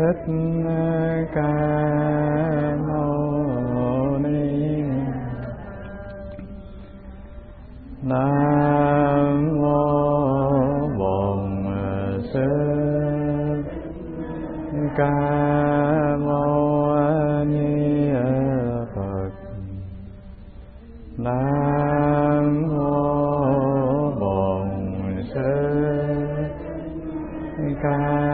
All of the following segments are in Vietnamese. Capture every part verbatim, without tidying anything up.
Thích Ca Mâu Ni. Nam mô Bổn Sư Ca Mâu Ni Phật. Nam mô Bổn Sư Ca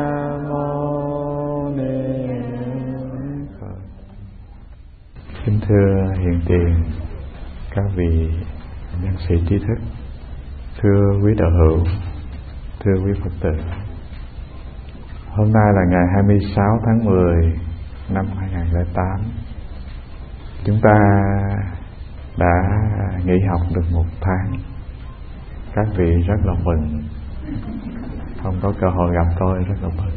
Mâu Ni Phật. Kính thưa hiện tiền, các vị nhân sĩ trí thức, thưa quý đạo hữu, thưa quý Phật tử. Hôm nay là ngày hai mươi sáu tháng mười năm hai nghìn không trăm lẻ tám. Chúng ta đã nghỉ học được một tháng. Các vị rất là mừng, không có cơ hội gặp tôi rất là mừng.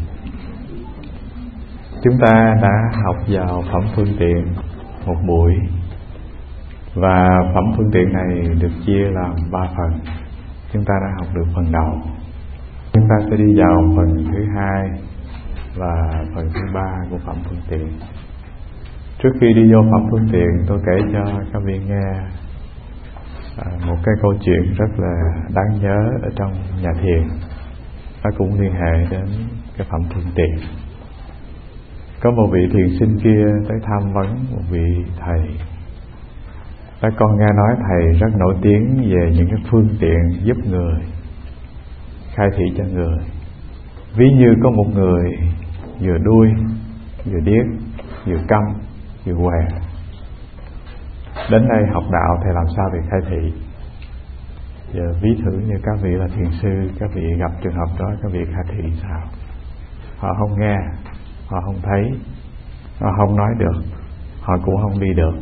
Chúng ta đã học vào phẩm phương tiện một buổi, và phẩm phương tiện này được chia làm ba phần. Chúng ta đã học được phần đầu. Chúng ta sẽ đi vào phần thứ hai và phần thứ ba của phẩm phương tiện. Trước khi đi vô phẩm phương tiện, tôi kể cho các vị nghe à, một cái câu chuyện rất là đáng nhớ ở trong nhà thiền. Nó cũng liên hệ đến cái phẩm phương tiện. Có một vị thiền sinh kia tới tham vấn một vị thầy. Nói con nghe nói thầy rất nổi tiếng về những cái phương tiện giúp người, khai thị cho người. Ví như có một người vừa đuôi, vừa điếc, vừa câm, vừa què. Đến đây học đạo thì làm sao để khai thị? Giờ ví thử như các vị là thiền sư, các vị gặp trường hợp đó, các vị khai thị sao? Họ không nghe, họ không thấy, họ không nói được, họ cũng không đi được.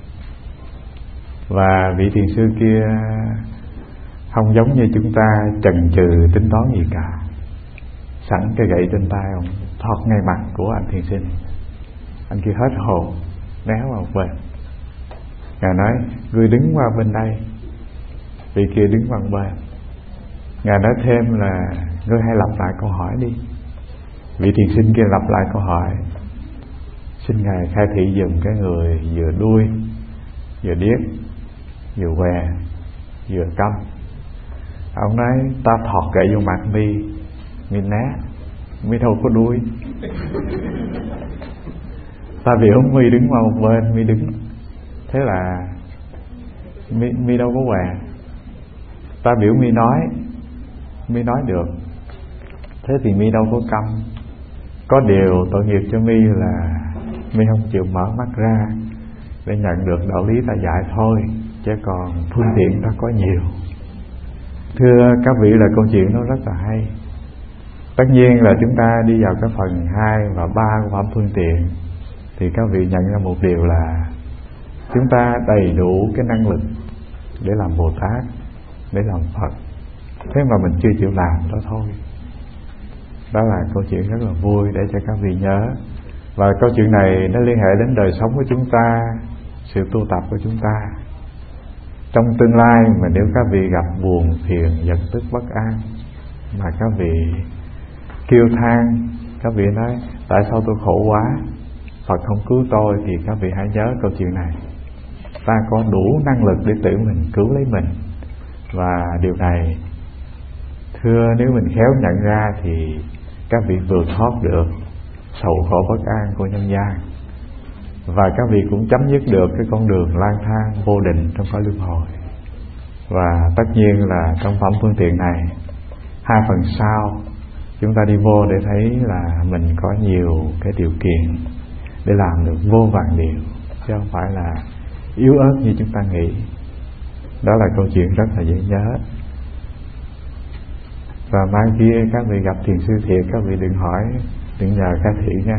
Và vị thiền sư kia không giống như chúng ta chần chừ tính toán gì cả. Sẵn cái gậy trên tay ông thọt ngay mặt của anh thiền sinh. Anh kia hết hồn, néo vào bên. Ngài nói, ngươi đứng qua bên đây. Vị kia đứng qua bên. Ngài nói thêm là, ngươi hãy lặp lại câu hỏi đi. Vị thiền sinh kia lặp lại câu hỏi. Xin Ngài khai thị giùm cái người vừa đuôi, vừa điếc, vừa què, vừa câm. Ông nói, ta thọt gậy vô mặt mi, mi né, mi đâu có đuôi. Ta biểu mi đứng qua một bên, mi đứng. Thế là mi, mi đâu có què. Ta biểu mi nói, mi nói được. Thế thì mi đâu có câm. Có điều tội nghiệp cho mi là mi không chịu mở mắt ra để nhận được đạo lý ta dạy thôi, chứ còn phương tiện ta có nhiều. Thưa các vị, là câu chuyện nó rất là hay. Tất nhiên là chúng ta đi vào cái phần hai và ba của phẩm phương tiện thì các vị nhận ra một điều là chúng ta đầy đủ cái năng lực để làm Bồ Tát, để làm Phật. Thế mà mình chưa chịu làm đó thôi. Đó là câu chuyện rất là vui để cho các vị nhớ. Và câu chuyện này nó liên hệ đến đời sống của chúng ta, sự tu tập của chúng ta. Trong tương lai mà nếu các vị gặp buồn, phiền, giận tức, bất an, mà các vị kêu than, các vị nói tại sao tôi khổ quá, Phật không cứu tôi, thì các vị hãy nhớ câu chuyện này. Ta có đủ năng lực để tự mình cứu lấy mình. Và điều này, thưa, nếu mình khéo nhận ra thì các vị vượt thoát được sầu khổ bất an của nhân gian. Và các vị cũng chấm dứt được cái con đường lang thang vô định trong cõi luân hồi. Và tất nhiên là trong phẩm phương tiện này, hai phần sau chúng ta đi vô để thấy là mình có nhiều cái điều kiện để làm được vô vàn điều, chứ không phải là yếu ớt như chúng ta nghĩ. Đó là câu chuyện rất là dễ nhớ. Và mai kia các vị gặp thiền sư thiệt, các vị đừng hỏi, đừng nhờ khai thị nha.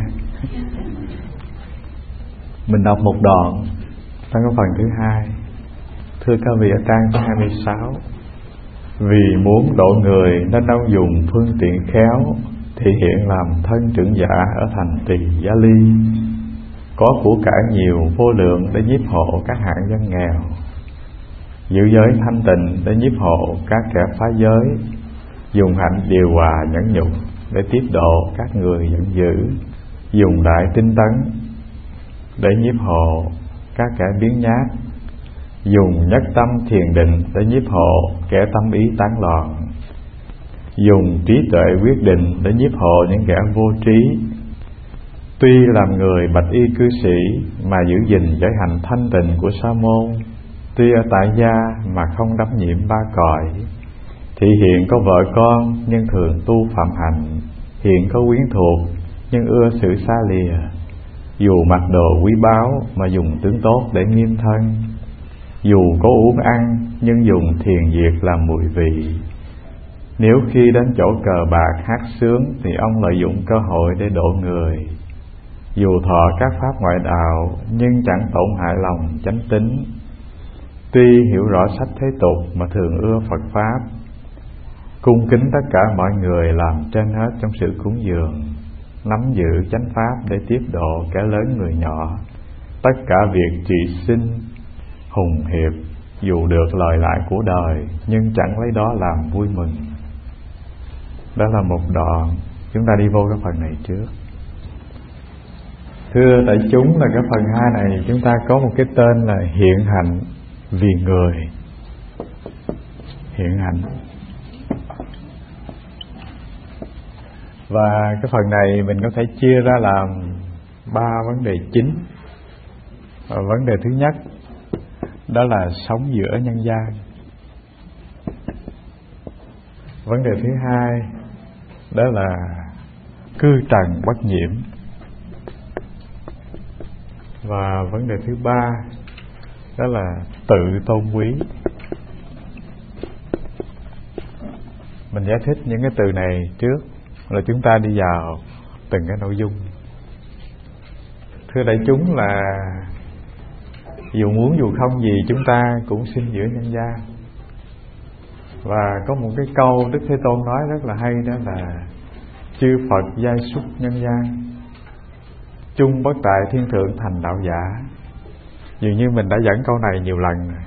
Mình đọc một đoạn trong cái phần thứ hai. Thưa các vị, ở trang số hai mươi sáu. Vì muốn độ người nên ông dùng phương tiện khéo, thể hiện làm thân trưởng giả ở thành Tỳ Giá Ly, có của cải nhiều vô lượng để nhiếp hộ các hạng dân nghèo, giữ giới thanh tịnh để nhiếp hộ các kẻ phá giới, dùng hạnh điều hòa nhẫn nhục để tiếp độ các người giận dữ, dùng đại tinh tấn để nhiếp hộ các kẻ biếng nhác, dùng nhất tâm thiền định để nhiếp hộ kẻ tâm ý tán loạn, dùng trí tuệ quyết định để nhiếp hộ những kẻ vô trí. Tuy làm người bạch y cư sĩ mà giữ gìn giới hạnh thanh tịnh của sa môn, tuy ở tại gia mà không đắm nhiễm ba cõi, thị hiện có vợ con nhưng thường tu phạm hạnh, hiện có quyến thuộc nhưng ưa sự xa lìa, dù mặc đồ quý báu mà dùng tướng tốt để nghiêm thân, dù có uống ăn nhưng dùng thiền diệt làm mùi vị. Nếu khi đến chỗ cờ bạc hát sướng thì ông lợi dụng cơ hội để độ người, dù thọ các pháp ngoại đạo nhưng chẳng tổn hại lòng chánh tín. Tuy hiểu rõ sách thế tục mà thường ưa Phật pháp, cung kính tất cả mọi người làm trên hết trong sự cúng dường, nắm giữ chánh pháp để tiếp độ kẻ lớn người nhỏ. Tất cả việc trị sinh hùng hiệp, dù được lời lại của đời nhưng chẳng lấy đó làm vui mừng. Đó là một đoạn. Chúng ta đi vô cái phần này trước. Thưa đại chúng, là cái phần hai này chúng ta có một cái tên là hiện hạnh vì người. Hiện hạnh. Và cái phần này mình có thể chia ra làm ba vấn đề chính. Và vấn đề thứ nhất đó là sống giữa nhân gian. Vấn đề thứ hai đó là cư trần bất nhiễm. Và vấn đề thứ ba đó là tự tôn quý. Mình giải thích những cái từ này trước rồi chúng ta đi vào từng cái nội dung. Thưa đại chúng, là dù muốn dù không gì chúng ta cũng sinh giữa nhân gian. Và có một cái câu Đức Thế Tôn nói rất là hay, đó là chư Phật giai xuất nhân gian, chung bất tại thiên thượng thành đạo giả. Dường như mình đã dẫn câu này nhiều lần rồi.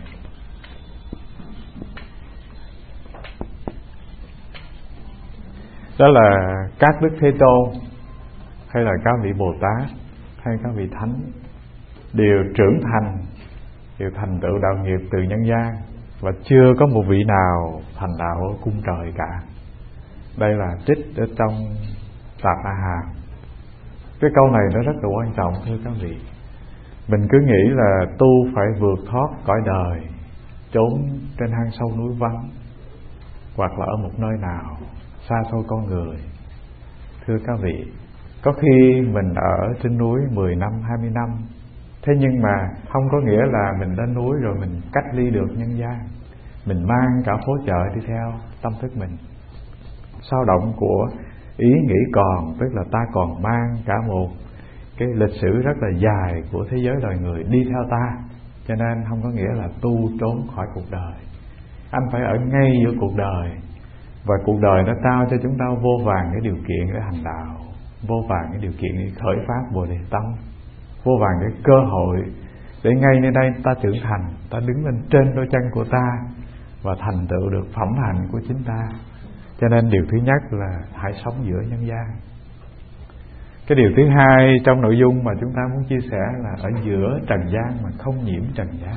Đó là các Đức Thế Tôn hay là các vị Bồ Tát hay các vị Thánh đều trưởng thành, đều thành tựu đạo nghiệp từ nhân gian, và chưa có một vị nào thành đạo ở cung trời cả. Đây là trích ở trong Tạp A Hàm. Cái câu này nó rất là quan trọng thưa các vị. Mình cứ nghĩ là tu phải vượt thoát cõi đời, trốn trên hang sâu núi vắng, hoặc là ở một nơi nào xa xôi con người. Thưa các vị, có khi mình ở trên núi mười năm, hai mươi năm, thế nhưng mà không có nghĩa là mình lên núi rồi mình cách ly được nhân gian. Mình mang cả phố chợ đi theo tâm thức mình. Sao động của ý nghĩ còn, tức là ta còn mang cả một cái lịch sử rất là dài của thế giới loài người đi theo ta. Cho nên không có nghĩa là tu trốn khỏi cuộc đời. Anh phải ở ngay giữa cuộc đời. Và cuộc đời nó trao cho chúng ta vô vàn cái điều kiện để hành đạo, vô vàn cái điều kiện để khởi phát Bồ Đề Tâm, vô vàn cái cơ hội để ngay nơi đây ta trưởng thành, ta đứng lên trên đôi chân của ta và thành tựu được phẩm hạnh của chính ta. Cho nên điều thứ nhất là hãy sống giữa nhân gian. Cái điều thứ hai trong nội dung mà chúng ta muốn chia sẻ là ở giữa trần gian mà không nhiễm trần gian.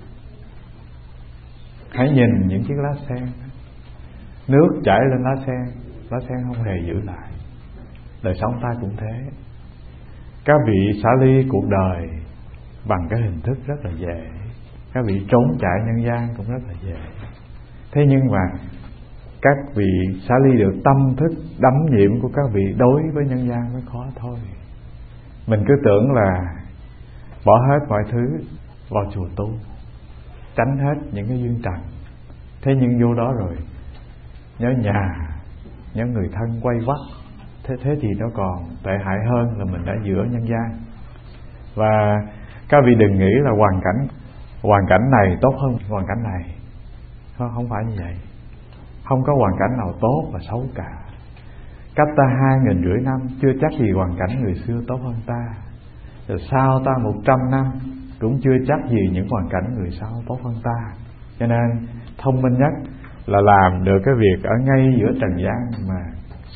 Hãy nhìn những chiếc lá sen, nước chảy lên lá sen, lá sen không hề giữ lại. Đời sống ta cũng thế. Các vị xả ly cuộc đời bằng cái hình thức rất là dễ. Các vị trốn chạy nhân gian cũng rất là dễ. Thế nhưng mà các vị xả ly được tâm thức đắm nhiễm của các vị đối với nhân gian mới khó thôi. Mình cứ tưởng là bỏ hết mọi thứ vào chùa tu, tránh hết những cái duyên trần. Thế nhưng vô đó rồi nhớ nhà, nhớ người thân quay quắt. Thế thế thì nó còn tệ hại hơn là mình đã giữa nhân gian. Và các vị đừng nghĩ là hoàn cảnh hoàn cảnh này tốt hơn hoàn cảnh này. Không, không phải như vậy. Không có hoàn cảnh nào tốt và xấu cả. Cách ta hai nghìn rưỡi năm chưa chắc gì hoàn cảnh người xưa tốt hơn ta. Rồi sau ta một trăm năm cũng chưa chắc gì những hoàn cảnh người sau tốt hơn ta. Cho nên thông minh nhất là làm được cái việc ở ngay giữa trần gian mà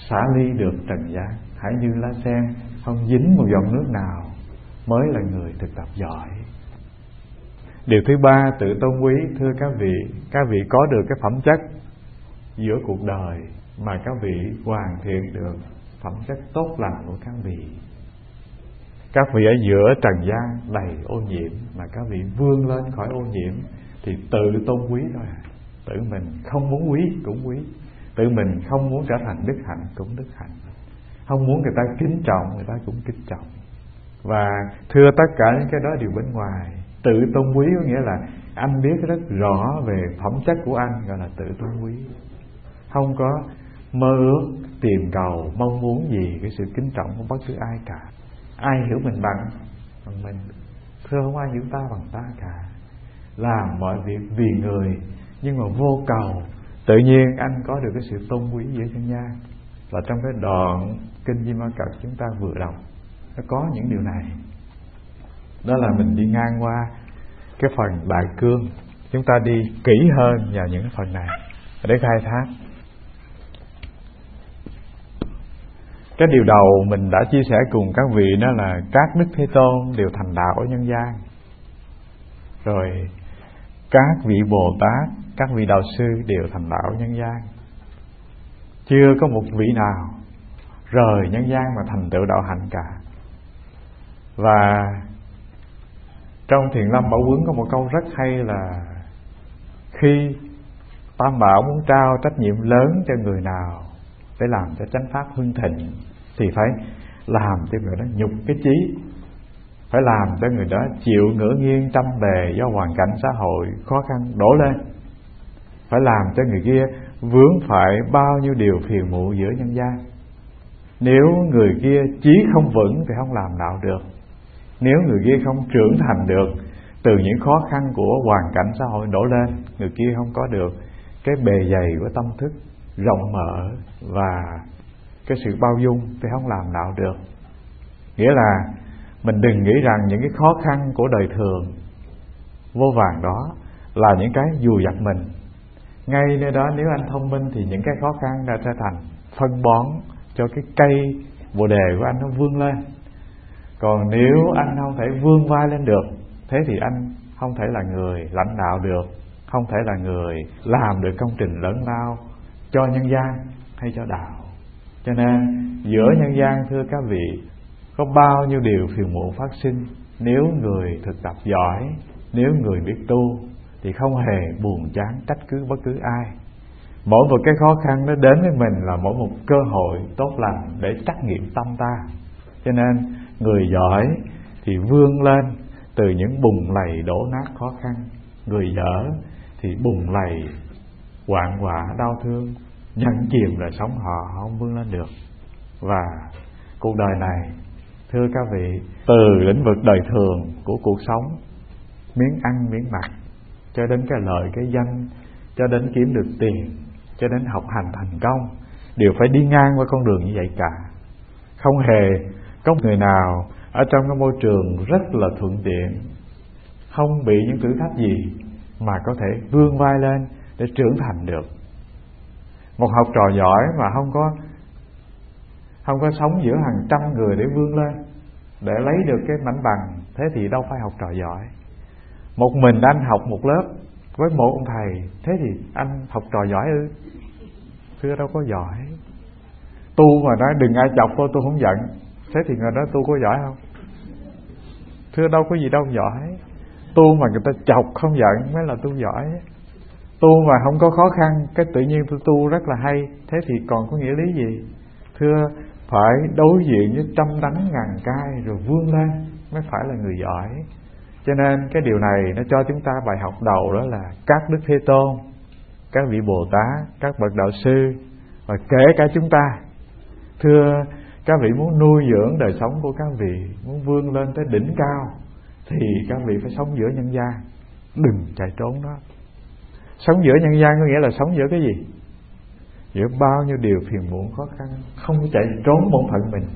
xả ly được trần gian, hãy như lá sen không dính một giọt nước nào mới là người thực tập giỏi. Điều thứ ba, tự tôn quý. Thưa các vị, các vị có được cái phẩm chất giữa cuộc đời mà các vị hoàn thiện được phẩm chất tốt lành của các vị. Các vị ở giữa trần gian đầy ô nhiễm mà các vị vươn lên khỏi ô nhiễm thì tự tôn quý thôi à. Tự mình không muốn quý cũng quý, tự mình không muốn trở thành đức hạnh cũng đức hạnh, không muốn người ta kính trọng người ta cũng kính trọng. Và thưa tất cả những cái đó đều bên ngoài. Tự tôn quý có nghĩa là anh biết rất rõ về phẩm chất của anh, gọi là tự tôn quý. Không có mơ ước, tìm cầu, mong muốn gì cái sự kính trọng của bất cứ ai cả. Ai hiểu mình bằng bằng mình. Thưa không ai hiểu ta bằng ta cả. Làm mọi việc vì người nhưng mà vô cầu. Tự nhiên anh có được cái sự tôn quý giữa nhân gian. Và trong cái đoạn kinh Di Ma Cật chúng ta vừa đọc, nó có những điều này. Đó là mình đi ngang qua cái phần đại cương, chúng ta đi kỹ hơn vào những cái phần này để khai thác. Cái điều đầu mình đã chia sẻ cùng các vị đó là các Đức Thế Tôn đều thành đạo ở nhân gian. Rồi các vị Bồ Tát, các vị Đạo Sư đều thành đạo ở nhân gian. Chưa có một vị nào rời nhân gian mà thành tựu đạo hạnh cả. Và trong Thiền Lâm Bảo Huấn có một câu rất hay là khi Tam Bảo muốn trao trách nhiệm lớn cho người nào để làm cho chánh pháp hưng thịnh thì phải làm cho người đó nhục cái chí, phải làm cho người đó chịu ngửa nghiêng trăm bề do hoàn cảnh xã hội khó khăn đổ lên, phải làm cho người kia vướng phải bao nhiêu điều phiền muộn giữa nhân gian. Nếu người kia chí không vững thì không làm đạo được. Nếu người kia không trưởng thành được từ những khó khăn của hoàn cảnh xã hội đổ lên, người kia không có được cái bề dày của tâm thức rộng mở và cái sự bao dung thì không làm đạo được. Nghĩa là mình đừng nghĩ rằng những cái khó khăn của đời thường vô vàn đó là những cái dùi dặt mình. Ngay nơi đó nếu anh thông minh thì những cái khó khăn đã trở thành phân bón cho cái cây bồ đề của anh nó vươn lên. Còn nếu anh không thể vươn vai lên được, thế thì anh không thể là người lãnh đạo được, không thể là người làm được công trình lớn lao cho nhân gian hay cho đạo. Cho nên giữa nhân gian thưa các vị, có bao nhiêu điều phiền muộn phát sinh. Nếu người thực tập giỏi, nếu người biết tu thì không hề buồn chán trách cứ bất cứ ai. Mỗi một cái khó khăn nó đến với mình là mỗi một cơ hội tốt lành để trắc nghiệm tâm ta. Cho nên người giỏi thì vươn lên từ những bùn lầy đổ nát khó khăn, người dở thì bùn lầy hoạn họa đau thương nhấn chìm đời sống họ, họ không vươn lên được. Và cuộc đời này thưa các vị, từ lĩnh vực đời thường của cuộc sống, miếng ăn miếng mặc, cho đến cái lợi cái danh, cho đến kiếm được tiền, cho đến học hành thành công, đều phải đi ngang qua con đường như vậy cả. Không hề có người nào ở trong cái môi trường rất là thuận tiện, không bị những thử thách gì mà có thể vươn vai lên để trưởng thành được. Một học trò giỏi mà không có không có sống giữa hàng trăm người để vươn lên, để lấy được cái mảnh bằng, thế thì đâu phải học trò giỏi. Một mình anh học một lớp với một ông thầy, thế thì anh học trò giỏi ư? Thưa đâu có giỏi. Tu mà nói đừng ai chọc tôi, tôi không giận, thế thì người đó tu có giỏi không? Thưa đâu có gì đâu giỏi. Tu mà người ta chọc không giận mới là tu giỏi. Tu mà không có khó khăn, cái tự nhiên tôi tu rất là hay, thế thì còn có nghĩa lý gì? Thưa, phải đối diện với trăm đắng ngàn cay rồi vươn lên mới phải là người giỏi. Cho nên cái điều này nó cho chúng ta bài học đầu, đó là các Đức Thế Tôn, các vị Bồ Tát, các bậc đạo sư và kể cả chúng ta. Thưa, các vị muốn nuôi dưỡng đời sống của các vị, muốn vươn lên tới đỉnh cao thì các vị phải sống giữa nhân gian, đừng chạy trốn đó. Sống giữa nhân gian có nghĩa là sống giữa cái gì? Giữa bao nhiêu điều phiền muộn khó khăn, không chạy trốn bổn phận mình.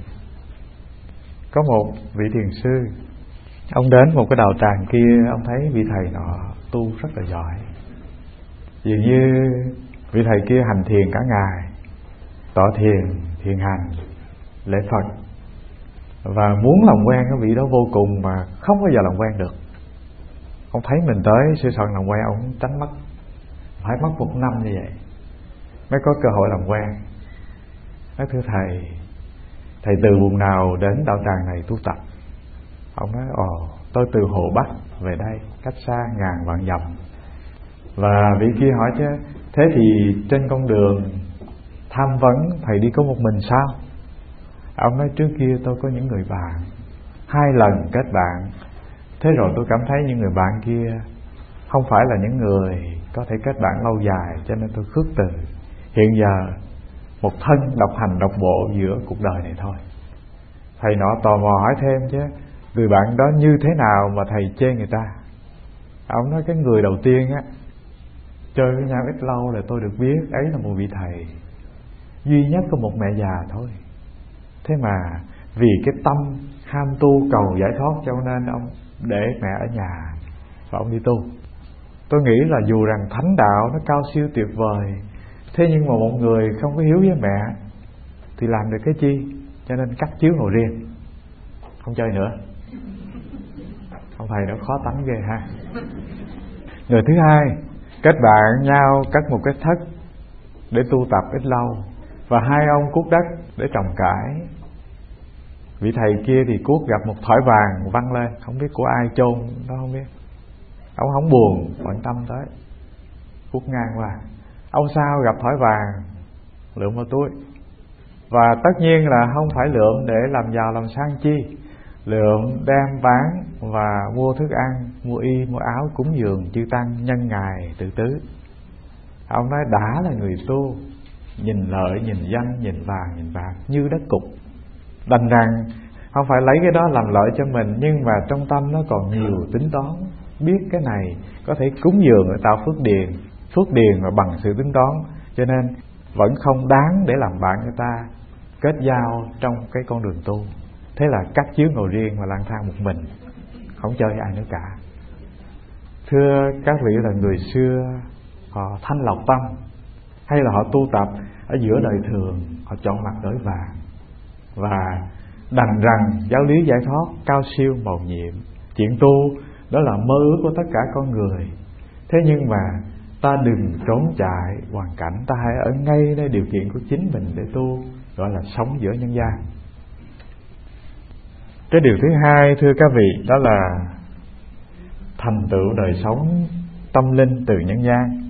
Có một vị thiền sư, ông đến một cái đạo tràng kia, ông thấy vị thầy nọ tu rất là giỏi. Dường như vị thầy kia hành thiền cả ngày, tọa thiền thiền hành, lễ Phật, và muốn làm quen cái vị đó vô cùng mà không bao giờ làm quen được. Ông thấy mình tới Sư Sần làm quen, ông tránh mất, phải mất một năm như vậy mới có cơ hội làm quen. Nói thưa thầy, thầy từ vùng nào đến đạo tràng này tu tập? Ông nói ồ, tôi từ Hồ Bắc về đây, cách xa ngàn vạn dặm. Và vị kia hỏi chứ, thế thì trên con đường tham vấn thầy đi có một mình sao? Ông nói trước kia tôi có những người bạn, hai lần kết bạn. Thế rồi tôi cảm thấy những người bạn kia không phải là những người có thể kết bạn lâu dài, cho nên tôi khước từ. Hiện giờ một thân độc hành độc bộ giữa cuộc đời này thôi. Thầy nọ tò mò hỏi thêm chứ, người bạn đó như thế nào mà thầy chê người ta? Ông nói cái người đầu tiên á, chơi với nhau ít lâu là tôi được biết ấy là một vị thầy duy nhất có một mẹ già thôi. Thế mà vì cái tâm ham tu cầu giải thoát cho nên ông để mẹ ở nhà và ông đi tu. Tôi nghĩ là dù rằng thánh đạo nó cao siêu tuyệt vời, thế nhưng mà một người không có hiếu với mẹ thì làm được cái chi? Cho nên cắt chiếu ngồi riêng, không chơi nữa. Ông thầy đó khó tánh ghê ha. Người thứ hai, kết bạn nhau cất một cái thất để tu tập ít lâu, và hai ông cuốc đất để trồng cải. Vị thầy kia thì cuốc gặp một thỏi vàng văng lên, không biết của ai chôn đó không biết. Ông không buồn bận tâm tới, cuốc ngang qua. Ông sau gặp thỏi vàng lượm vào túi, và tất nhiên là không phải lượm để làm giàu làm sang chi, lượm đem bán và mua thức ăn, mua y, mua áo cúng dường chư tăng nhân ngày tự tứ. Ông nói đã là người tu, nhìn lợi, nhìn danh, nhìn vàng, nhìn bạc như đất cục. Đành rằng không phải lấy cái đó làm lợi cho mình, nhưng mà trong tâm nó còn nhiều tính toán, biết cái này có thể cúng dường để tạo phước điền, phước điền mà bằng sự tính toán, cho nên vẫn không đáng để làm bạn người ta, kết giao trong cái con đường tu. Thế là cắt chiếu ngồi riêng và lang thang một mình, không chơi ai nữa cả. Thưa các vị, là người xưa họ thanh lọc tâm, hay là họ tu tập ở giữa đời thường, họ chọn mặt đổi vàng, và đành rằng giáo lý giải thoát cao siêu mầu nhiệm. Chuyện tu đó là mơ ước của tất cả con người. Thế nhưng mà ta đừng trốn chạy hoàn cảnh, ta hãy ở ngay nơi điều kiện của chính mình để tu, gọi là sống giữa nhân gian. Cái điều thứ hai thưa các vị, đó là thành tựu đời sống tâm linh từ nhân gian.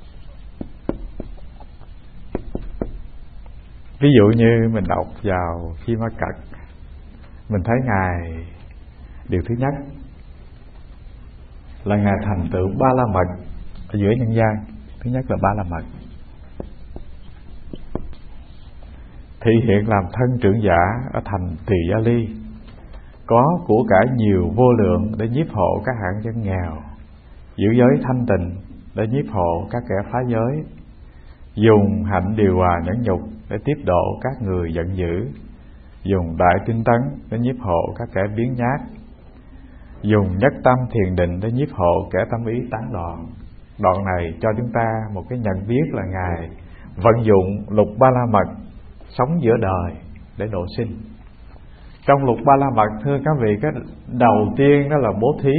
Ví dụ như mình đọc vào Khi Ma Cật, mình thấy Ngài, điều thứ nhất là Ngài thành tựu ba la mật ở giữa nhân gian. Thứ nhất là ba la mật, thị hiện làm thân trưởng giả ở thành Tỳ Gia Ly, có của cải nhiều vô lượng để nhiếp hộ các hạng dân nghèo, giữ giới thanh tịnh để nhiếp hộ các kẻ phá giới, dùng hạnh điều hòa nhẫn nhục để tiếp độ các người giận dữ, dùng đại tinh tấn để nhiếp hộ các kẻ biếng nhác, dùng nhất tâm thiền định để nhiếp hộ kẻ tâm ý tán loạn. Đoạn này cho chúng ta một cái nhận biết là Ngài vận dụng lục ba la mật sống giữa đời để độ sinh. Trong lục ba la mật thưa các vị, cái đầu tiên đó là bố thí.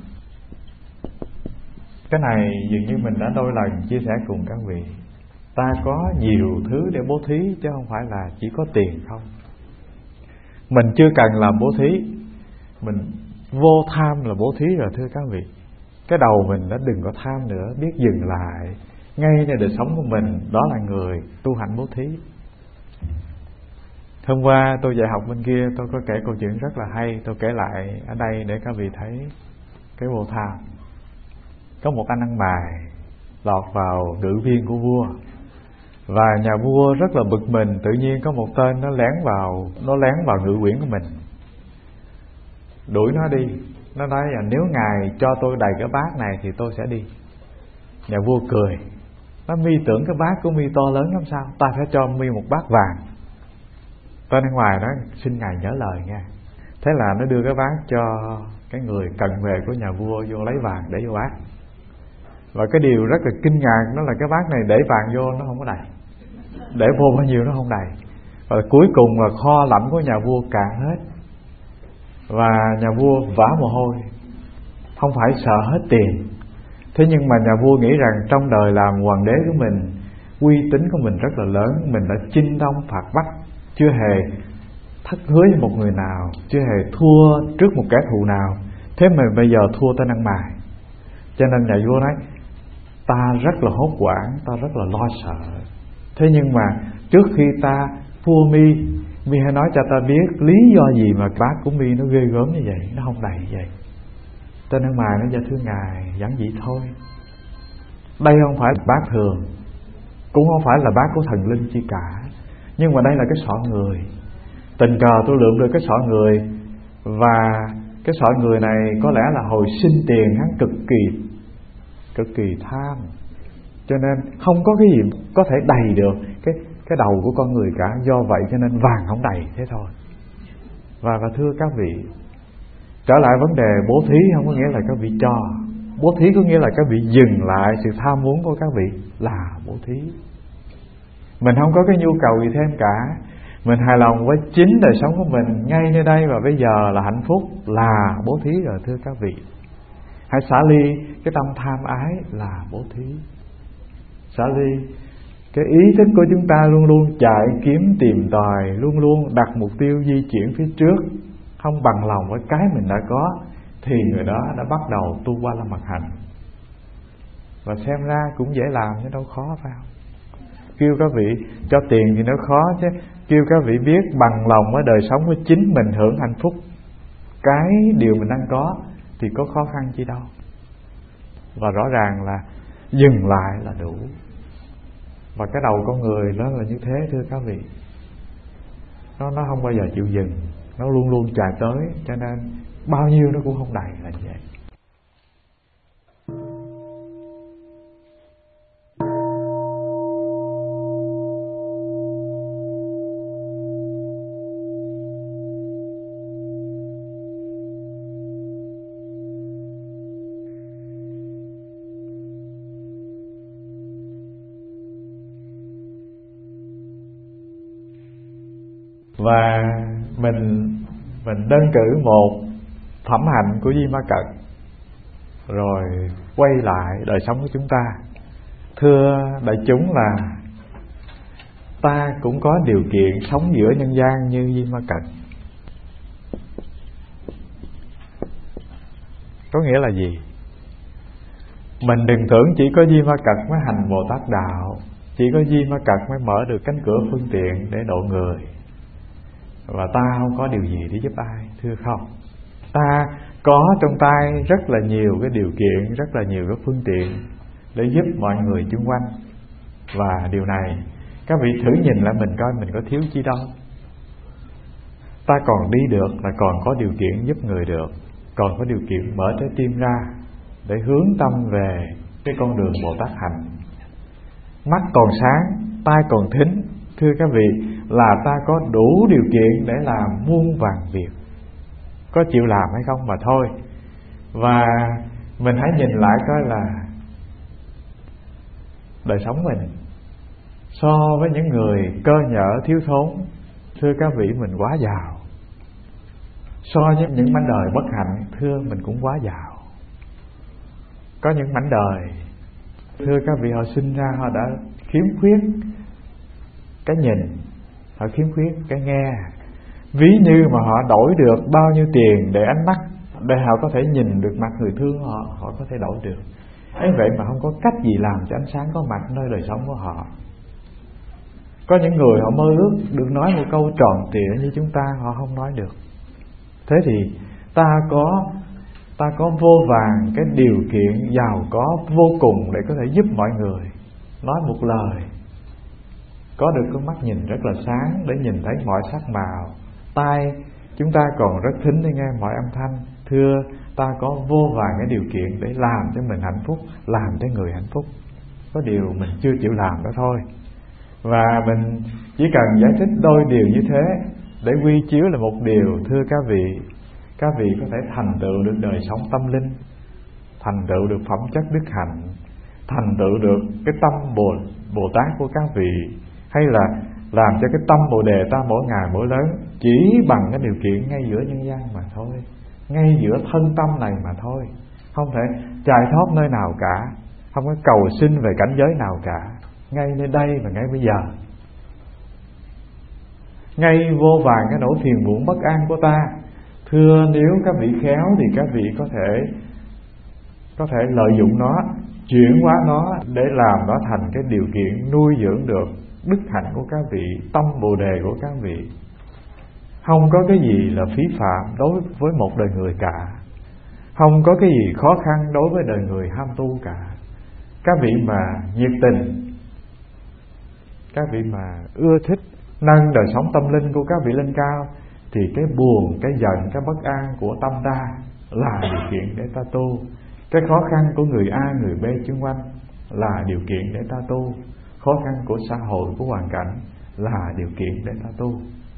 Cái này dường như mình đã đôi lần chia sẻ cùng các vị. Ta có nhiều thứ để bố thí chứ không phải là chỉ có tiền không. Mình chưa cần làm bố thí, mình vô tham là bố thí rồi thưa các vị. Cái đầu mình đã đừng có tham nữa, biết dừng lại ngayในđời sống của mình, đó là người tu hành bố thí. Hôm qua tôi dạy học bên kia, tôi có kể câu chuyện rất là hay, tôi kể lại ở đây để các vị thấy cái vô tham. Có một anh ăn mày lọt vào ngự viên của vua, và nhà vua rất là bực mình. Tự nhiên có một tên nó lén vào, nó lén vào ngự quyển của mình, đuổi nó đi. Nó nói là nếu ngài cho tôi đầy cái bát này thì tôi sẽ đi. Nhà vua cười, nó mi tưởng cái bát của mi to lớn lắm sao, ta phải cho mi một bát vàng. Tên ở ngoài nói xin ngài nhớ lời nha. Thế là nó đưa cái bát cho cái người cận vệ của nhà vua vô lấy vàng để vô bát. Và cái điều rất là kinh ngạc đó là cái bát này để vàng vô nó không có đầy, để vô bao nhiêu nó không đầy. Và cuối cùng là kho lạnh của nhà vua cạn hết, và nhà vua vã mồ hôi, không phải sợ hết tiền. Thế nhưng mà nhà vua nghĩ rằng trong đời làm hoàng đế của mình, uy tín của mình rất là lớn, mình đã chinh đông phạt Bắc, chưa hề thất hứa với một người nào, chưa hề thua trước một kẻ thù nào. Thế mà bây giờ thua tên ăn mày. Cho nên nhà vua nói, ta rất là hốt hoảng, ta rất là lo sợ. Thế nhưng mà trước khi ta vua Mi, Mi hãy nói cho ta biết lý do gì mà bát của Mi nó ghê gớm như vậy, nó không đầy như vậy. Tên ăn mày nó dạ thưa ngài, giản dị thôi. Đây không phải là bát thường, cũng không phải là bát của thần linh chi cả, nhưng mà đây là cái sọ người. Tình cờ tôi lượm được cái sọ người, và cái sọ người này có lẽ là hồi sinh tiền hắn cực kỳ cực kỳ tham, cho nên không có cái gì có thể đầy được cái cái đầu của con người cả. Do vậy cho nên vàng không đầy, thế thôi. Và và thưa các vị, trở lại vấn đề bố thí không có nghĩa là các vị cho. Bố thí có nghĩa là các vị dừng lại sự tham muốn của các vị là bố thí. Mình không có cái nhu cầu gì thêm cả, mình hài lòng với chính đời sống của mình ngay nơi đây và bây giờ là hạnh phúc, là bố thí rồi thưa các vị. Hãy xả ly cái tâm tham ái là bố thí. Xả ly cái ý thức của chúng ta luôn luôn chạy kiếm tìm tòi, luôn luôn đặt mục tiêu di chuyển phía trước, không bằng lòng với cái mình đã có, thì người đó đã bắt đầu tu qua la mật hạnh. Và xem ra cũng dễ làm chứ đâu khó, phải không? Kêu các vị cho tiền thì nó khó, chứ kêu các vị biết bằng lòng với đời sống của chính mình, hưởng hạnh phúc cái điều mình đang có thì có khó khăn chi đâu. Và rõ ràng là dừng lại là đủ. Và cái đầu con người nó là như thế thưa các vị, Nó nó không bao giờ chịu dừng, nó luôn luôn chạy tới, cho nên bao nhiêu nó cũng không đầy là như vậy. Và mình mình đơn cử một phẩm hạnh của Di Ma Cật, rồi quay lại đời sống của chúng ta. Thưa đại chúng là ta cũng có điều kiện sống giữa nhân gian như Di Ma Cật. Có nghĩa là gì? Mình đừng tưởng chỉ có Di Ma Cật mới hành Bồ Tát đạo, chỉ có Di Ma Cật mới mở được cánh cửa phương tiện để độ người, và ta không có điều gì để giúp ai. Thưa không, ta có trong tay rất là nhiều cái điều kiện, rất là nhiều cái phương tiện để giúp mọi người xung quanh. Và điều này các vị thử nhìn lại mình coi mình có thiếu chi đâu. Ta còn đi được là còn có điều kiện giúp người được, còn có điều kiện mở trái tim ra để hướng tâm về cái con đường Bồ Tát hạnh. Mắt còn sáng, tai còn thính, thưa các vị, là ta có đủ điều kiện để làm muôn vàn việc. Có chịu làm hay không mà thôi. Và mình hãy nhìn lại coi là đời sống mình so với những người cơ nhỡ thiếu thốn, thưa các vị, mình quá giàu. So với những mảnh đời bất hạnh, thưa mình cũng quá giàu. Có những mảnh đời, thưa các vị, họ sinh ra họ đã khiếm khuyết cái nhìn, họ khiếm khuyết cái nghe. Ví như mà họ đổi được bao nhiêu tiền để ánh mắt, để họ có thể nhìn được mặt người thương họ, họ có thể đổi được. Ấy vậy mà không có cách gì làm cho ánh sáng có mặt nơi đời sống của họ. Có những người họ mơ ước được nói một câu tròn trịa như chúng ta, họ không nói được. Thế thì ta có ta có vô vàn cái điều kiện giàu có vô cùng để có thể giúp mọi người. Nói một lời, có được con mắt nhìn rất là sáng để nhìn thấy mọi sắc màu. Tai chúng ta còn rất thính để nghe mọi âm thanh. Thưa, ta có vô vàn cái điều kiện để làm cho mình hạnh phúc, làm cho người hạnh phúc. Có điều mình chưa chịu làm đó thôi. Và mình chỉ cần giải thích đôi điều như thế để quy chiếu là một điều. Thưa các vị, các vị có thể thành tựu được đời sống tâm linh, thành tựu được phẩm chất đức hạnh, thành tựu được cái tâm Bồ, Bồ Tát của các vị, hay là làm cho cái tâm Bồ Đề ta mỗi ngày mỗi lớn, chỉ bằng cái điều kiện ngay giữa nhân gian mà thôi, ngay giữa thân tâm này mà thôi. Không thể chạy thoát nơi nào cả, không có cầu xin về cảnh giới nào cả, ngay nơi đây và ngay bây giờ. Ngay vô vàn cái nỗi phiền muộn bất an của ta, thưa nếu các vị khéo thì các vị có thể có thể lợi dụng nó, chuyển hóa nó để làm nó thành cái điều kiện nuôi dưỡng được đức hạnh của các vị, tâm Bồ Đề của các vị. Không có cái gì là phí phạm đối với một đời người cả, không có cái gì khó khăn đối với đời người ham tu cả. Các vị mà nhiệt tình, các vị mà ưa thích nâng đời sống tâm linh của các vị lên cao, thì cái buồn, cái giận, cái bất an của tâm ta là điều kiện để ta tu. Cái khó khăn của người A, người B xung quanh là điều kiện để ta tu. Khó khăn của xã hội, của hoàn cảnh là điều kiện để ta tu.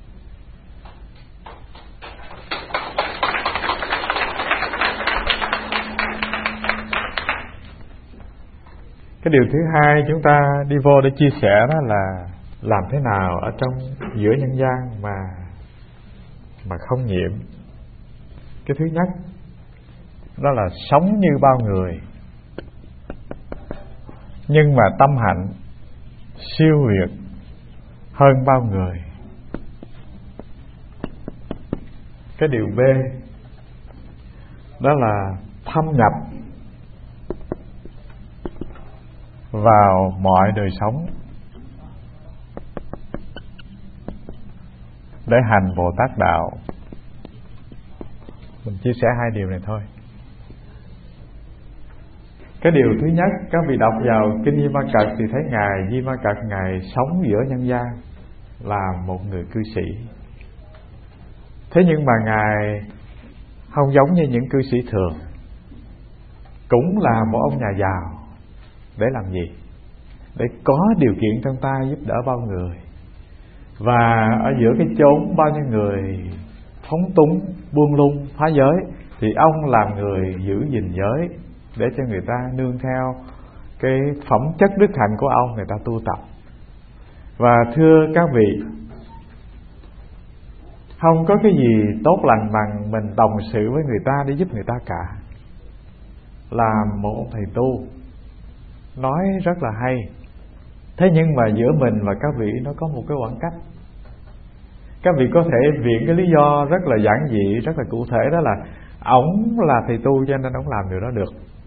Cái điều thứ hai chúng ta đi vô để chia sẻ đó là làm thế nào ở trong giữa nhân gian mà mà không nhiễm. Cái thứ nhất đó là sống như bao người, nhưng mà tâm hạnh siêu việt hơn bao người. Cái điều B đó là thâm nhập vào mọi đời sống để hành Bồ Tát đạo. Mình chia sẻ hai điều này thôi. Cái điều thứ nhất, các vị đọc vào Kinh Di Ma Cật thì thấy Ngài Di Ma Cật Ngài sống giữa nhân gian là một người cư sĩ. Thế nhưng mà Ngài không giống như những cư sĩ thường, cũng là một ông nhà giàu. Để làm gì? Để có điều kiện trong tay giúp đỡ bao người. Và ở giữa cái chốn bao nhiêu người phóng túng, buông lung, phá giới, thì ông làm người giữ gìn giới để cho người ta nương theo cái phẩm chất đức hạnh của ông, người ta tu tập. Và thưa các vị, không có cái gì tốt lành bằng mình đồng sự với người ta để giúp người ta cả. Làm một ông thầy tu nói rất là hay, thế nhưng mà giữa mình và các vị nó có một cái khoảng cách. Các vị có thể viện cái lý do rất là giản dị, rất là cụ thể, đó là ổng là thầy tu cho nên ổng làm điều đó được.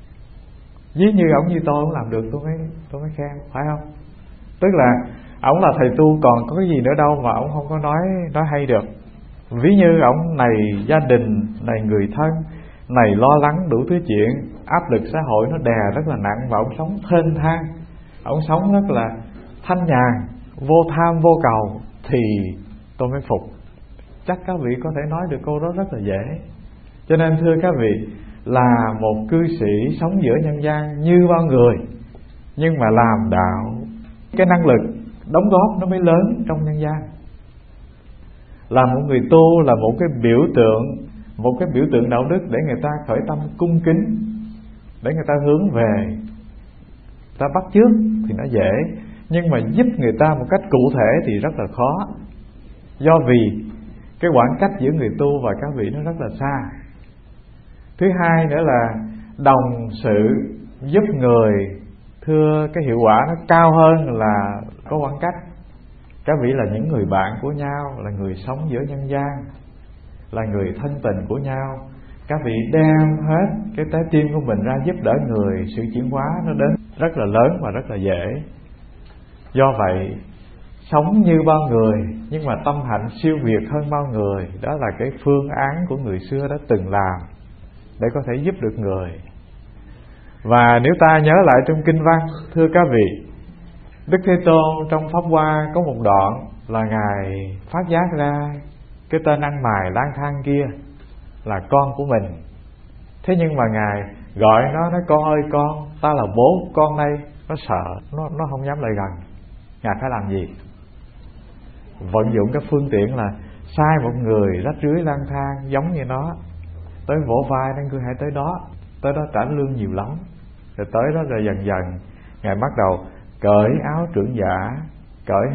Ví như ổng như tôi ổng làm được, tôi mới tôi mới khen, phải không? Tức là ổng là thầy tu, còn có cái gì nữa đâu mà ổng không có nói nói hay được. Ví như ổng này gia đình, này người thân, này lo lắng đủ thứ chuyện, áp lực xã hội nó đè rất là nặng, mà ổng sống thênh thang, ổng sống rất là thanh nhàn, vô tham vô cầu, thì tôi mới phục. Chắc các vị có thể nói được câu đó rất là dễ. Cho nên thưa các vị, là một cư sĩ sống giữa nhân gian như bao người, nhưng mà làm đạo, cái năng lực đóng góp nó mới lớn trong nhân gian. Là một người tu là một cái biểu tượng, một cái biểu tượng đạo đức để người ta khởi tâm cung kính, để người ta hướng về, ta bắt chước thì nó dễ, nhưng mà giúp người ta một cách cụ thể thì rất là khó. Do vì cái khoảng cách giữa người tu và các vị nó rất là xa. Thứ hai nữa là đồng sự giúp người, thưa cái hiệu quả nó cao hơn là có khoảng cách. Các vị là những người bạn của nhau, là người sống giữa nhân gian, là người thân tình của nhau. Các vị đem hết cái trái tim của mình ra giúp đỡ người, sự chuyển hóa nó đến rất là lớn và rất là dễ. Do vậy, sống như bao người nhưng mà tâm hạnh siêu việt hơn bao người, đó là cái phương án của người xưa đã từng làm để có thể giúp được người. Và nếu ta nhớ lại trong kinh văn, thưa các vị, Đức Thế Tôn trong Pháp Hoa có một đoạn là Ngài phát giác ra cái tên ăn mày lang thang kia là con của mình. Thế nhưng mà Ngài gọi nó, nói con ơi con, ta là bố con đây. Nó sợ, nó, nó không dám lại gần. Ngài phải làm gì? Vận dụng cái phương tiện là sai một người rách rưới lang thang giống như nó, tới vỗ vai nên cứ hãy tới đó, tới đó trả lương nhiều lắm. Rồi tới đó rồi dần dần Ngài bắt đầu cởi áo trưởng giả, cởi hết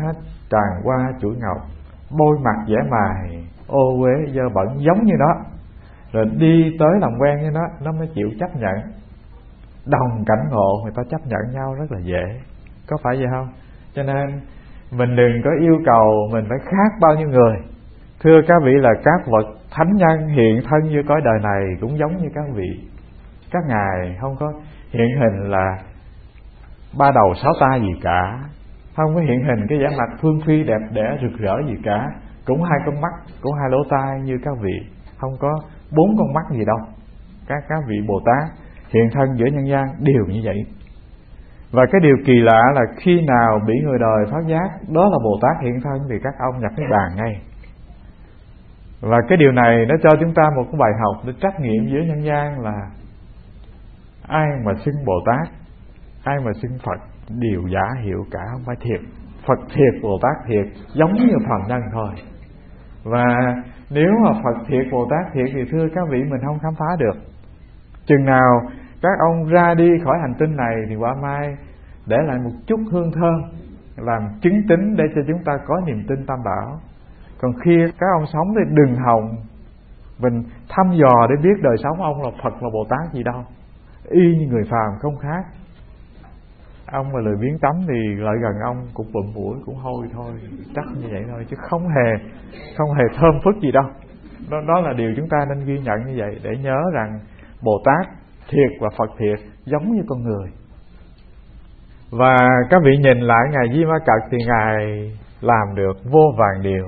tràn qua chuỗi ngọc, bôi mặt vẻ mài ô uế dơ bẩn giống như nó, rồi đi tới làm quen với nó, nó mới chịu chấp nhận. Đồng cảnh ngộ người ta chấp nhận nhau rất là dễ, có phải vậy không? Cho nên mình đừng có yêu cầu mình phải khác bao nhiêu người. Thưa các vị, là các vật thánh nhân hiện thân như cõi đời này cũng giống như các vị. Các ngài không có hiện hình là ba đầu sáu tay gì cả, không có hiện hình cái vẻ mặt phương phi đẹp đẽ rực rỡ gì cả, cũng hai con mắt, cũng hai lỗ tai như các vị, không có bốn con mắt gì đâu. Các các vị Bồ Tát hiện thân giữa nhân gian đều như vậy. Và cái điều kỳ lạ là khi nào bị người đời phát giác đó là Bồ Tát hiện thân thì các ông nhập niết bàn ngay. Và cái điều này nó cho chúng ta một cái bài học để trắc nghiệm giữa nhân gian là ai mà xưng Bồ Tát, ai mà xưng Phật đều giả hiệu cả, không phải thiệt. Phật thiệt, Bồ Tát thiệt, giống như phàm nhân thôi. Và nếu mà Phật thiệt, Bồ Tát thiệt thì thưa các vị, mình không khám phá được. Chừng nào các ông ra đi khỏi hành tinh này thì quả mai để lại một chút hương thơm làm chứng tín để cho chúng ta có niềm tin Tam Bảo. Còn khi các ông sống thì đừng hòng mình thăm dò để biết đời sống ông là Phật là Bồ Tát gì đâu, y như người phàm không khác. Ông mà lười biếng tắm thì lại gần ông cũng bụm mũi, cũng hôi thôi, chắc như vậy thôi, chứ không hề không hề thơm phức gì đâu. Đó, đó là điều chúng ta nên ghi nhận như vậy, để nhớ rằng Bồ Tát thiệt và Phật thiệt giống như con người. Và các vị nhìn lại ngài Di Ma Cật thì ngài làm được vô vàn điều.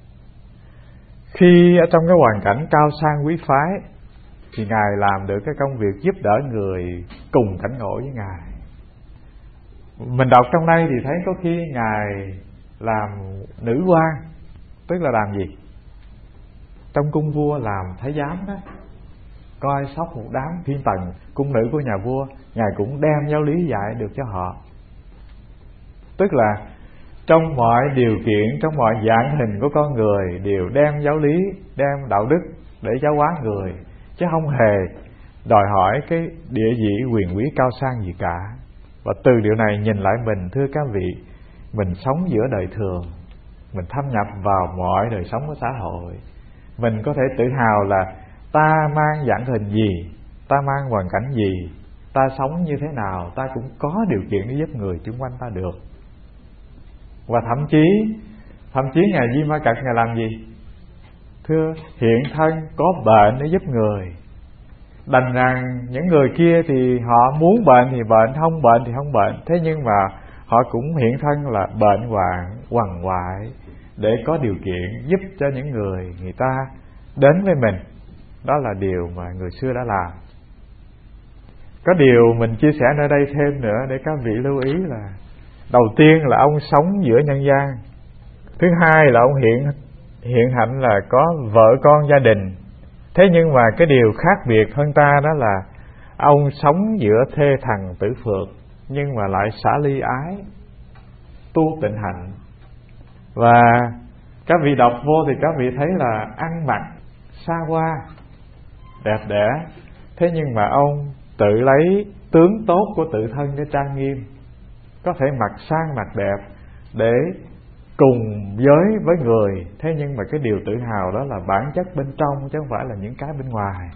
Khi ở trong cái hoàn cảnh cao sang quý phái thì ngài làm được cái công việc giúp đỡ người cùng cảnh ngộ với ngài. Mình đọc trong đây thì thấy có khi ngài làm nữ quan, tức là làm gì? Trong cung vua làm thái giám đó, coi sóc một đám thiên tần cung nữ của nhà vua, ngài cũng đem giáo lý dạy được cho họ. Tức là trong mọi điều kiện, trong mọi dạng hình của con người đều đem giáo lý, đem đạo đức để giáo hóa người, chứ không hề đòi hỏi cái địa vị quyền quý cao sang gì cả. Và từ điều này nhìn lại mình, thưa các vị, mình sống giữa đời thường, mình thâm nhập vào mọi đời sống của xã hội, mình có thể tự hào là ta mang dạng hình gì, ta mang hoàn cảnh gì, ta sống như thế nào, ta cũng có điều kiện để giúp người xung quanh ta được. Và thậm chí Thậm chí ngài Di Ma Cật ngài làm gì? Thưa, hiện thân có bệnh để giúp người. Đành rằng những người kia thì họ muốn bệnh thì bệnh, không bệnh thì không bệnh. Thế nhưng mà họ cũng hiện thân là bệnh hoạn, quằn quại để có điều kiện giúp cho những người người ta đến với mình. Đó là điều mà người xưa đã làm. Có điều mình chia sẻ nơi đây thêm nữa để các vị lưu ý là đầu tiên là ông sống giữa nhân gian. Thứ hai là ông hiện hiện hạnh là có vợ con gia đình. Thế nhưng mà cái điều khác biệt hơn ta đó là ông sống giữa thê thằng tử phượt, nhưng mà lại xả ly ái, tu tịnh hạnh. Và các vị đọc vô thì các vị thấy là ăn mặc xa hoa, đẹp đẽ. Thế nhưng mà ông tự lấy tướng tốt của tự thân để trang nghiêm, có thể mặc sang mặc đẹp để cùng giới với người. Thế nhưng mà cái điều tự hào đó là bản chất bên trong, chứ không phải là những cái bên ngoài.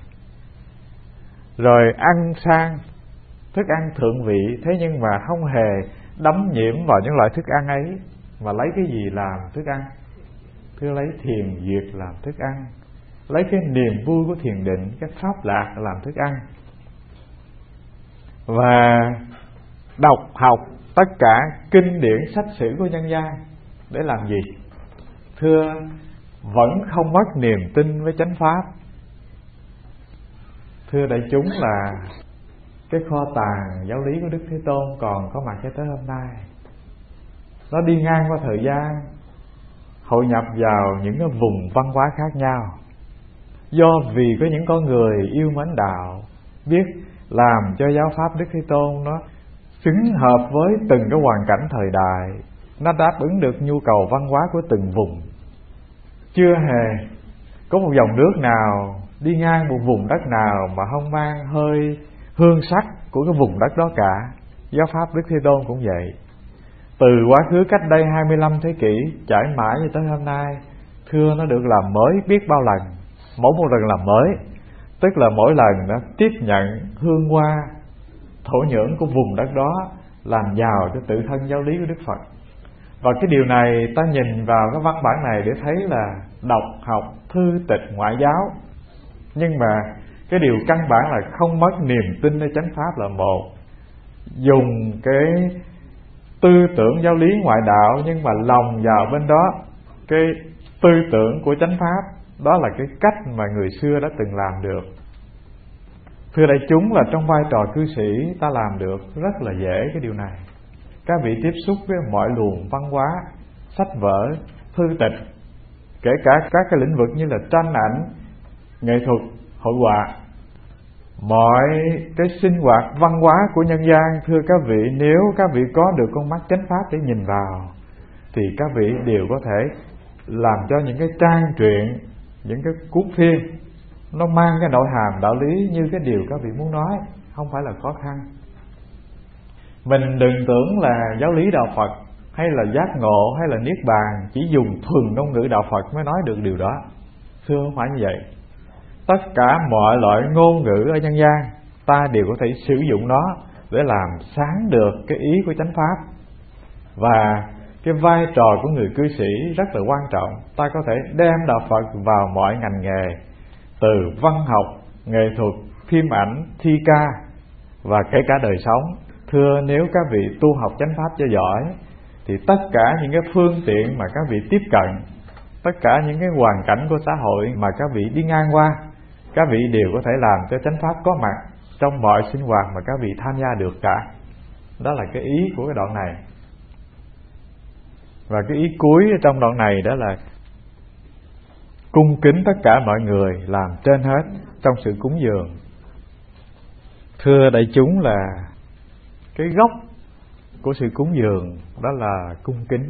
Rồi ăn sang, thức ăn thượng vị, thế nhưng mà không hề đắm nhiễm vào những loại thức ăn ấy, mà lấy cái gì làm thức ăn? Thưa, lấy thiền diệt làm thức ăn, lấy cái niềm vui của thiền định, cái pháp lạc làm thức ăn. Và đọc học tất cả kinh điển sách sử của nhân gian để làm gì? Thưa, vẫn không mất niềm tin với chánh pháp. Thưa đại chúng, là cái kho tàng giáo lý của Đức Thế Tôn còn có mặt cho tới hôm nay. Nó đi ngang qua thời gian, hội nhập vào những cái vùng văn hóa khác nhau. Do vì có những con người yêu mến đạo, biết làm cho giáo pháp Đức Thế Tôn nó xứng hợp với từng cái hoàn cảnh thời đại, nó đáp ứng được nhu cầu văn hóa của từng vùng. Chưa hề có một dòng nước nào đi ngang một vùng đất nào mà không mang hơi hương sắc của cái vùng đất đó cả. Giáo pháp Đức Thế Tôn cũng vậy. từ quá khứ cách đây hai mươi lăm thế kỷ trải mãi cho tới hôm nay, thưa nó được làm mới biết bao lần. Mỗi một lần làm mới, tức là mỗi lần nó tiếp nhận hương hoa thổ nhưỡng của vùng đất đó, làm giàu cho tự thân giáo lý của Đức Phật. Và cái điều này ta nhìn vào cái văn bản này để thấy là đọc học thư tịch ngoại giáo, nhưng mà cái điều căn bản là không mất niềm tin nơi chánh pháp là một. Dùng cái tư tưởng giáo lý ngoại đạo nhưng mà lòng vào bên đó cái tư tưởng của chánh pháp, đó là cái cách mà người xưa đã từng làm được. Thưa đại chúng, là trong vai trò cư sĩ ta làm được rất là dễ cái điều này. Các vị tiếp xúc với mọi luồng văn hóa, sách vở, thư tịch, kể cả các cái lĩnh vực như là tranh ảnh, nghệ thuật, hội họa, mọi cái sinh hoạt văn hóa của nhân gian. Thưa các vị, nếu các vị có được con mắt chánh pháp để nhìn vào, thì các vị đều có thể làm cho những cái trang truyện, những cái cuốn phim nó mang cái nội hàm đạo lý như cái điều các vị muốn nói, không phải là khó khăn. Mình đừng tưởng là giáo lý đạo Phật hay là giác ngộ hay là niết bàn chỉ dùng thuần ngôn ngữ đạo Phật mới nói được điều đó. Thưa không phải như vậy. Tất cả mọi loại ngôn ngữ ở nhân gian ta đều có thể sử dụng nó để làm sáng được cái ý của chánh pháp. Và cái vai trò của người cư sĩ rất là quan trọng. Ta có thể đem đạo Phật vào mọi ngành nghề, từ văn học, nghệ thuật, phim ảnh, thi ca và kể cả đời sống. Thưa, nếu các vị tu học chánh pháp cho giỏi thì tất cả những cái phương tiện mà các vị tiếp cận, tất cả những cái hoàn cảnh của xã hội mà các vị đi ngang qua, các vị đều có thể làm cho chánh pháp có mặt trong mọi sinh hoạt mà các vị tham gia được cả. Đó là cái ý của cái đoạn này. Và cái ý cuối trong đoạn này đó là cung kính tất cả mọi người làm trên hết trong sự cúng dường. Thưa đại chúng, là cái gốc của sự cúng dường đó là cung kính.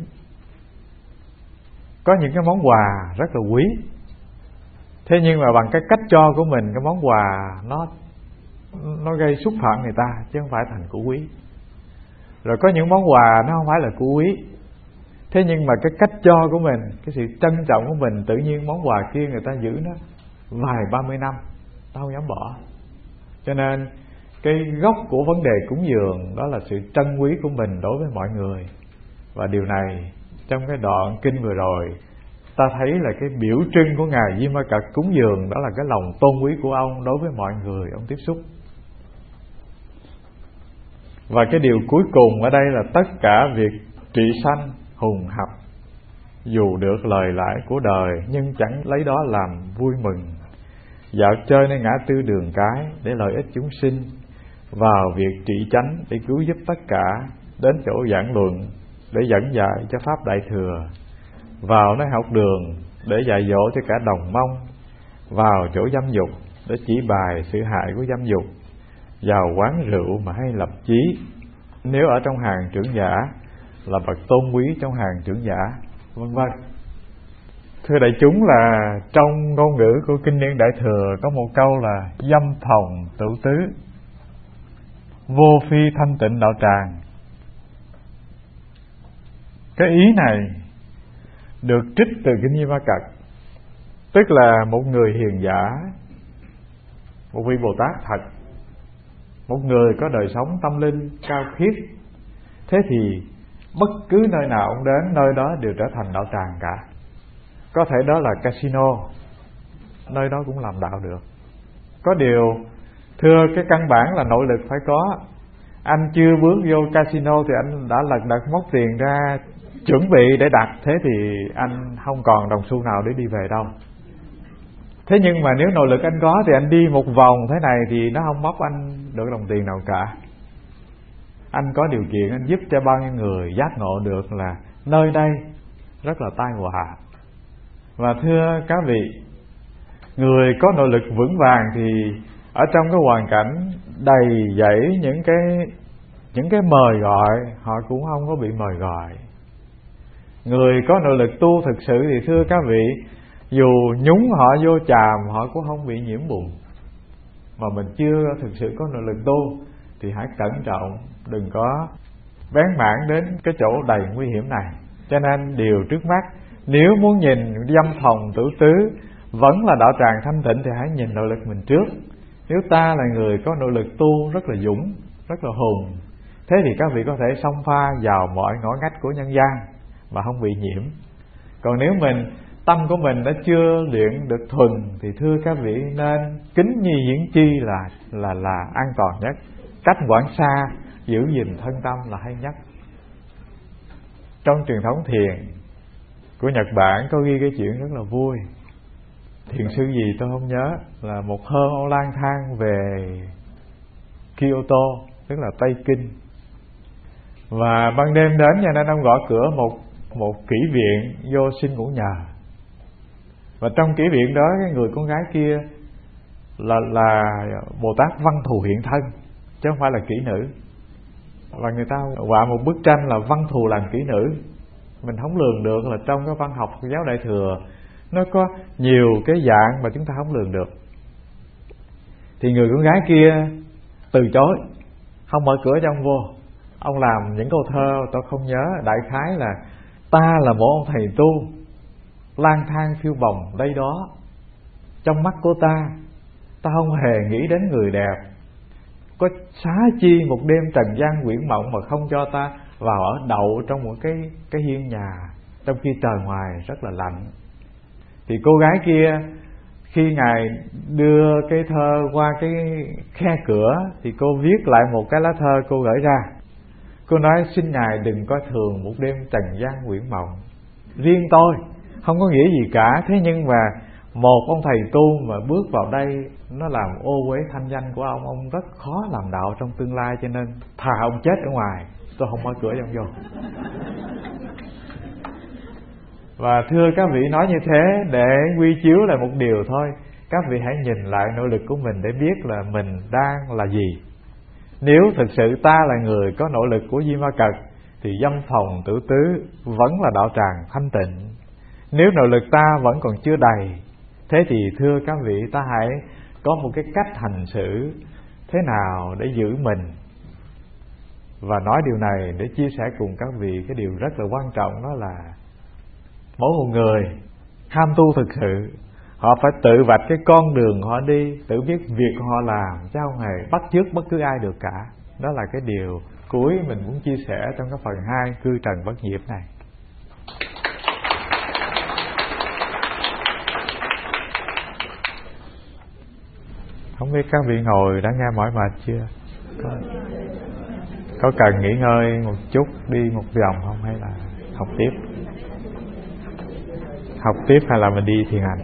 Có những cái món quà rất là quý, thế nhưng mà bằng cái cách cho của mình, cái món quà nó nó gây xúc phạm người ta chứ không phải thành của quý. Rồi có những món quà nó không phải là của quý, thế nhưng mà cái cách cho của mình, cái sự trân trọng của mình, tự nhiên món quà kia người ta giữ nó vài ba mươi năm, ta không dám bỏ. Cho nên cái gốc của vấn đề cúng dường đó là sự trân quý của mình đối với mọi người. Và điều này trong cái đoạn kinh vừa rồi ta thấy là cái biểu trưng của Ngài Di Ma Cật cúng dường, đó là cái lòng tôn quý của ông đối với mọi người ông tiếp xúc. Và cái điều cuối cùng ở đây là tất cả việc trị sanh hùng hập, dù được lời lãi của đời nhưng chẳng lấy đó làm vui mừng, dạo chơi nơi ngã tư đường cái để lợi ích chúng sinh, vào việc trị chánh để cứu giúp tất cả, đến chỗ giảng luận để dẫn dạy cho pháp đại thừa, vào nơi học đường để dạy dỗ cho cả đồng mông, vào chỗ dâm dục để chỉ bài sự hại của dâm dục, vào quán rượu mà hay lập chí, nếu ở trong hàng trưởng giả là bậc tôn quý trong hàng trưởng giả, vân vân. Thưa đại chúng, là trong ngôn ngữ của kinh điển Đại Thừa có một câu là dâm phòng tự tứ, vô phi thanh tịnh đạo tràng. Cái ý này được trích từ kinh Di Ma Cật, tức là một người hiền giả, một vị Bồ Tát thật, một người có đời sống tâm linh cao khiết, thế thì bất cứ nơi nào ông đến, nơi đó đều trở thành đạo tràng cả. Có thể đó là casino, nơi đó cũng làm đạo được. Có điều, thưa, cái căn bản là nội lực phải có. Anh chưa bước vô casino thì anh đã lật đật móc tiền ra chuẩn bị để đặt, thế thì anh không còn đồng xu nào để đi về đâu. Thế nhưng mà nếu nội lực anh có thì anh đi một vòng thế này thì nó không móc anh được đồng tiền nào cả. Anh có điều kiện anh giúp cho bao nhiêu người giác ngộ được là nơi đây rất là tai họa. Và thưa các vị, người có nội lực vững vàng thì ở trong cái hoàn cảnh đầy dẫy những cái những cái mời gọi, họ cũng không có bị mời gọi. Người có nội lực tu thực sự thì thưa các vị, dù nhúng họ vô chàm họ cũng không bị nhiễm bùn. Mà mình chưa thực sự có nội lực tu thì hãy cẩn trọng, đừng có bén mảng đến cái chỗ đầy nguy hiểm này. Cho nên điều trước mắt, nếu muốn nhìn dâm phòng tử tứ vẫn là đạo tràng thanh tịnh thì hãy nhìn nội lực mình trước. Nếu ta là người có nội lực tu rất là dũng, rất là hùng, thế thì các vị có thể xông pha vào mọi ngõ ngách của nhân gian mà không bị nhiễm. Còn nếu mình tâm của mình đã chưa luyện được thuần thì thưa các vị nên kính nhi diễn chi là là là an toàn nhất. Cách quảng xa giữ gìn thân tâm là hay nhất. Trong truyền thống thiền của Nhật Bản có ghi cái chuyện rất là vui. Thiền sư gì tôi không nhớ, là một hôm ông lang thang về Kyoto, tức là Tây Kinh, và ban đêm đến cho nên ông gõ cửa một một kỹ viện vô xin ngủ nhờ. Và trong kỹ viện đó cái người con gái kia là là Bồ Tát Văn Thù hiện thân, chứ không phải là kỹ nữ. Và người ta họa một bức tranh là Văn Thù làm kỹ nữ. Mình không lường được là trong cái văn học giáo Đại Thừa nó có nhiều cái dạng mà chúng ta không lường được. Thì người con gái kia từ chối, không mở cửa cho ông vô. Ông làm những câu thơ tôi không nhớ, đại khái là: ta là một ông thầy tu lang thang phiêu bồng đây đó, trong mắt của ta, ta không hề nghĩ đến người đẹp, có xá chi một đêm trần gian quyển mộng mà không cho ta vào ở đậu trong một cái cái hiên nhà, trong khi trời ngoài rất là lạnh. Thì cô gái kia khi Ngài đưa cái thơ qua cái khe cửa thì cô viết lại một cái lá thơ cô gửi ra. Cô nói: xin Ngài đừng coi thường một đêm trần gian quyển mộng. Riêng tôi không có nghĩa gì cả, thế nhưng mà một ông thầy tu mà bước vào đây nó làm ô uế thanh danh của ông, ông rất khó làm đạo trong tương lai, cho nên thà ông chết ở ngoài, tôi không mở cửa cho ông vô. Và thưa các vị, nói như thế để quy chiếu lại một điều thôi. Các vị hãy nhìn lại nỗ lực của mình để biết là mình đang là gì. Nếu thực sự ta là người có nỗ lực của Di Ma Cật thì dâm phòng tử tứ vẫn là đạo tràng thanh tịnh. Nếu nỗ lực ta vẫn còn chưa đầy, thế thì thưa các vị, ta hãy có một cái cách hành xử thế nào để giữ mình. Và nói điều này để chia sẻ cùng các vị cái điều rất là quan trọng, đó là mỗi một người ham tu thực sự, họ phải tự vạch cái con đường họ đi, tự biết việc họ làm, chứ không hề bắt chước bất cứ ai được cả. Đó là cái điều cuối mình muốn chia sẻ trong cái phần hai cư trần bất nhiễm này. Không biết các vị ngồi đã nghe mỏi mệt chưa? Có, có cần nghỉ ngơi một chút, đi một vòng không, hay là học tiếp? Học tiếp hay là mình đi thiền hành?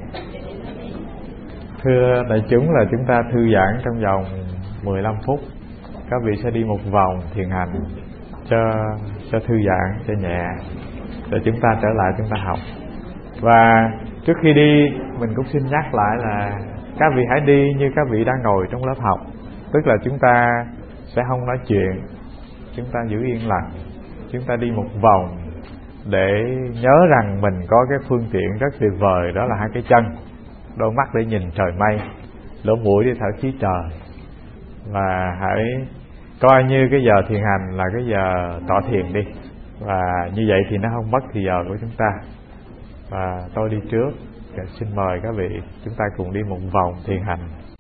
Thưa đại chúng là chúng ta thư giãn trong vòng mười lăm phút. Các vị sẽ đi một vòng thiền hành cho cho thư giãn, cho nhẹ, rồi chúng ta trở lại chúng ta học. Và trước khi đi mình cũng xin nhắc lại là các vị hãy đi như các vị đang ngồi trong lớp học. Tức là chúng ta sẽ không nói chuyện, chúng ta giữ yên lặng, chúng ta đi một vòng để nhớ rằng mình có cái phương tiện rất tuyệt vời, đó là hai cái chân, đôi mắt để nhìn trời mây, lỗ mũi để thở khí trời. Và hãy coi như cái giờ thiền hành là cái giờ tọa thiền đi, và như vậy thì nó không mất thì giờ của chúng ta. Và tôi đi trước, xin mời các vị chúng ta cùng đi một vòng thiền hành.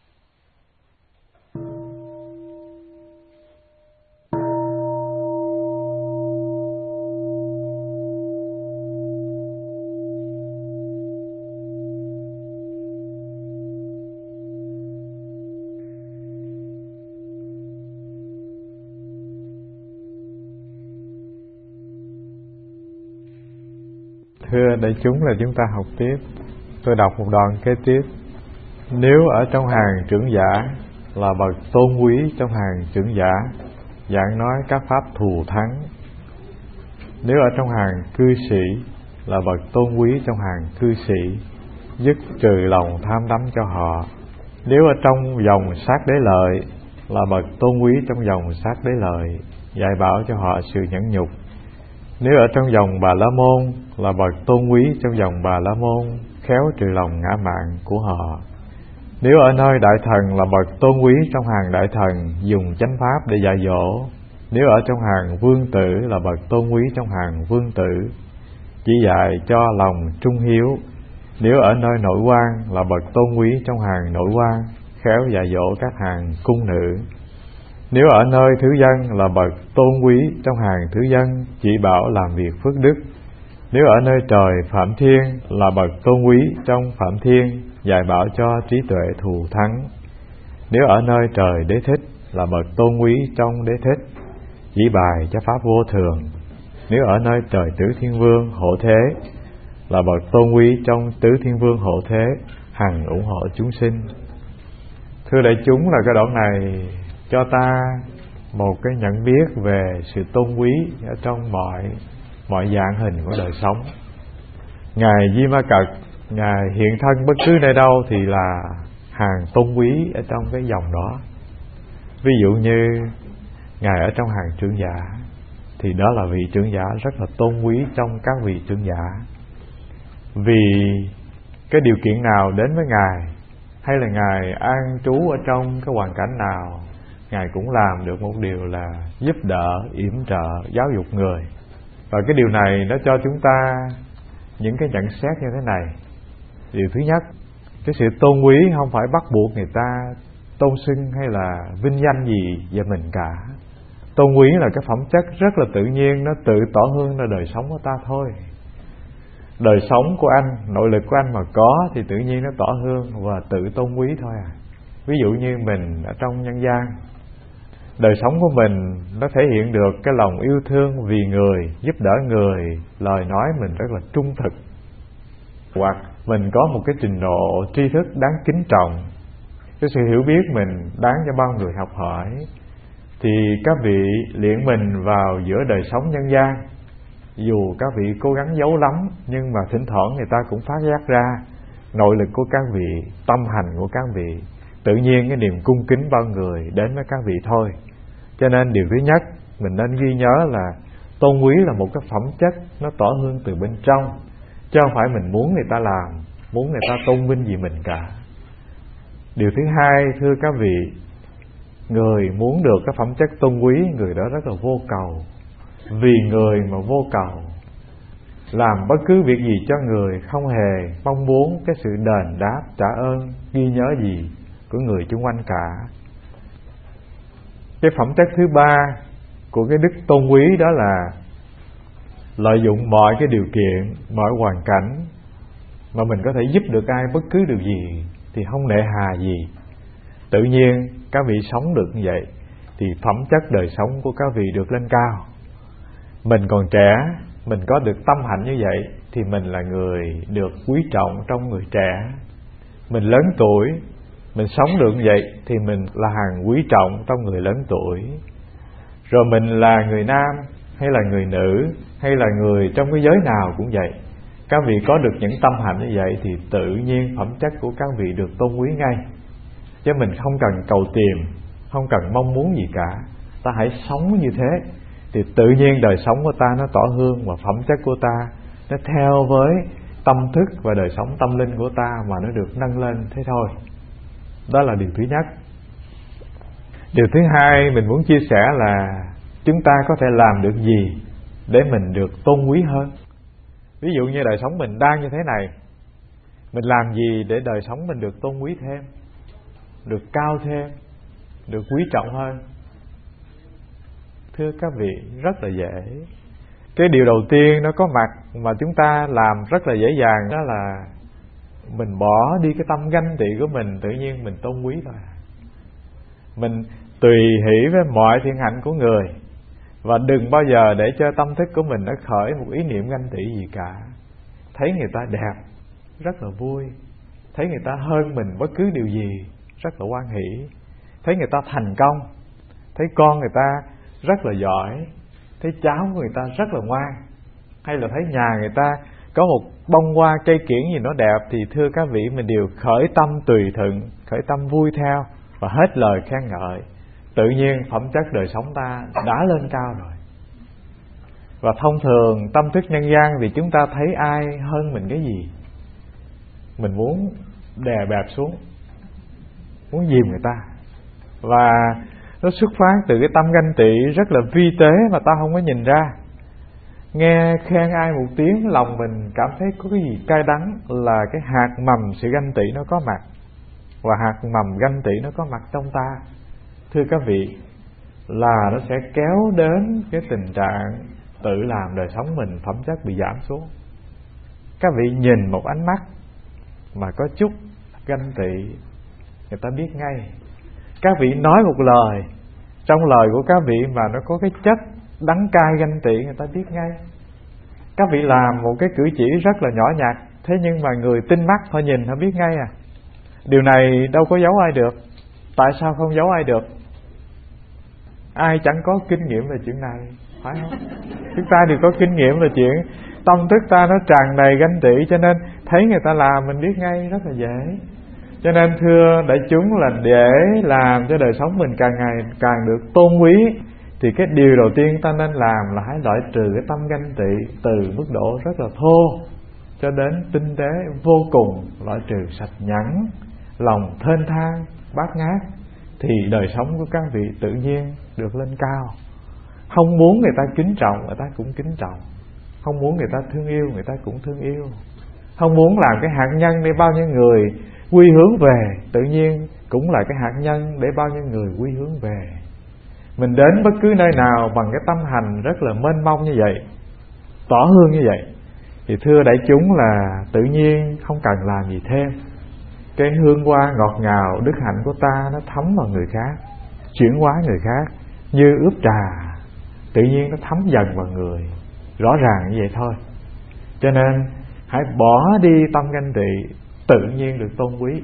Thưa đại chúng là chúng ta học tiếp. Tôi đọc một đoạn kế tiếp. Nếu ở trong hàng trưởng giả là bậc tôn quý trong hàng trưởng giả, dạng nói các pháp thù thắng. Nếu ở trong hàng cư sĩ là bậc tôn quý trong hàng cư sĩ, dứt trừ lòng tham đắm cho họ. Nếu ở trong dòng sát đế lợi là bậc tôn quý trong dòng sát đế lợi, dạy bảo cho họ sự nhẫn nhục. Nếu ở trong dòng Bà La Môn là bậc tôn quý trong dòng Bà La Môn, khéo trừ lòng ngã mạn của họ. Nếu ở nơi đại thần là bậc tôn quý trong hàng đại thần, dùng chánh pháp để dạy dỗ, Nếu ở trong hàng vương tử là bậc tôn quý trong hàng vương tử, chỉ dạy cho lòng trung hiếu. Nếu ở nơi nội quan là bậc tôn quý trong hàng nội quan, khéo dạy dỗ các hàng cung nữ. Nếu ở nơi thứ dân là bậc tôn quý trong hàng thứ dân, chỉ bảo làm việc phước đức. Nếu ở nơi trời Phạm Thiên là bậc tôn quý trong Phạm Thiên, dạy bảo cho trí tuệ thù thắng. Nếu ở nơi trời Đế Thích là bậc tôn quý trong Đế Thích, chỉ bài cho pháp vô thường. Nếu ở nơi trời Tứ Thiên Vương Hộ Thế là bậc tôn quý trong Tứ Thiên Vương Hộ Thế, hằng ủng hộ chúng sinh. Thưa đại chúng, là cái đoạn này cho ta một cái nhận biết về sự tôn quý ở trong mọi mọi dạng hình của đời sống. Ngài Di Ma Cật, Ngài hiện thân bất cứ nơi đâu thì là hàng tôn quý ở trong cái dòng đó. Ví dụ như Ngài ở trong hàng trưởng giả, thì đó là vị trưởng giả rất là tôn quý trong các vị trưởng giả. Vì cái điều kiện nào đến với Ngài, hay là Ngài an trú ở trong cái hoàn cảnh nào, Ngài cũng làm được một điều là giúp đỡ, yểm trợ, giáo dục người. Và cái điều này nó cho chúng ta những cái nhận xét như thế này. Điều thứ nhất, cái sự tôn quý không phải bắt buộc người ta tôn xưng hay là vinh danh gì về mình cả. Tôn quý là cái phẩm chất rất là tự nhiên, nó tự tỏ hương ra đời sống của ta thôi. Đời sống của anh, nội lực của anh mà có thì tự nhiên nó tỏ hương và tự tôn quý thôi à. Ví dụ như mình ở trong nhân gian, đời sống của mình nó thể hiện được cái lòng yêu thương vì người, giúp đỡ người, lời nói mình rất là trung thực. Hoặc mình có một cái trình độ tri thức đáng kính trọng, cái sự hiểu biết mình đáng cho bao người học hỏi, thì các vị luyện mình vào giữa đời sống nhân gian. Dù các vị cố gắng giấu lắm, nhưng mà thỉnh thoảng người ta cũng phát giác ra nội lực của các vị, tâm hành của các vị. Tự nhiên cái niềm cung kính bao người đến với các vị thôi. Cho nên điều thứ nhất mình nên ghi nhớ là tôn quý là một cái phẩm chất nó tỏ hương từ bên trong, chứ không phải mình muốn người ta làm, muốn người ta tôn vinh gì mình cả. Điều thứ hai, thưa các vị, người muốn được cái phẩm chất tôn quý, người đó rất là vô cầu. Vì người mà vô cầu, làm bất cứ việc gì cho người, không hề mong muốn cái sự đền đáp, trả ơn, ghi nhớ gì của người chung quanh cả. Cái phẩm chất thứ ba của cái đức tôn quý đó là lợi dụng mọi cái điều kiện, mọi hoàn cảnh mà mình có thể giúp được ai bất cứ điều gì thì không nể hà gì. Tự nhiên các vị sống được như vậy thì phẩm chất đời sống của các vị được lên cao. Mình còn trẻ, mình có được tâm hạnh như vậy thì mình là người được quý trọng trong người trẻ. Mình lớn tuổi, mình sống được như vậy thì mình là hàng quý trọng trong người lớn tuổi. Rồi mình là người nam hay là người nữ, hay là người trong cái giới nào cũng vậy, các vị có được những tâm hạnh như vậy thì tự nhiên phẩm chất của các vị được tôn quý ngay. Chứ mình không cần cầu tìm, không cần mong muốn gì cả. Ta hãy sống như thế thì tự nhiên đời sống của ta nó tỏ hương, và phẩm chất của ta nó theo với tâm thức và đời sống tâm linh của ta mà nó được nâng lên thế thôi. Đó là điều thứ nhất. Điều thứ hai mình muốn chia sẻ là chúng ta có thể làm được gì để mình được tôn quý hơn. Ví dụ như đời sống mình đang như thế này, mình làm gì để đời sống mình được tôn quý thêm, được cao thêm, được quý trọng hơn? Thưa các vị, rất là dễ. Cái điều đầu tiên nó có mặt mà chúng ta làm rất là dễ dàng, đó là mình bỏ đi cái tâm ganh tị của mình, tự nhiên mình tôn quý thôi. Mình tùy hỷ với mọi thiện hạnh của người, và đừng bao giờ để cho tâm thức của mình nó khởi một ý niệm ganh tị gì cả. Thấy người ta đẹp rất là vui, thấy người ta hơn mình bất cứ điều gì rất là hoan hỷ, thấy người ta thành công, thấy con người ta rất là giỏi, thấy cháu của người ta rất là ngoan, hay là thấy nhà người ta có một bông hoa cây kiển gì nó đẹp, thì thưa các vị, mình đều khởi tâm tùy thuận, khởi tâm vui theo và hết lời khen ngợi. Tự nhiên phẩm chất đời sống ta đã lên cao rồi. Và thông thường tâm thức nhân gian, vì chúng ta thấy ai hơn mình cái gì, mình muốn đè bẹp xuống, muốn dìm người ta. Và nó xuất phát từ cái tâm ganh tị rất là vi tế mà ta không có nhìn ra. Nghe khen ai một tiếng, lòng mình cảm thấy có cái gì cay đắng, là cái hạt mầm sự ganh tị nó có mặt, và hạt mầm ganh tị nó có mặt trong ta. Thưa các vị, là nó sẽ kéo đến cái tình trạng tự làm đời sống mình phẩm chất bị giảm xuống. Các vị nhìn một ánh mắt mà có chút ganh tị, người ta biết ngay. Các vị nói một lời, trong lời của các vị mà nó có cái chất đắng cay ganh tị, người ta biết ngay. Các vị làm một cái cử chỉ rất là nhỏ nhặt, thế nhưng mà người tinh mắt họ nhìn họ biết ngay à. Điều này đâu có giấu ai được. Tại sao không giấu ai được? Ai chẳng có kinh nghiệm về chuyện này, phải không? Chúng ta đều có kinh nghiệm về chuyện tâm thức ta nó tràn đầy ganh tị, cho nên thấy người ta làm mình biết ngay rất là dễ. Cho nên thưa đại chúng, là để làm cho đời sống mình càng ngày càng được tôn quý, thì cái điều đầu tiên ta nên làm là hãy loại trừ cái tâm ganh tị từ mức độ rất là thô cho đến tinh tế vô cùng, loại trừ sạch nhẵn, lòng thênh thang, bát ngát, thì đời sống của các vị tự nhiên được lên cao. Không muốn người ta kính trọng, người ta cũng kính trọng. Không muốn người ta thương yêu, người ta cũng thương yêu. Không muốn làm cái hạt nhân để bao nhiêu người quy hướng về, tự nhiên cũng là cái hạt nhân để bao nhiêu người quy hướng về. Mình đến bất cứ nơi nào bằng cái tâm hành rất là mênh mông như vậy, tỏ hương như vậy, thì thưa đại chúng là tự nhiên không cần làm gì thêm. Cái hương hoa ngọt ngào đức hạnh của ta nó thấm vào người khác, chuyển hóa người khác như ướp trà, tự nhiên nó thấm dần vào người. Rõ ràng như vậy thôi. Cho nên hãy bỏ đi tâm ganh tị, tự nhiên được tôn quý.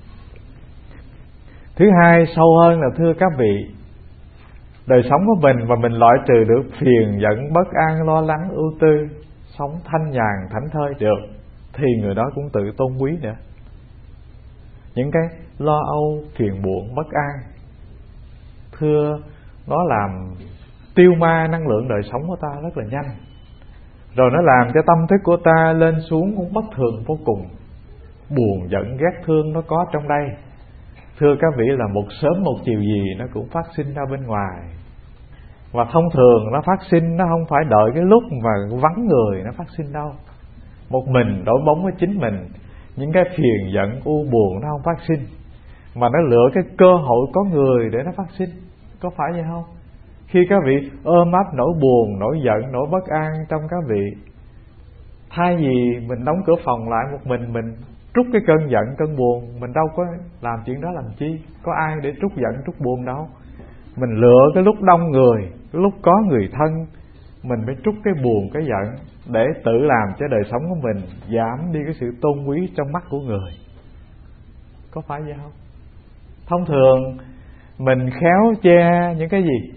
Thứ hai, sâu hơn là thưa các vị, đời sống của mình mà mình loại trừ được phiền giận, bất an, lo lắng, ưu tư, sống thanh nhàn, thảnh thơi được, thì người đó cũng tự tôn quý nữa. Những cái lo âu, phiền muộn, bất an, thưa, nó làm tiêu ma năng lượng đời sống của ta rất là nhanh. Rồi nó làm cho tâm thức của ta lên xuống cũng bất thường vô cùng. Buồn, giận, ghét, thương nó có trong đây. Thưa các vị, là một sớm một chiều gì nó cũng phát sinh ra bên ngoài. Và thông thường nó phát sinh, nó không phải đợi cái lúc mà vắng người nó phát sinh đâu. Một mình đối bóng với chính mình, những cái phiền giận, u buồn nó không phát sinh, mà nó lựa cái cơ hội có người để nó phát sinh. Có phải vậy không? Khi các vị ôm ấp nỗi buồn, nỗi giận, nỗi bất an trong các vị, thay vì mình đóng cửa phòng lại một mình, mình trút cái cơn giận, cơn buồn, mình đâu có làm chuyện đó làm chi. Có ai để trút giận, trút buồn đâu. Mình lựa cái lúc đông người, cái lúc có người thân, mình mới trút cái buồn, cái giận, để tự làm cho đời sống của mình giảm đi cái sự tôn quý trong mắt của người. Có phải vậy không? Thông thường mình khéo che những cái gì?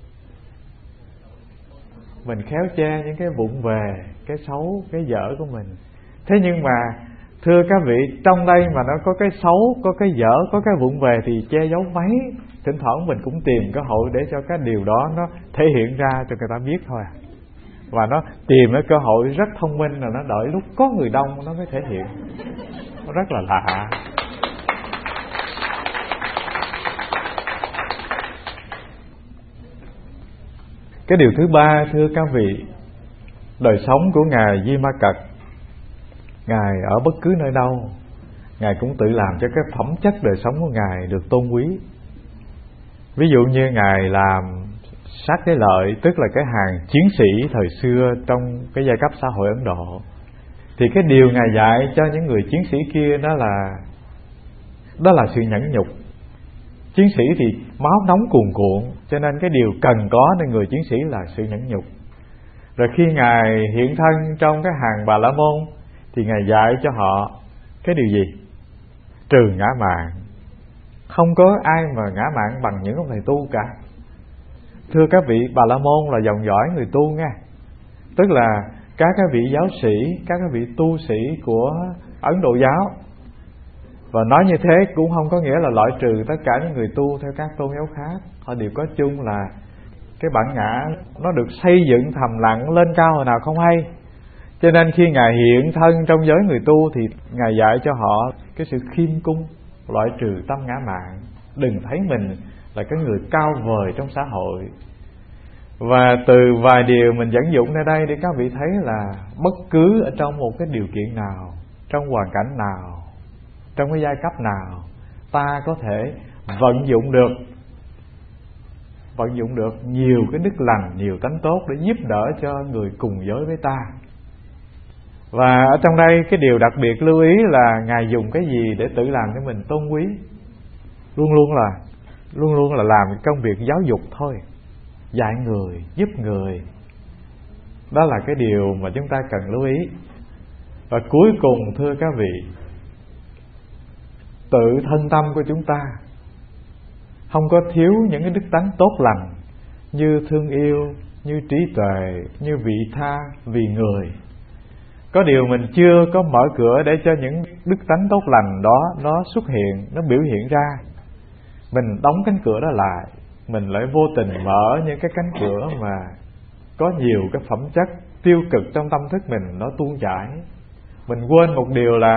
Mình khéo che những cái vụng về, cái xấu, cái dở của mình. Thế nhưng mà thưa các vị, trong đây mà nó có cái xấu, có cái dở, có cái vụng về thì che giấu mấy. Thỉnh thoảng mình cũng tìm cơ hội để cho cái điều đó nó thể hiện ra cho người ta biết thôi. Và nó tìm cái cơ hội rất thông minh, là nó đợi lúc có người đông nó mới thể hiện. Nó rất là lạ. Cái điều thứ ba, thưa các vị, đời sống của Ngài Di Ma Cật, Ngài ở bất cứ nơi đâu, Ngài cũng tự làm cho cái phẩm chất đời sống của Ngài được tôn quý. Ví dụ như Ngài làm sát cái lợi, tức là cái hàng chiến sĩ thời xưa trong cái giai cấp xã hội Ấn Độ, thì cái điều Ngài dạy cho những người chiến sĩ kia đó là đó là sự nhẫn nhục. Chiến sĩ thì máu nóng cuồn cuộn, cho nên cái điều cần cóในngười chiến sĩ là sự nhẫn nhục. Rồi khi Ngài hiện thân trong cái hàng Bà La Môn, thì Ngài dạy cho họ cái điều gì? Trừ ngã mạn. Không có ai mà ngã mạn bằng những ông thầy tu cả. Thưa các vị, Bà La Môn là dòng dõi người tu nha. Tức là các cái vị giáo sĩ, các cái vị tu sĩ của Ấn Độ giáo. Và nói như thế cũng không có nghĩa là loại trừ tất cả những người tu theo các tôn giáo khác. Họ đều có chung là cái bản ngã nó được xây dựng thầm lặng lên cao hồi nào không hay. Cho nên khi Ngài hiện thân trong giới người tu thì Ngài dạy cho họ cái sự khiêm cung, loại trừ tâm ngã mạn. Đừng thấy mình là cái người cao vời trong xã hội. Và từ vài điều mình dẫn dụng ở đây để các vị thấy là bất cứ ở trong một cái điều kiện nào, trong hoàn cảnh nào, trong cái giai cấp nào, ta có thể vận dụng được vận dụng được nhiều cái đức lành, nhiều tánh tốt để giúp đỡ cho người cùng giới với ta. Và ở trong đây cái điều đặc biệt lưu ý là Ngài dùng cái gì để tự làm cho mình tôn quý? Luôn luôn là Luôn luôn là làm công việc giáo dục thôi, dạy người, giúp người. Đó là cái điều mà chúng ta cần lưu ý. Và cuối cùng thưa các vị, tự thân tâm của chúng ta không có thiếu những cái đức tánh tốt lành như thương yêu, như trí tuệ, như vị tha, vì người. Có điều mình chưa có mở cửa để cho những đức tánh tốt lành đó nó xuất hiện, nó biểu hiện ra. Mình đóng cánh cửa đó lại, mình lại vô tình mở những cái cánh cửa mà có nhiều cái phẩm chất tiêu cực trong tâm thức mình nó tuôn chảy. Mình quên một điều là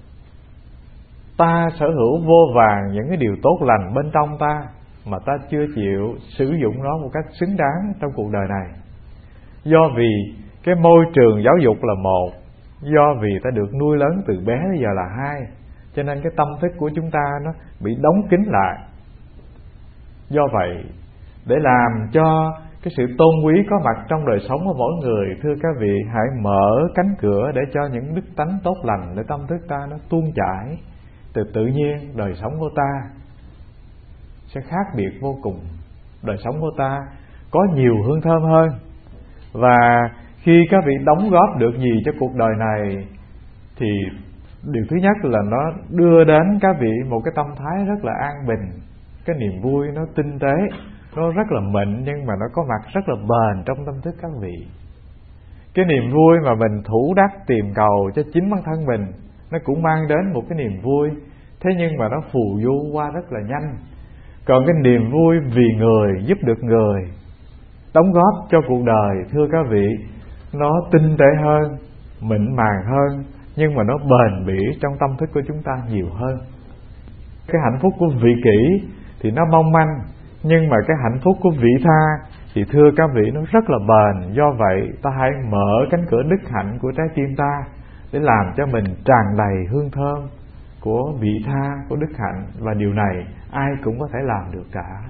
ta sở hữu vô vàn những cái điều tốt lành bên trong ta mà ta chưa chịu sử dụng nó một cách xứng đáng trong cuộc đời này. Do vì cái môi trường giáo dục là một, do vì ta được nuôi lớn từ bé đến giờ là hai, cho nên cái tâm thức của chúng ta nó bị đóng kín lại. Do vậy, để làm cho cái sự tôn quý có mặt trong đời sống của mỗi người, thưa các vị, hãy mở cánh cửa để cho những đức tánh tốt lành để tâm thức ta nó tuôn chảy. Từ tự nhiên đời sống của ta sẽ khác biệt vô cùng. Đời sống của ta có nhiều hương thơm hơn. Và khi các vị đóng góp được gì cho cuộc đời này thì điều thứ nhất là nó đưa đến các vị một cái tâm thái rất là an bình. Cái niềm vui nó tinh tế, nó rất là mịn, nhưng mà nó có mặt rất là bền trong tâm thức các vị. Cái niềm vui mà mình thủ đắc tìm cầu cho chính bản thân mình, nó cũng mang đến một cái niềm vui, thế nhưng mà nó phù du qua rất là nhanh. Còn cái niềm vui vì người, giúp được người, đóng góp cho cuộc đời, thưa các vị, nó tinh tế hơn, mịn màng hơn, nhưng mà nó bền bỉ trong tâm thức của chúng ta nhiều hơn. Cái hạnh phúc của vị kỷ thì nó mong manh, nhưng mà cái hạnh phúc của vị tha thì thưa các vị nó rất là bền. Do vậy ta hãy mở cánh cửa đức hạnh của trái tim ta để làm cho mình tràn đầy hương thơm của vị tha, của đức hạnh. Và điều này ai cũng có thể làm được cả.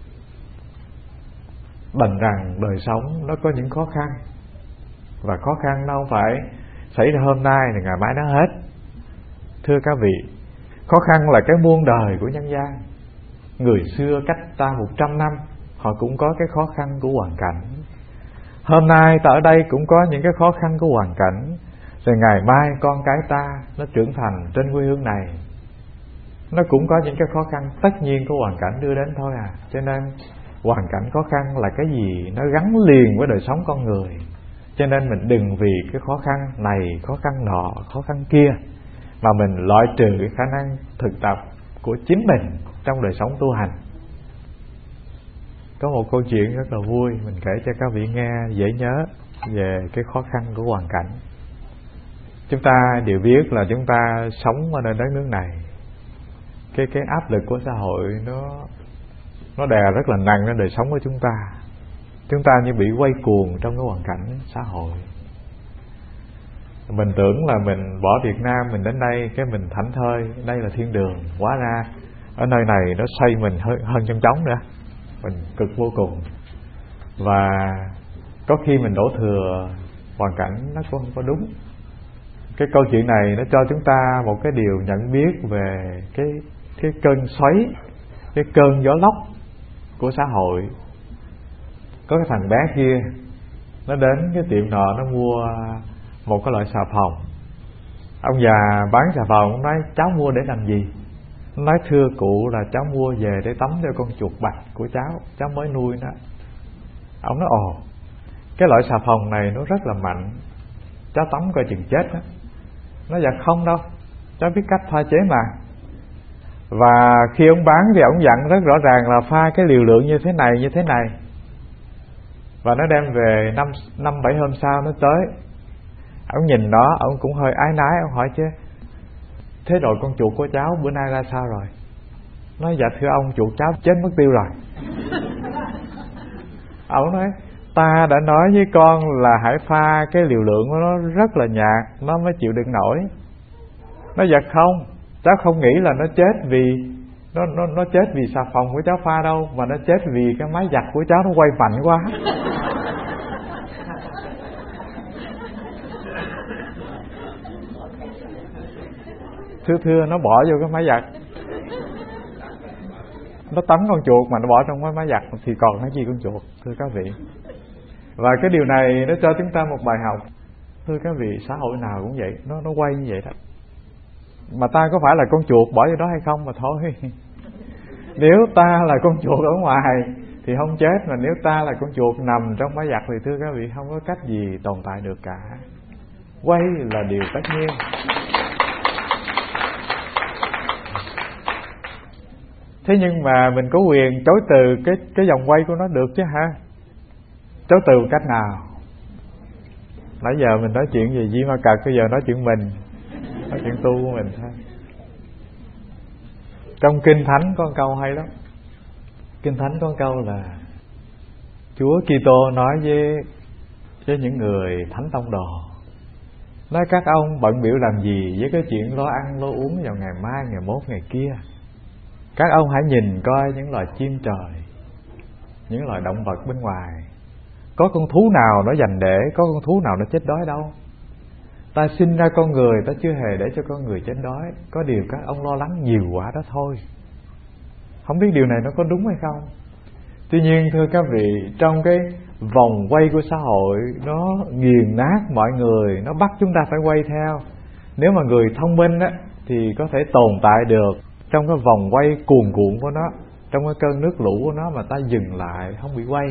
Đành rằng đời sống nó có những khó khăn, và khó khăn nó không phải xảy ra hôm nay thì ngày mai nó hết. Thưa các vị, khó khăn là cái muôn đời của nhân gian. Người xưa cách ta một trăm năm, họ cũng có cái khó khăn của hoàn cảnh. Hôm nay ta ở đây cũng có những cái khó khăn của hoàn cảnh. Rồi ngày mai con cái ta nó trưởng thành trên quê hương này, nó cũng có những cái khó khăn tất nhiên của hoàn cảnh đưa đến thôi à. Cho nên hoàn cảnh khó khăn là cái gì nó gắn liền với đời sống con người. Cho nên mình đừng vì cái khó khăn này, khó khăn nọ, khó khăn kia mà mình loại trừ cái khả năng thực tập của chính mình trong đời sống tu hành. Có một câu chuyện rất là vui mình kể cho các vị nghe dễ nhớ về cái khó khăn của hoàn cảnh. Chúng ta đều biết là chúng ta sống ở nơi đất nước này, cái cái áp lực của xã hội nó nó đè rất là nặng lên đời sống của chúng ta. Chúng ta như bị quay cuồng trong cái hoàn cảnh xã hội. Mình tưởng là mình bỏ Việt Nam mình đến đây cái mình thảnh thơi, đây là thiên đường. Hóa ra ở nơi này nó xoay mình hơn, hơn chân trống nữa. Mình cực vô cùng. Và có khi mình đổ thừa hoàn cảnh nó cũng không có đúng. Cái câu chuyện này nó cho chúng ta một cái điều nhận biết về cái, cái cơn xoáy, cái cơn gió lốc của xã hội. Có cái thằng bé kia, nó đến cái tiệm nọ, nó mua một cái loại xà phòng. Ông già bán xà phòng, ông nói cháu mua để làm gì? Ông nói thưa cụ là cháu mua về để tắm cho con chuột bạch của cháu, cháu mới nuôi nó. Ông nói ồ, cái loại xà phòng này nó rất là mạnh, cháu tắm coi chừng chết đó. Nó dạ không đâu, cháu biết cách pha chế mà. Và khi ông bán thì ông dặn rất rõ ràng là pha cái liều lượng như thế này, như thế này. Và nó đem về năm, năm bảy hôm sau nó tới. Ông nhìn nó, ông cũng hơi ái nái, ông hỏi chứ thế rồi con chuột của cháu bữa nay ra sao rồi? Nói dạ thưa ông, chuột cháu chết mất tiêu rồi. Ông nói ta đã nói với con là hãy pha cái liều lượng của nó rất là nhạt, nó mới chịu đựng nổi. Nói dạ không, cháu không nghĩ là nó chết vì nó nó nó chết vì xà phòng của cháu pha đâu, mà nó chết vì cái máy giặt của cháu nó quay mạnh quá. Thưa thưa nó bỏ vô cái máy giặt, nó tắm con chuột mà nó bỏ trong cái máy giặt thì còn cái gì con chuột, thưa các vị. Và cái điều này nó cho chúng ta một bài học. Thưa các vị, xã hội nào cũng vậy, nó nó quay như vậy đó. Mà ta có phải là con chuột bỏ vô đó hay không mà thôi. Nếu ta là con chuột ở ngoài thì không chết, mà nếu ta là con chuột nằm trong máy giặt thì thưa các vị, không có cách gì tồn tại được cả. Quay là điều tất nhiên. Thế nhưng mà mình có quyền chối từ cái cái vòng quay của nó được chứ ha. Chối từ cách nào? Nãy giờ mình nói chuyện về Di Ma Cật, bây giờ nói chuyện mình, nói chuyện tu của mình thôi. Trong Kinh Thánh có một câu hay lắm. Kinh Thánh có một câu là Chúa Kitô nói với với những người thánh tông đồ, nói các ông bận bịu làm gì với cái chuyện lo ăn lo uống vào ngày mai, ngày mốt, ngày kia. Các ông hãy nhìn coi những loài chim trời, những loài động vật bên ngoài. Có con thú nào nó dành để, có con thú nào nó chết đói đâu. Ta sinh ra con người, ta chưa hề để cho con người chết đói. Có điều các ông lo lắng nhiều quá đó thôi. Không biết điều này nó có đúng hay không. Tuy nhiên thưa các vị, trong cái vòng quay của xã hội, nó nghiền nát mọi người, nó bắt chúng ta phải quay theo. Nếu mà người thông minh á, thì có thể tồn tại được trong cái vòng quay cuồn cuộn của nó, trong cái cơn nước lũ của nó mà ta dừng lại, không bị quay.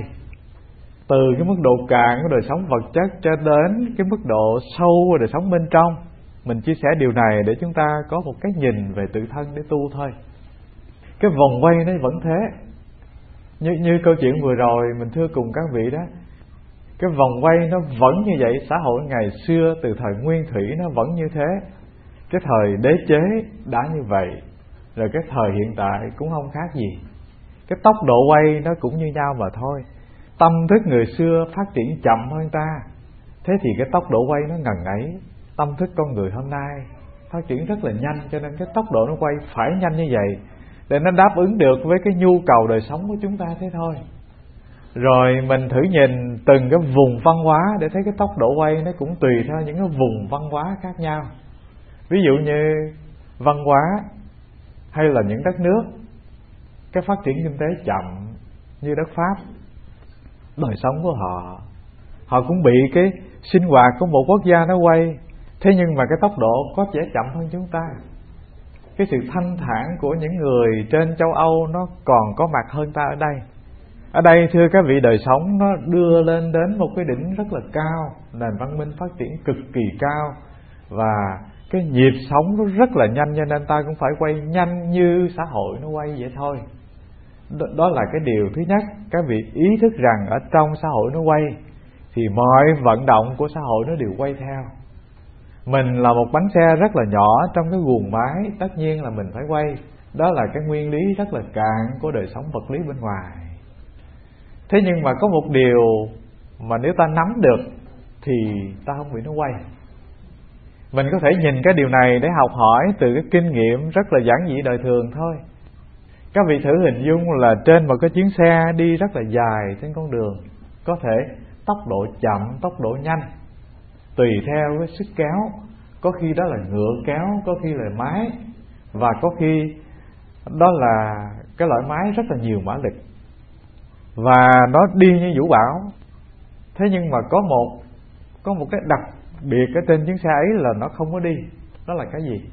Từ cái mức độ cạn của đời sống vật chất cho đến cái mức độ sâu của đời sống bên trong. Mình chia sẻ điều này để chúng ta có một cái nhìn về tự thân để tu thôi. Cái vòng quay nó vẫn thế. Như, như câu chuyện vừa rồi mình thưa cùng các vị đó, cái vòng quay nó vẫn như vậy. Xã hội ngày xưa từ thời nguyên thủy nó vẫn như thế. Cái thời đế chế đã như vậy, rồi cái thời hiện tại cũng không khác gì. Cái tốc độ quay nó cũng như nhau mà thôi. Tâm thức người xưa phát triển chậm hơn ta, thế thì cái tốc độ quay nó ngần ấy. Tâm thức con người hôm nay phát triển rất là nhanh, cho nên cái tốc độ nó quay phải nhanh như vậy để nó đáp ứng được với cái nhu cầu đời sống của chúng ta thế thôi. Rồi mình thử nhìn từng cái vùng văn hóa để thấy cái tốc độ quay nó cũng tùy theo những cái vùng văn hóa khác nhau. Ví dụ như văn hóa hay là những đất nước, cái phát triển kinh tế chậm như đất Pháp, đời sống của họ, họ cũng bị cái sinh hoạt của một quốc gia nó quay. Thế nhưng mà cái tốc độ có vẻ chậm hơn chúng ta. Cái sự thanh thản của những người trên châu Âu nó còn có mặt hơn ta ở đây. Ở đây thưa các vị, đời sống nó đưa lên đến một cái đỉnh rất là cao, nền văn minh phát triển cực kỳ cao, và cái nhịp sống nó rất là nhanh, cho nên ta cũng phải quay nhanh như xã hội nó quay vậy thôi. Đó là cái điều thứ nhất. Các vị ý thức rằng ở trong xã hội nó quay thì mọi vận động của xã hội nó đều quay theo. Mình là một bánh xe rất là nhỏ trong cái guồng máy, tất nhiên là mình phải quay. Đó là cái nguyên lý rất là cạn của đời sống vật lý bên ngoài. Thế nhưng mà có một điều mà nếu ta nắm được thì ta không bị nó quay. Mình có thể nhìn cái điều này để học hỏi từ cái kinh nghiệm rất là giản dị đời thường thôi. Các vị thử hình dung là trên một cái chuyến xe đi rất là dài trên con đường, có thể tốc độ chậm, tốc độ nhanh, tùy theo cái sức kéo. Có khi đó là ngựa kéo, có khi là máy, và có khi đó là cái loại máy rất là nhiều mã lực, và nó đi như vũ bão. Thế nhưng mà có một có một cái đặc biệt ở trên chuyến xe ấy là nó không có đi. Đó là cái gì?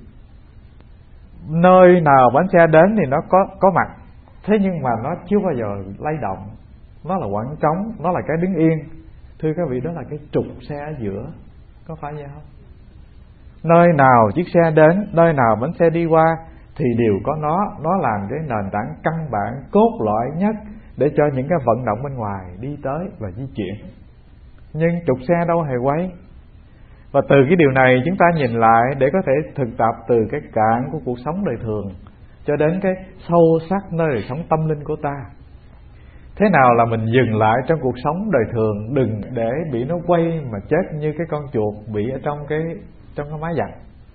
Nơi nào bánh xe đến thì nó có có mặt, thế nhưng mà nó chưa bao giờ lay động. Nó là quãng trống, nó là cái đứng yên. Thưa các vị, đó là cái trục xe ở giữa. Có phải vậy không? Nơi nào chiếc xe đến, nơi nào bánh xe đi qua thì đều có nó. Nó làm cái nền tảng căn bản, cốt lõi nhất để cho những cái vận động bên ngoài đi tới và di chuyển. Nhưng trục xe đâu hề quay. Và từ cái điều này chúng ta nhìn lại để có thể thực tập từ cái cạn của cuộc sống đời thường, cho đến cái sâu sắc nơi đời sống tâm linh của ta. Thế nào là mình dừng lại trong cuộc sống đời thường, đừng để bị nó quay mà chết như cái con chuột bị ở trong cái trong cái máy giặt.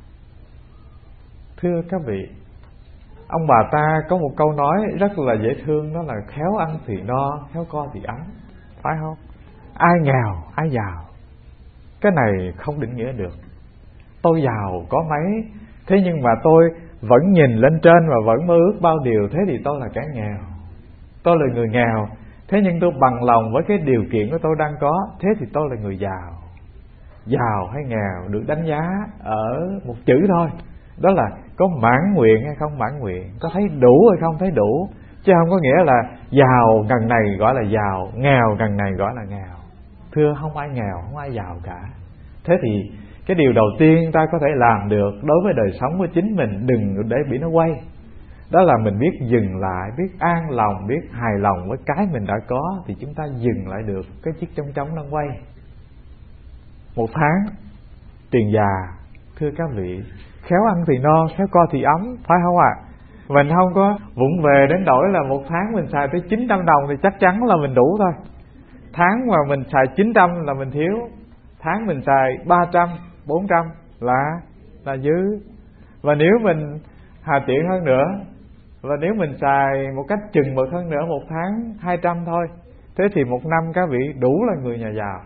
Thưa các vị, ông bà ta có một câu nói rất là dễ thương, đó là khéo ăn thì no, khéo co thì ấm, phải không? Ai nghèo ai giàu, cái này không định nghĩa được. Tôi giàu có mấy, thế nhưng mà tôi vẫn nhìn lên trên và vẫn mơ ước bao điều, thế thì tôi là kẻ nghèo. Tôi là người nghèo, thế nhưng tôi bằng lòng với cái điều kiện của tôi đang có, thế thì tôi là người giàu. Giàu hay nghèo được đánh giá ở một chữ thôi, đó là có mãn nguyện hay không mãn nguyện, có thấy đủ hay không thấy đủ, chứ không có nghĩa là giàu gần này gọi là giàu, nghèo gần này gọi là nghèo. Thưa, không ai nghèo, không ai giàu cả. Thế thì cái điều đầu tiên ta có thể làm được đối với đời sống của chính mình, đừng để bị nó quay, đó là mình biết dừng lại, biết an lòng, biết hài lòng với cái mình đã có, thì chúng ta dừng lại được cái chiếc chong chóng đang quay. Một tháng tiền già, thưa các vị, khéo ăn thì no, khéo co thì ấm, phải không ạ? À? Mình không có vụng về đến đổi là một tháng mình xài tới chín trăm đồng thì chắc chắn là mình đủ thôi. Tháng mà mình xài chín trăm là mình thiếu, tháng mình xài ba trăm, bốn trăm là là dư. Và nếu mình hà tiện hơn nữa, và nếu mình xài một cách chừng mực hơn nữa, một tháng hai trăm thôi, thế thì một năm các vị đủ là người nhà giàu.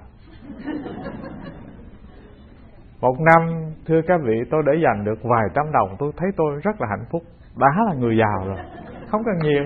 Một năm, thưa các vị, tôi để dành được vài trăm đồng, tôi thấy tôi rất là hạnh phúc, đã là người giàu rồi, không cần nhiều.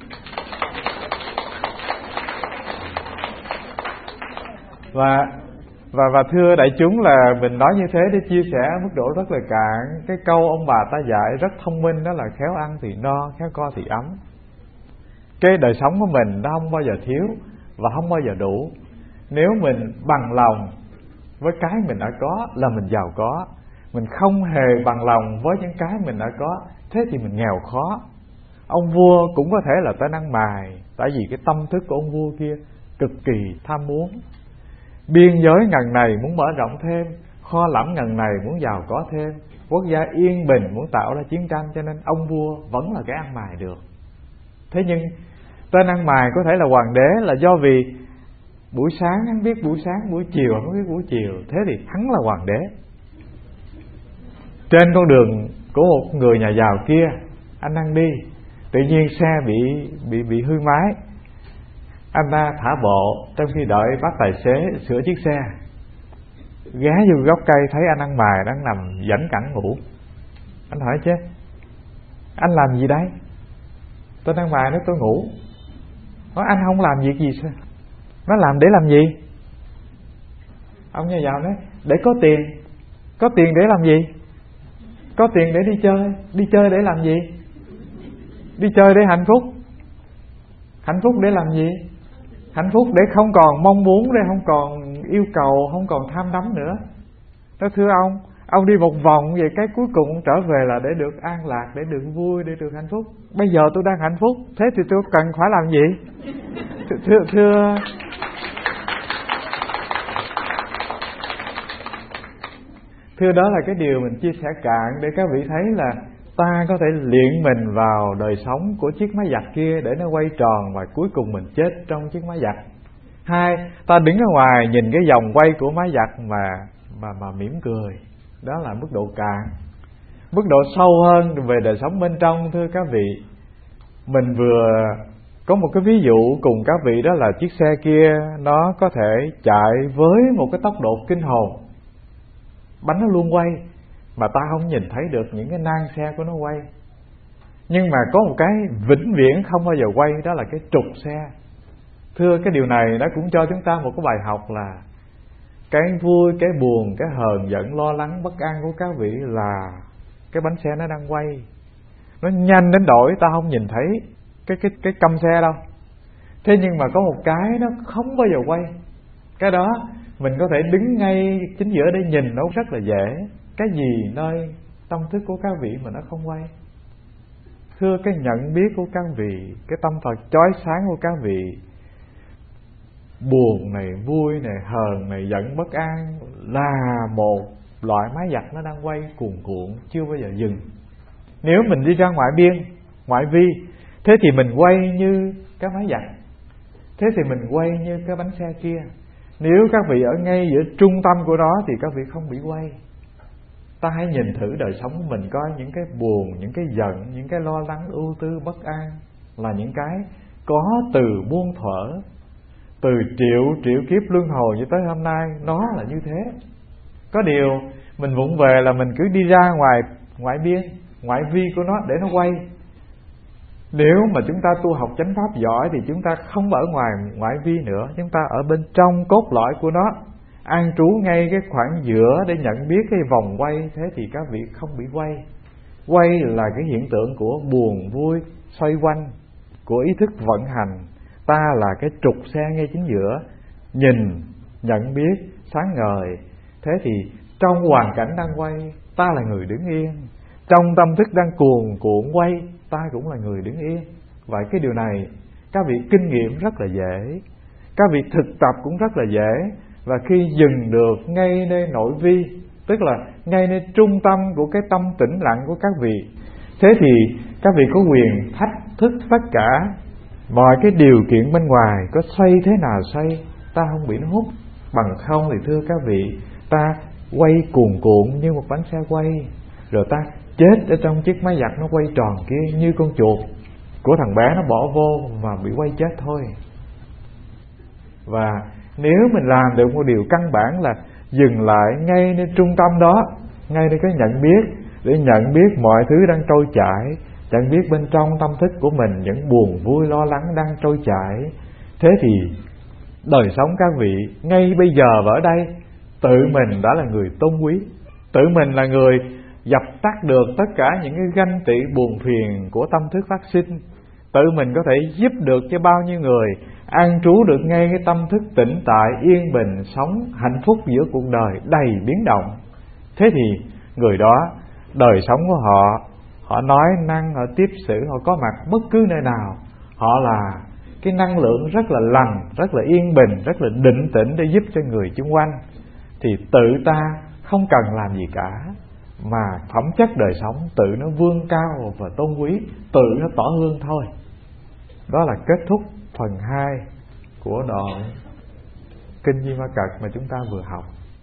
Và và và thưa đại chúng, là mình nói như thế để chia sẻ mức độ rất là cạn. Cái câu ông bà ta dạy rất thông minh, đó là khéo ăn thì no, khéo co thì ấm. Cái đời sống của mình nó không bao giờ thiếu và không bao giờ đủ. Nếu mình bằng lòng với cái mình đã có là mình giàu có. Mình không hề bằng lòng với những cái mình đã có, thế thì mình nghèo khó. Ông vua cũng có thể là tên ăn mày, tại vì cái tâm thức của ông vua kia cực kỳ tham muốn. Biên giới ngần này muốn mở rộng thêm, kho lẫm ngần này muốn giàu có thêm, quốc gia yên bình muốn tạo ra chiến tranh, cho nên ông vua vẫn là cái ăn mày được. Thế nhưng tên ăn mày có thể là hoàng đế là do vì buổi sáng hắn biết buổi sáng, buổi chiều hắn biết buổi chiều, thế thì hắn là hoàng đế. Trên con đường của một người nhà giàu kia, anh đang đi, tự nhiên xe bị bị bị hư máy. Anh ta thả bộ trong khi đợi bác tài xế sửa chiếc xe, ghé vô gốc cây thấy anh ăn mày đang nằm dẫn cẳng ngủ. Anh hỏi chứ, anh làm gì đấy? Tôi ăn mày nói tôi ngủ. Nói anh không làm việc gì sao? Nó làm để làm gì? Ông nhà giàu nói để có tiền. Có tiền để làm gì? Có tiền để đi chơi. Đi chơi để làm gì? Đi chơi để hạnh phúc. Hạnh phúc để làm gì? Hạnh phúc để không còn mong muốn, để không còn yêu cầu, không còn tham đắm nữa. Nói thưa ông, ông đi một vòng về cái cuối cùng trở về là để được an lạc, để được vui, để được hạnh phúc. Bây giờ tôi đang hạnh phúc, thế thì tôi cần phải làm gì? Thưa thưa, thưa Thưa, đó là cái điều mình chia sẻ cạn để các vị thấy là ta có thể luyện mình vào đời sống của chiếc máy giặt kia để nó quay tròn và cuối cùng mình chết trong chiếc máy giặt. Hai, ta đứng ở ngoài nhìn cái vòng quay của máy giặt mà mà mà mỉm cười. Đó là mức độ cạn. Mức độ sâu hơn về đời sống bên trong, thưa các vị, mình vừa có một cái ví dụ cùng các vị, đó là chiếc xe kia nó có thể chạy với một cái tốc độ kinh hồn, bánh nó luôn quay mà ta không nhìn thấy được những cái nang xe của nó quay. Nhưng mà có một cái vĩnh viễn không bao giờ quay, đó là cái trục xe. Thưa, cái điều này nó cũng cho chúng ta một cái bài học là cái vui, cái buồn, cái hờn giận, lo lắng, bất an của các vị là cái bánh xe nó đang quay. Nó nhanh đến đổi ta không nhìn thấy cái cái cái căm xe đâu. Thế nhưng mà có một cái nó không bao giờ quay. Cái đó mình có thể đứng ngay chính giữa để nhìn nó rất là dễ. Cái gì nơi tâm thức của các vị mà nó không quay? Thưa, cái nhận biết của các vị, cái tâm Phật chói sáng của các vị, buồn này, vui này, hờn này, giận, bất an là một loại máy giặt nó đang quay cuồn cuộn, chưa bao giờ dừng. Nếu mình đi ra ngoài biên, ngoại vi. Thế thì mình quay như cái máy giặt, thế thì mình quay như cái bánh xe kia. Nếu các vị ở ngay giữa trung tâm của nó thì các vị không bị quay. Ta hãy nhìn thử đời sống của mình, coi những cái buồn, những cái giận, những cái lo lắng, ưu tư, bất an là những cái có từ muôn thuở, từ triệu triệu kiếp luân hồi cho tới hôm nay, nó là như thế. Có điều mình vụng về là mình cứ đi ra ngoài ngoại biên, ngoại vi của nó để nó quay. Nếu mà chúng ta tu học chánh pháp giỏi thì chúng ta không ở ngoài ngoại vi nữa, chúng ta ở bên trong cốt lõi của nó, an trú ngay cái khoảng giữa để nhận biết cái vòng quay. Thế thì các vị không bị quay. Quay là cái hiện tượng của buồn vui xoay quanh, của ý thức vận hành. Ta là cái trục xe ngay chính giữa, nhìn, nhận biết, sáng ngời. Thế thì trong hoàn cảnh đang quay, ta là người đứng yên. Trong tâm thức đang cuồn cuộn quay, ta cũng là người đứng yên. Vậy cái điều này các vị kinh nghiệm rất là dễ, các vị thực tập cũng rất là dễ. Và khi dừng được ngay nơi nội vi, tức là ngay nơi trung tâm của cái tâm tĩnh lặng của các vị, thế thì các vị có quyền thách thức tất cả mọi cái điều kiện bên ngoài, có xoay thế nào xoay, ta không bị nó hút. Bằng không thì thưa các vị, ta quay cuồn cuộn như một bánh xe quay, rồi ta chết ở trong chiếc máy giặt nó quay tròn kia, như con chuột của thằng bé nó bỏ vô mà bị quay chết thôi. Và nếu mình làm được một điều căn bản là dừng lại ngay nơi trung tâm đó, ngay nơi cái nhận biết, để nhận biết mọi thứ đang trôi chảy, nhận biết bên trong tâm thức của mình những buồn vui lo lắng đang trôi chảy. Thế thì đời sống các vị ngay bây giờ và ở đây, tự mình đã là người tôn quý, tự mình là người dập tắt được tất cả những cái ganh tị buồn phiền của tâm thức phát sinh. Tự mình có thể giúp được cho bao nhiêu người an trú được ngay cái tâm thức tĩnh tại, yên bình, sống hạnh phúc giữa cuộc đời đầy biến động. Thế thì người đó, đời sống của họ, họ nói năng, họ tiếp xử, họ có mặt bất cứ nơi nào, họ là cái năng lượng rất là lành, rất là yên bình, rất là định tĩnh để giúp cho người chung quanh. Thì tự ta không cần làm gì cả, mà phẩm chất đời sống tự nó vươn cao và tôn quý, tự nó tỏ hương thôi. Đó là kết thúc phần hai của đoạn Kinh Di Ma Cật mà chúng ta vừa học.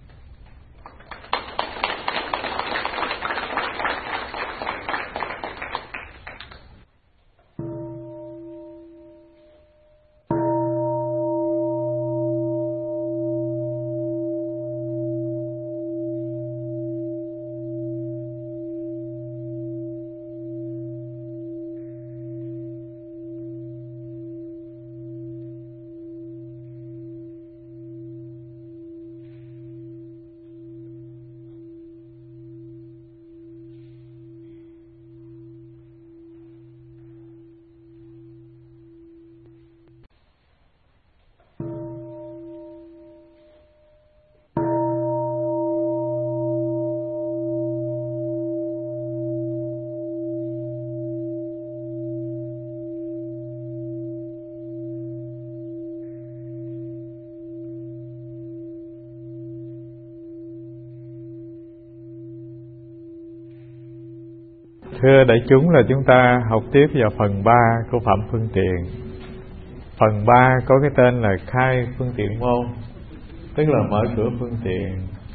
Thưa đại chúng, là chúng ta học tiếp vào phần ba của Phẩm Phương Tiện. Phần ba có cái tên là Khai Phương Tiện Môn, tức là mở cửa phương tiện.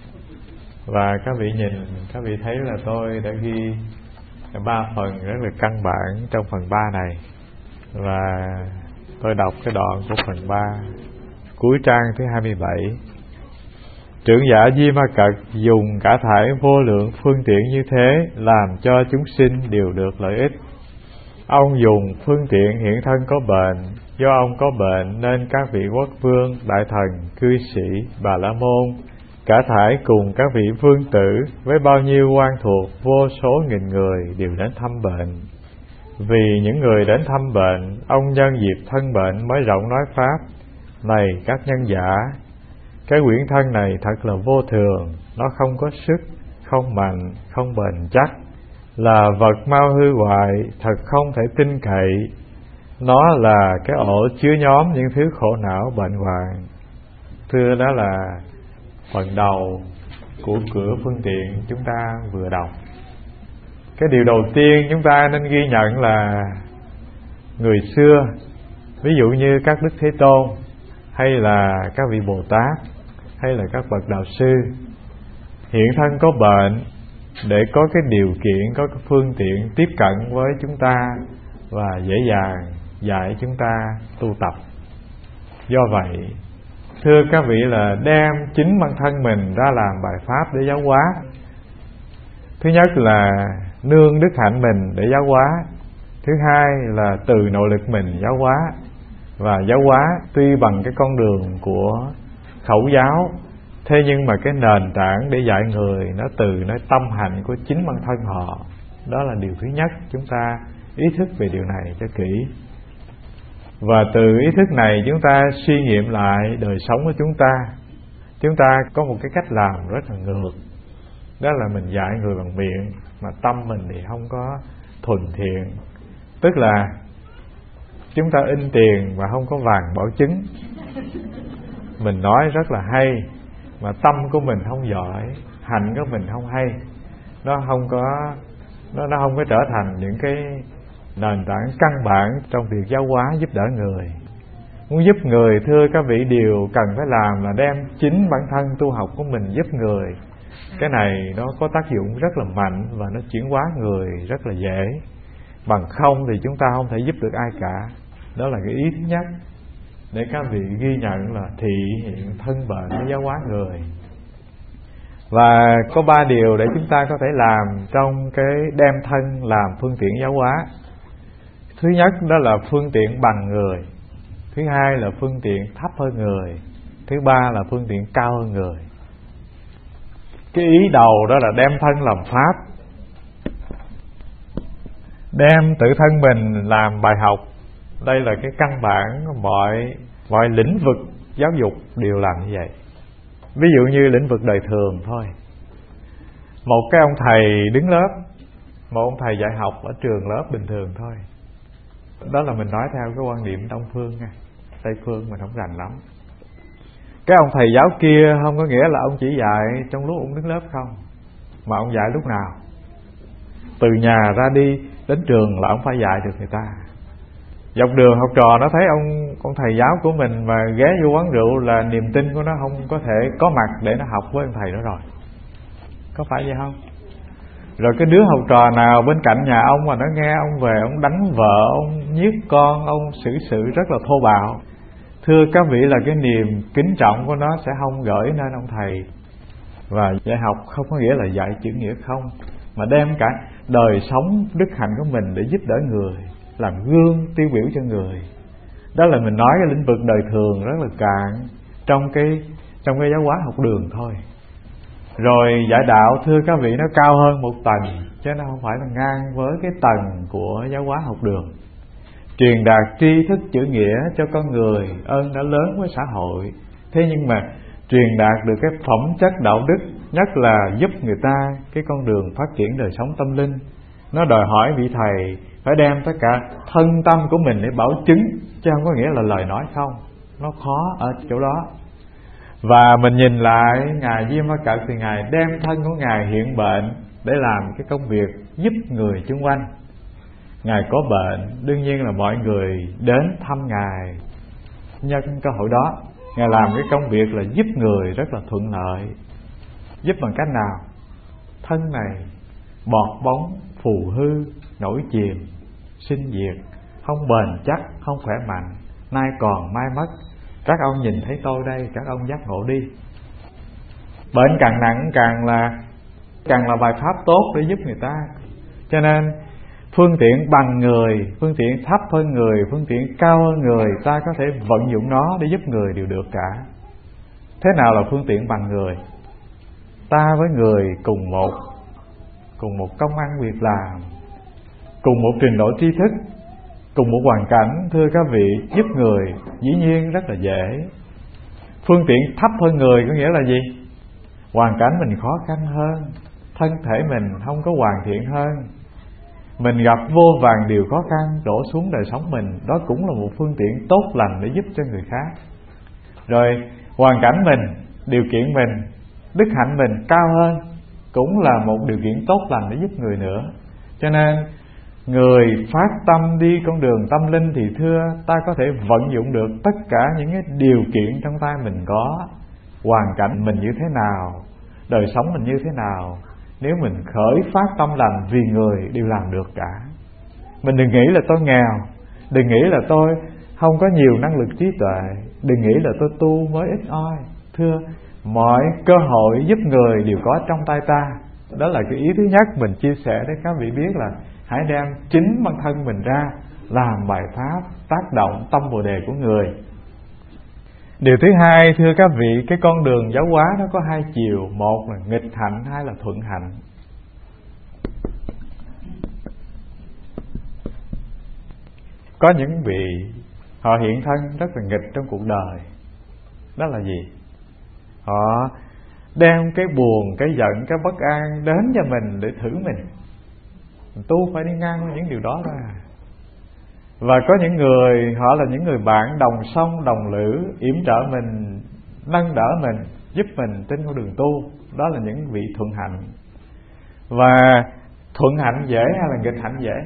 Và các vị nhìn, các vị thấy là tôi đã ghi ba phần rất là căn bản trong phần ba này. Và tôi đọc cái đoạn của phần ba, cuối trang thứ hai mươi bảy. Trưởng giả Di Ma Cật dùng cả thảy vô lượng phương tiện như thế làm cho chúng sinh đều được lợi ích. Ông dùng phương tiện hiện thân có bệnh, do ông có bệnh nên các vị quốc vương, đại thần, cư sĩ, bà la môn, cả thảy cùng các vị vương tử với bao nhiêu quan thuộc vô số nghìn người đều đến thăm bệnh. Vì những người đến thăm bệnh, ông nhân dịp thân bệnh mới rộng nói pháp: này các nhân giả, cái quyển thân này thật là vô thường, nó không có sức, không mạnh, không bền chắc, là vật mau hư hoại, thật không thể tin cậy. Nó là cái ổ chứa nhóm những thứ khổ não bệnh hoạn. Thưa, đó là phần đầu của cửa phương tiện chúng ta vừa đọc. Cái điều đầu tiên chúng ta nên ghi nhận là người xưa, ví dụ như các Đức Thế Tôn, hay là các vị Bồ Tát, hay là các bậc đạo sư, hiện thân có bệnh để có cái điều kiện, có cái phương tiện tiếp cận với chúng ta và dễ dàng dạy chúng ta tu tập. Do vậy, thưa các vị, là đem chính bản thân mình ra làm bài pháp để giáo hóa. Thứ nhất là nương đức hạnh mình để giáo hóa. Thứ hai là từ nội lực mình giáo hóa. Và giáo hóa tuy bằng cái con đường của khẩu giáo, thế nhưng mà cái nền tảng để dạy người nó từ nơi tâm hạnh của chính bản thân họ. Đó là điều thứ nhất, chúng ta ý thức về điều này cho kỹ. Và từ ý thức này chúng ta suy nghiệm lại đời sống của chúng ta. Chúng ta có một cái cách làm rất là ngược, đó là mình dạy người bằng miệng mà tâm mình thì không có thuần thiện. Tức là chúng ta in tiền mà không có vàng bảo chứng. Mình nói rất là hay mà tâm của mình không giỏi, hạnh của mình không hay, nó không có nó nó không có trở thành những cái nền tảng căn bản trong việc giáo hóa giúp đỡ người. Muốn giúp người, thưa các vị, điều cần phải làm là đem chính bản thân tu học của mình giúp người. Cái này nó có tác dụng rất là mạnh và nó chuyển hóa người rất là dễ. Bằng không thì chúng ta không thể giúp được ai cả. Đó là cái ý thứ nhất, để các vị ghi nhận là thị hiện thân bệnh để giáo hóa người. Và có ba điều để chúng ta có thể làm trong cái đem thân làm phương tiện giáo hóa. Thứ nhất đó là phương tiện bằng người. Thứ hai là phương tiện thấp hơn người. Thứ ba là phương tiện cao hơn người. Cái ý đầu đó là đem thân làm pháp, đem tự thân mình làm bài học. Đây là cái căn bản, mọi mọi lĩnh vực giáo dục đều làm như vậy. Ví dụ như lĩnh vực đời thường thôi, một cái ông thầy đứng lớp, một ông thầy dạy học ở trường lớp bình thường thôi. Đó là mình nói theo cái quan điểm Đông phương nha, Tây phương mình không rành lắm. Cái ông thầy giáo kia không có nghĩa là ông chỉ dạy trong lúc ông đứng lớp không, mà ông dạy lúc nào. Từ nhà ra đi đến trường là ông phải dạy được người ta. Dọc đường học trò nó thấy ông ông thầy giáo của mình mà ghé vô quán rượu là niềm tin của nó không có thể có mặt để nó học với ông thầy đó rồi. Có phải vậy không? Rồi cái đứa học trò nào bên cạnh nhà ông mà nó nghe ông về ông đánh vợ, ông nhiếc con, ông xử sự rất là thô bạo, thưa các vị, là cái niềm kính trọng của nó sẽ không gửi nên ông thầy. Và dạy học không có nghĩa là dạy chữ nghĩa không, mà đem cả đời sống đức hạnh của mình để giúp đỡ người, làm gương tiêu biểu cho người. Đó là mình nói cái lĩnh vực đời thường rất là cạn trong cái trong cái giáo hóa học đường thôi. Rồi dạy đạo, thưa các vị, nó cao hơn một tầng, chứ nó không phải là ngang với cái tầng của giáo hóa học đường. Truyền đạt tri thức chữ nghĩa cho con người, ơn đã lớn với xã hội. Thế nhưng mà truyền đạt được cái phẩm chất đạo đức, nhất là giúp người ta cái con đường phát triển đời sống tâm linh, nó đòi hỏi vị thầy phải đem tất cả thân tâm của mình để bảo chứng, chứ không có nghĩa là lời nói không. Nó khó ở chỗ đó. Và mình nhìn lại Ngài Diêm Ma Cật thì Ngài đem thân của Ngài hiện bệnh để làm cái công việc giúp người xung quanh. Ngài có bệnh, đương nhiên là mọi người đến thăm Ngài. Nhân cơ hội đó, Ngài làm cái công việc là giúp người rất là thuận lợi. Giúp bằng cách nào? Thân này bọt bóng, phù hư, nổi chìm, sinh diệt, không bền chắc, không khỏe mạnh, nay còn mai mất. Các ông nhìn thấy tôi đây, các ông giác ngộ đi. Bệnh càng nặng càng là càng là bài pháp tốt để giúp người ta. Cho nên phương tiện bằng người, phương tiện thấp hơn người, phương tiện cao hơn người, ta có thể vận dụng nó để giúp người đều được cả. Thế nào là phương tiện bằng người? Ta với người cùng một cùng một công ăn việc làm, cùng một trình độ tri thức, cùng một hoàn cảnh, thưa các vị, giúp người dĩ nhiên rất là dễ. Phương tiện thấp hơn người có nghĩa là gì? Hoàn cảnh mình khó khăn hơn, thân thể mình không có hoàn thiện hơn, mình gặp vô vàn điều khó khăn đổ xuống đời sống mình, đó cũng là một phương tiện tốt lành để giúp cho người khác. Rồi hoàn cảnh mình, điều kiện mình, đức hạnh mình cao hơn, cũng là một điều kiện tốt lành để giúp người nữa. Cho nên người phát tâm đi con đường tâm linh thì thưa, ta có thể vận dụng được tất cả những cái điều kiện trong tay mình có, hoàn cảnh mình như thế nào, đời sống mình như thế nào. Nếu mình khởi phát tâm lành vì người đều làm được cả. Mình đừng nghĩ là tôi nghèo, đừng nghĩ là tôi không có nhiều năng lực trí tuệ, đừng nghĩ là tôi tu mới ít oi. Thưa, mọi cơ hội giúp người đều có trong tay ta. Đó là cái ý thứ nhất mình chia sẻ để các vị biết là hãy đem chính bản thân mình ra làm bài pháp tác động tâm bồ đề của người. Điều thứ hai, thưa các vị, cái con đường giáo hóa nó có hai chiều, một là nghịch hạnh, hai là thuận hạnh. Có những vị họ hiện thân rất là nghịch trong cuộc đời. Đó là gì? Họ đem cái buồn, cái giận, cái bất an đến cho mình để thử mình. Mình tu phải đi ngang với những điều đó ra. Và có những người, họ là những người bạn đồng sông đồng lữ, yểm trợ mình, nâng đỡ mình, giúp mình trên con đường tu. Đó là những vị thuận hạnh. Và thuận hạnh dễ hay là nghịch hạnh dễ?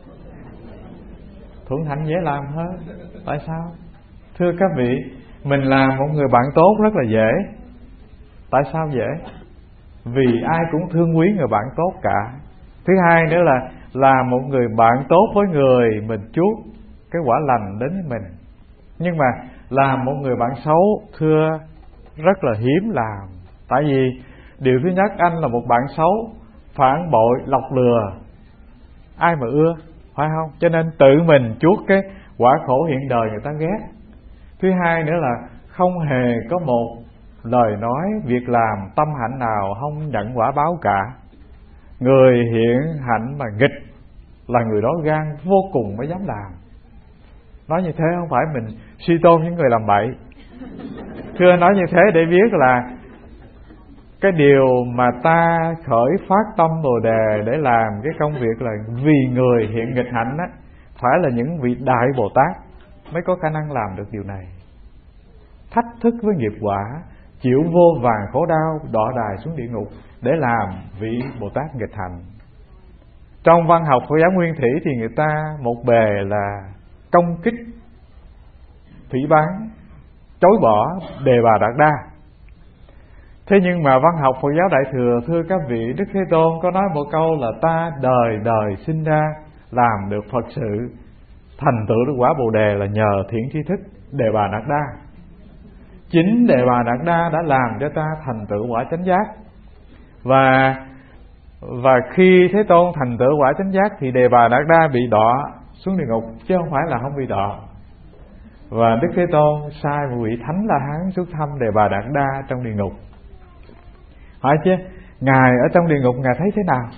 Thuận hạnh dễ làm hơn. Tại sao? Thưa các vị, mình làm một người bạn tốt rất là dễ. Tại sao dễ? Vì ai cũng thương quý người bạn tốt cả. Thứ hai nữa là làm một người bạn tốt với người, mình chuốc cái quả lành đến với mình. Nhưng mà làm một người bạn xấu, thưa, rất là hiếm làm. Tại vì điều thứ nhất, anh là một bạn xấu, phản bội, lọc lừa, ai mà ưa, phải không? Cho nên tự mình chuốc cái quả khổ hiện đời người ta ghét. Thứ hai nữa là không hề có một lời nói, việc làm, tâm hạnh nào không nhận quả báo cả. Người hiện hạnh mà nghịch là người đó gan vô cùng mới dám làm. Nói như thế không phải mình suy tôn những người làm bậy. Thưa, nói như thế để biết là cái điều mà ta khởi phát tâm Bồ Đề để làm cái công việc là vì người hiện nghịch hạnh á, phải là những vị đại Bồ Tát mới có khả năng làm được điều này. Thách thức với nghiệp quả, chịu vô vàn khổ đau, đọa đài xuống địa ngục để làm vị Bồ Tát nghịch hạnh. Trong văn học Phật giáo Nguyên Thủy thì người ta một bề là công kích, phỉ báng, chối bỏ Đề Bà Đạt Đa. Thế nhưng mà văn học Phật giáo Đại Thừa, thưa các vị, Đức Thế Tôn có nói một câu là ta đời đời sinh ra làm được Phật sự, thành tựu được quả Bồ Đề là nhờ thiện tri thức Đề Bà Đạt Đa. Chính Đề Bà Đạt Đa đã làm cho ta thành tựu quả chánh giác. Và và khi Thế Tôn thành tựu quả chánh giác thì Đề Bà Đạt Đa bị đọa xuống địa ngục, chứ không phải là không bị đọa. Và Đức Thế Tôn sai một vị Thánh La Hán xuống thăm Đề Bà Đạt Đa trong địa ngục. Hỏi chứ, Ngài ở trong địa ngục Ngài thấy thế nào?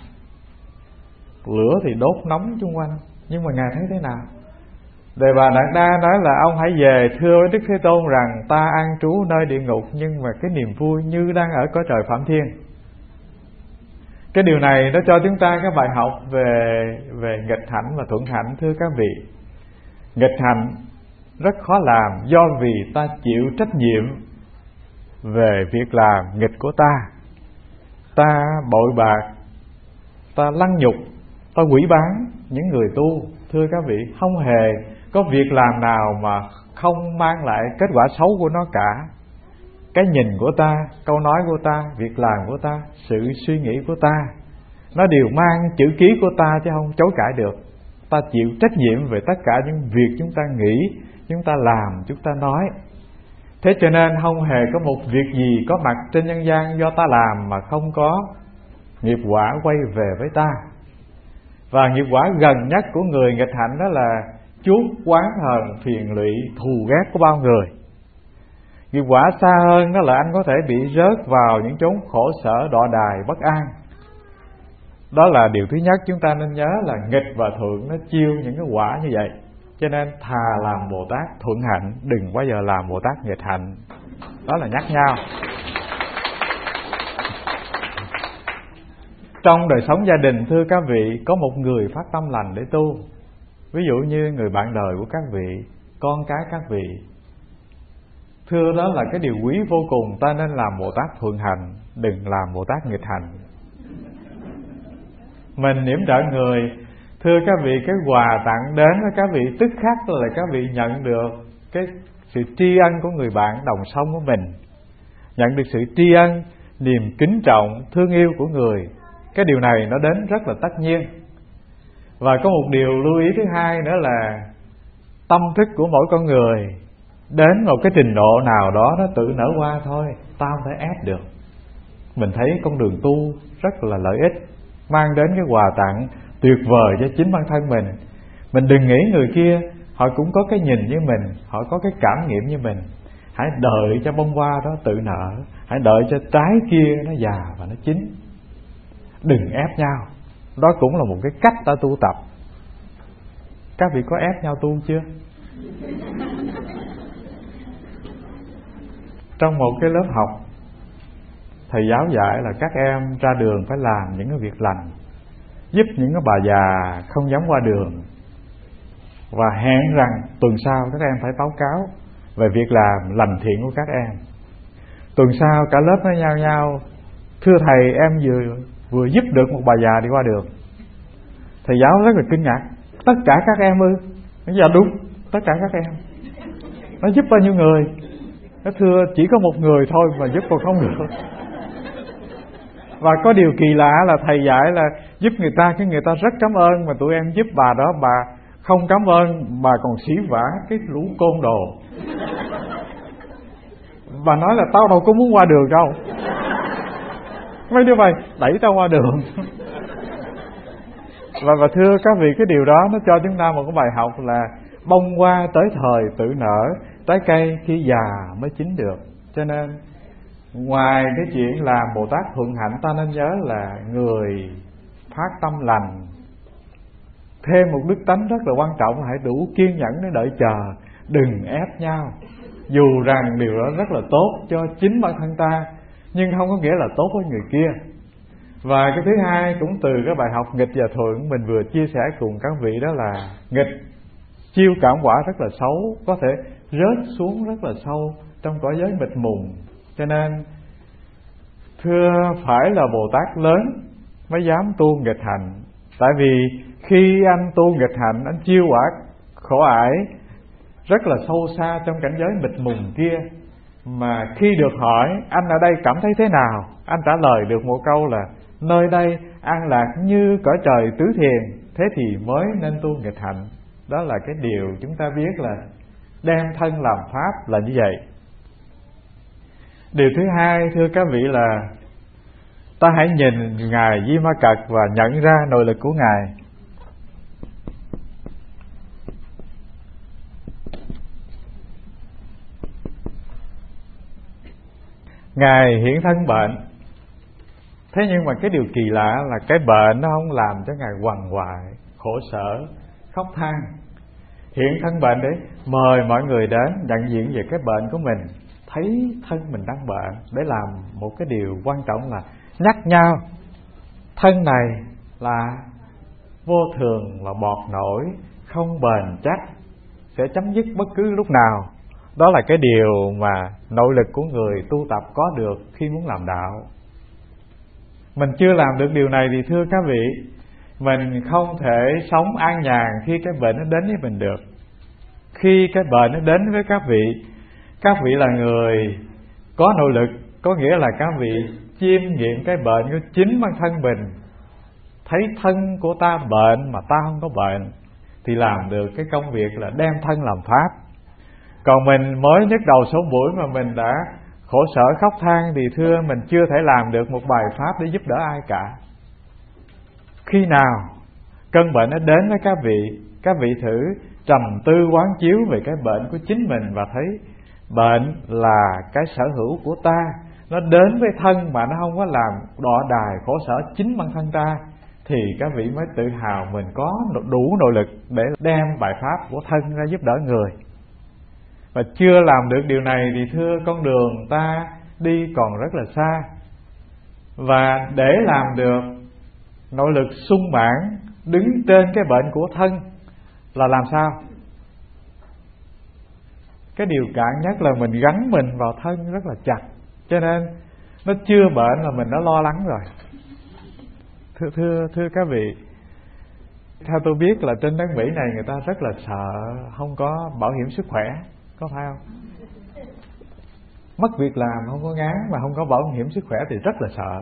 Lửa thì đốt nóng chung quanh, nhưng mà Ngài thấy thế nào? Đề Bà Đạt Đa nói là ông hãy về thưa với Đức Thế Tôn rằng ta an trú nơi địa ngục, nhưng mà cái niềm vui như đang ở cõi trời Phạm Thiên. Cái điều này nó cho chúng ta cái bài học về về nghịch hạnh và thuận hạnh. Thưa các vị, nghịch hạnh rất khó làm do vì ta chịu trách nhiệm về việc làm nghịch của ta. Ta bội bạc, ta lăng nhục, ta quỷ bán những người tu. Thưa các vị, không hề có việc làm nào mà không mang lại kết quả xấu của nó cả. Cái nhìn của ta, câu nói của ta, việc làm của ta, sự suy nghĩ của ta, nó đều mang chữ ký của ta chứ không chối cãi được. Ta chịu trách nhiệm về tất cả những việc chúng ta nghĩ, chúng ta làm, chúng ta nói. Thế cho nên không hề có một việc gì có mặt trên nhân gian do ta làm mà không có nghiệp quả quay về với ta. Và nghiệp quả gần nhất của người nghịch hạnh đó là chuốc oán hờn, phiền lụy, thù ghét của bao người. Nghiệp quả xa hơn đó là anh có thể bị rớt vào những chốn khổ sở, đọa đài, bất an. Đó là điều thứ nhất chúng ta nên nhớ là nghịch và thuận nó chiêu những cái quả như vậy. Cho nên thà làm Bồ Tát thuận hạnh, đừng bao giờ làm Bồ Tát nghịch hạnh. Đó là nhắc nhau. Trong đời sống gia đình, thưa các vị, có một người phát tâm lành để tu. Ví dụ như người bạn đời của các vị, con cái các vị. Thưa, đó là cái điều quý vô cùng. Ta nên làm Bồ Tát thuận hạnh, đừng làm Bồ Tát nghịch hạnh. Mình yểm trợ người, thưa các vị, cái quà tặng đến với các vị tức khắc là các vị nhận được cái sự tri ân của người bạn đồng sống của mình, nhận được sự tri ân, niềm kính trọng, thương yêu của người. Cái điều này nó đến rất là tất nhiên. Và có một điều lưu ý thứ hai nữa là tâm thức của mỗi con người đến một cái trình độ nào đó nó tự nở hoa thôi, ta không thể ép được. Mình thấy con đường tu rất là lợi ích, mang đến cái quà tặng tuyệt vời cho chính bản thân mình. Mình đừng nghĩ người kia họ cũng có cái nhìn như mình, họ có cái cảm nghiệm như mình. Hãy đợi cho bông hoa đó tự nở, hãy đợi cho trái kia nó già và nó chín. Đừng ép nhau. Đó cũng là một cái cách ta tu tập. Các vị có ép nhau tu chưa? Trong một cái lớp học, thầy giáo dạy là các em ra đường phải làm những cái việc lành, giúp những cái bà già không dám qua đường, và hẹn rằng tuần sau các em phải báo cáo về việc làm lành thiện của các em. Tuần sau cả lớp nói nhau nhau: thưa thầy, em vừa vừa giúp được một bà già đi qua đường. Thầy giáo rất là kinh ngạc: tất cả các em ư? Dạ đúng, tất cả các em. Nó giúp bao nhiêu người? Nó thưa chỉ có một người thôi mà giúp còn không được. Và có điều kỳ lạ là thầy dạy là giúp người ta, cái người ta rất cảm ơn, mà tụi em giúp bà đó, bà không cảm ơn, bà còn xỉ vả cái lũ côn đồ. Bà nói là tao đâu có muốn qua đường đâu, mấy đứa mày đẩy tao qua đường. Và, và thưa các vị, cái điều đó nó cho chúng ta một cái bài học là bông hoa tới thời tự nở, trái cây khi già mới chín được. Cho nên ngoài cái chuyện làm Bồ Tát thuận hạnh, ta nên nhớ là người phát tâm lành, thêm một đức tánh rất là quan trọng là hãy đủ kiên nhẫn để đợi chờ, đừng ép nhau. Dù rằng điều đó rất là tốt cho chính bản thân ta, nhưng không có nghĩa là tốt với người kia. Và cái thứ hai cũng từ cái bài học nghịch và thuận mình vừa chia sẻ cùng các vị, đó là nghịch chiêu cảm quả rất là xấu, có thể rớt xuống rất là sâu trong cõi giới mịt mùng. Cho nên thưa, phải là Bồ Tát lớn mới dám tu nghịch hạnh. Tại vì khi anh tu nghịch hạnh, anh chiêu quả khổ ải rất là sâu xa trong cảnh giới mịt mùng kia, mà khi được hỏi anh ở đây cảm thấy thế nào, anh trả lời được một câu là nơi đây an lạc như cõi trời tứ thiền, thế thì mới nên tu nghịch hạnh. Đó là cái điều chúng ta biết là đem thân làm pháp là như vậy. Điều thứ hai, thưa các vị, là ta hãy nhìn Ngài Di Ma Cật và nhận ra nội lực của Ngài. Ngài hiện thân bệnh, thế nhưng mà cái điều kỳ lạ là cái bệnh nó không làm cho Ngài quằn quại, khổ sở, khóc than. Hiện thân bệnh để mời mọi người đến nhận diện về cái bệnh của mình, thấy thân mình đang bệnh, để làm một cái điều quan trọng là nhắc nhau thân này là vô thường, là bọt nổi, không bền chắc, sẽ chấm dứt bất cứ lúc nào. Đó là cái điều mà nội lực của người tu tập có được khi muốn làm đạo. Mình chưa làm được điều này thì thưa các vị, mình không thể sống an nhàn khi cái bệnh nó đến với mình được. Khi cái bệnh nó đến với các vị, các vị là người có nội lực, có nghĩa là các vị chiêm nghiệm cái bệnh của chính bản thân mình, thấy thân của ta bệnh mà ta không có bệnh, thì làm được cái công việc là đem thân làm pháp. Còn mình mới nhức đầu số buổi mà mình đã khổ sở khóc than thì thưa, mình chưa thể làm được một bài pháp để giúp đỡ ai cả. Khi nào cơn bệnh nó đến với các vị, các vị thử trầm tư quán chiếu về cái bệnh của chính mình và thấy bệnh là cái sở hữu của ta, nó đến với thân mà nó không có làm đọa đài khổ sở chính bản thân ta, thì các vị mới tự hào mình có đủ nội lực để đem bài pháp của thân ra giúp đỡ người. Và chưa làm được điều này thì thưa, con đường ta đi còn rất là xa. Và để làm được nội lực sung mãn đứng trên cái bệnh của thân là làm sao? Cái điều cạn nhất là mình gắn mình vào thân rất là chặt, cho nên nó chưa bệnh là mình đã lo lắng rồi. Thưa thưa thưa các vị, theo tôi biết là trên đất Mỹ này người ta rất là sợ không có bảo hiểm sức khỏe, có phải không? Mất việc làm không có ngán mà không có bảo hiểm sức khỏe thì rất là sợ.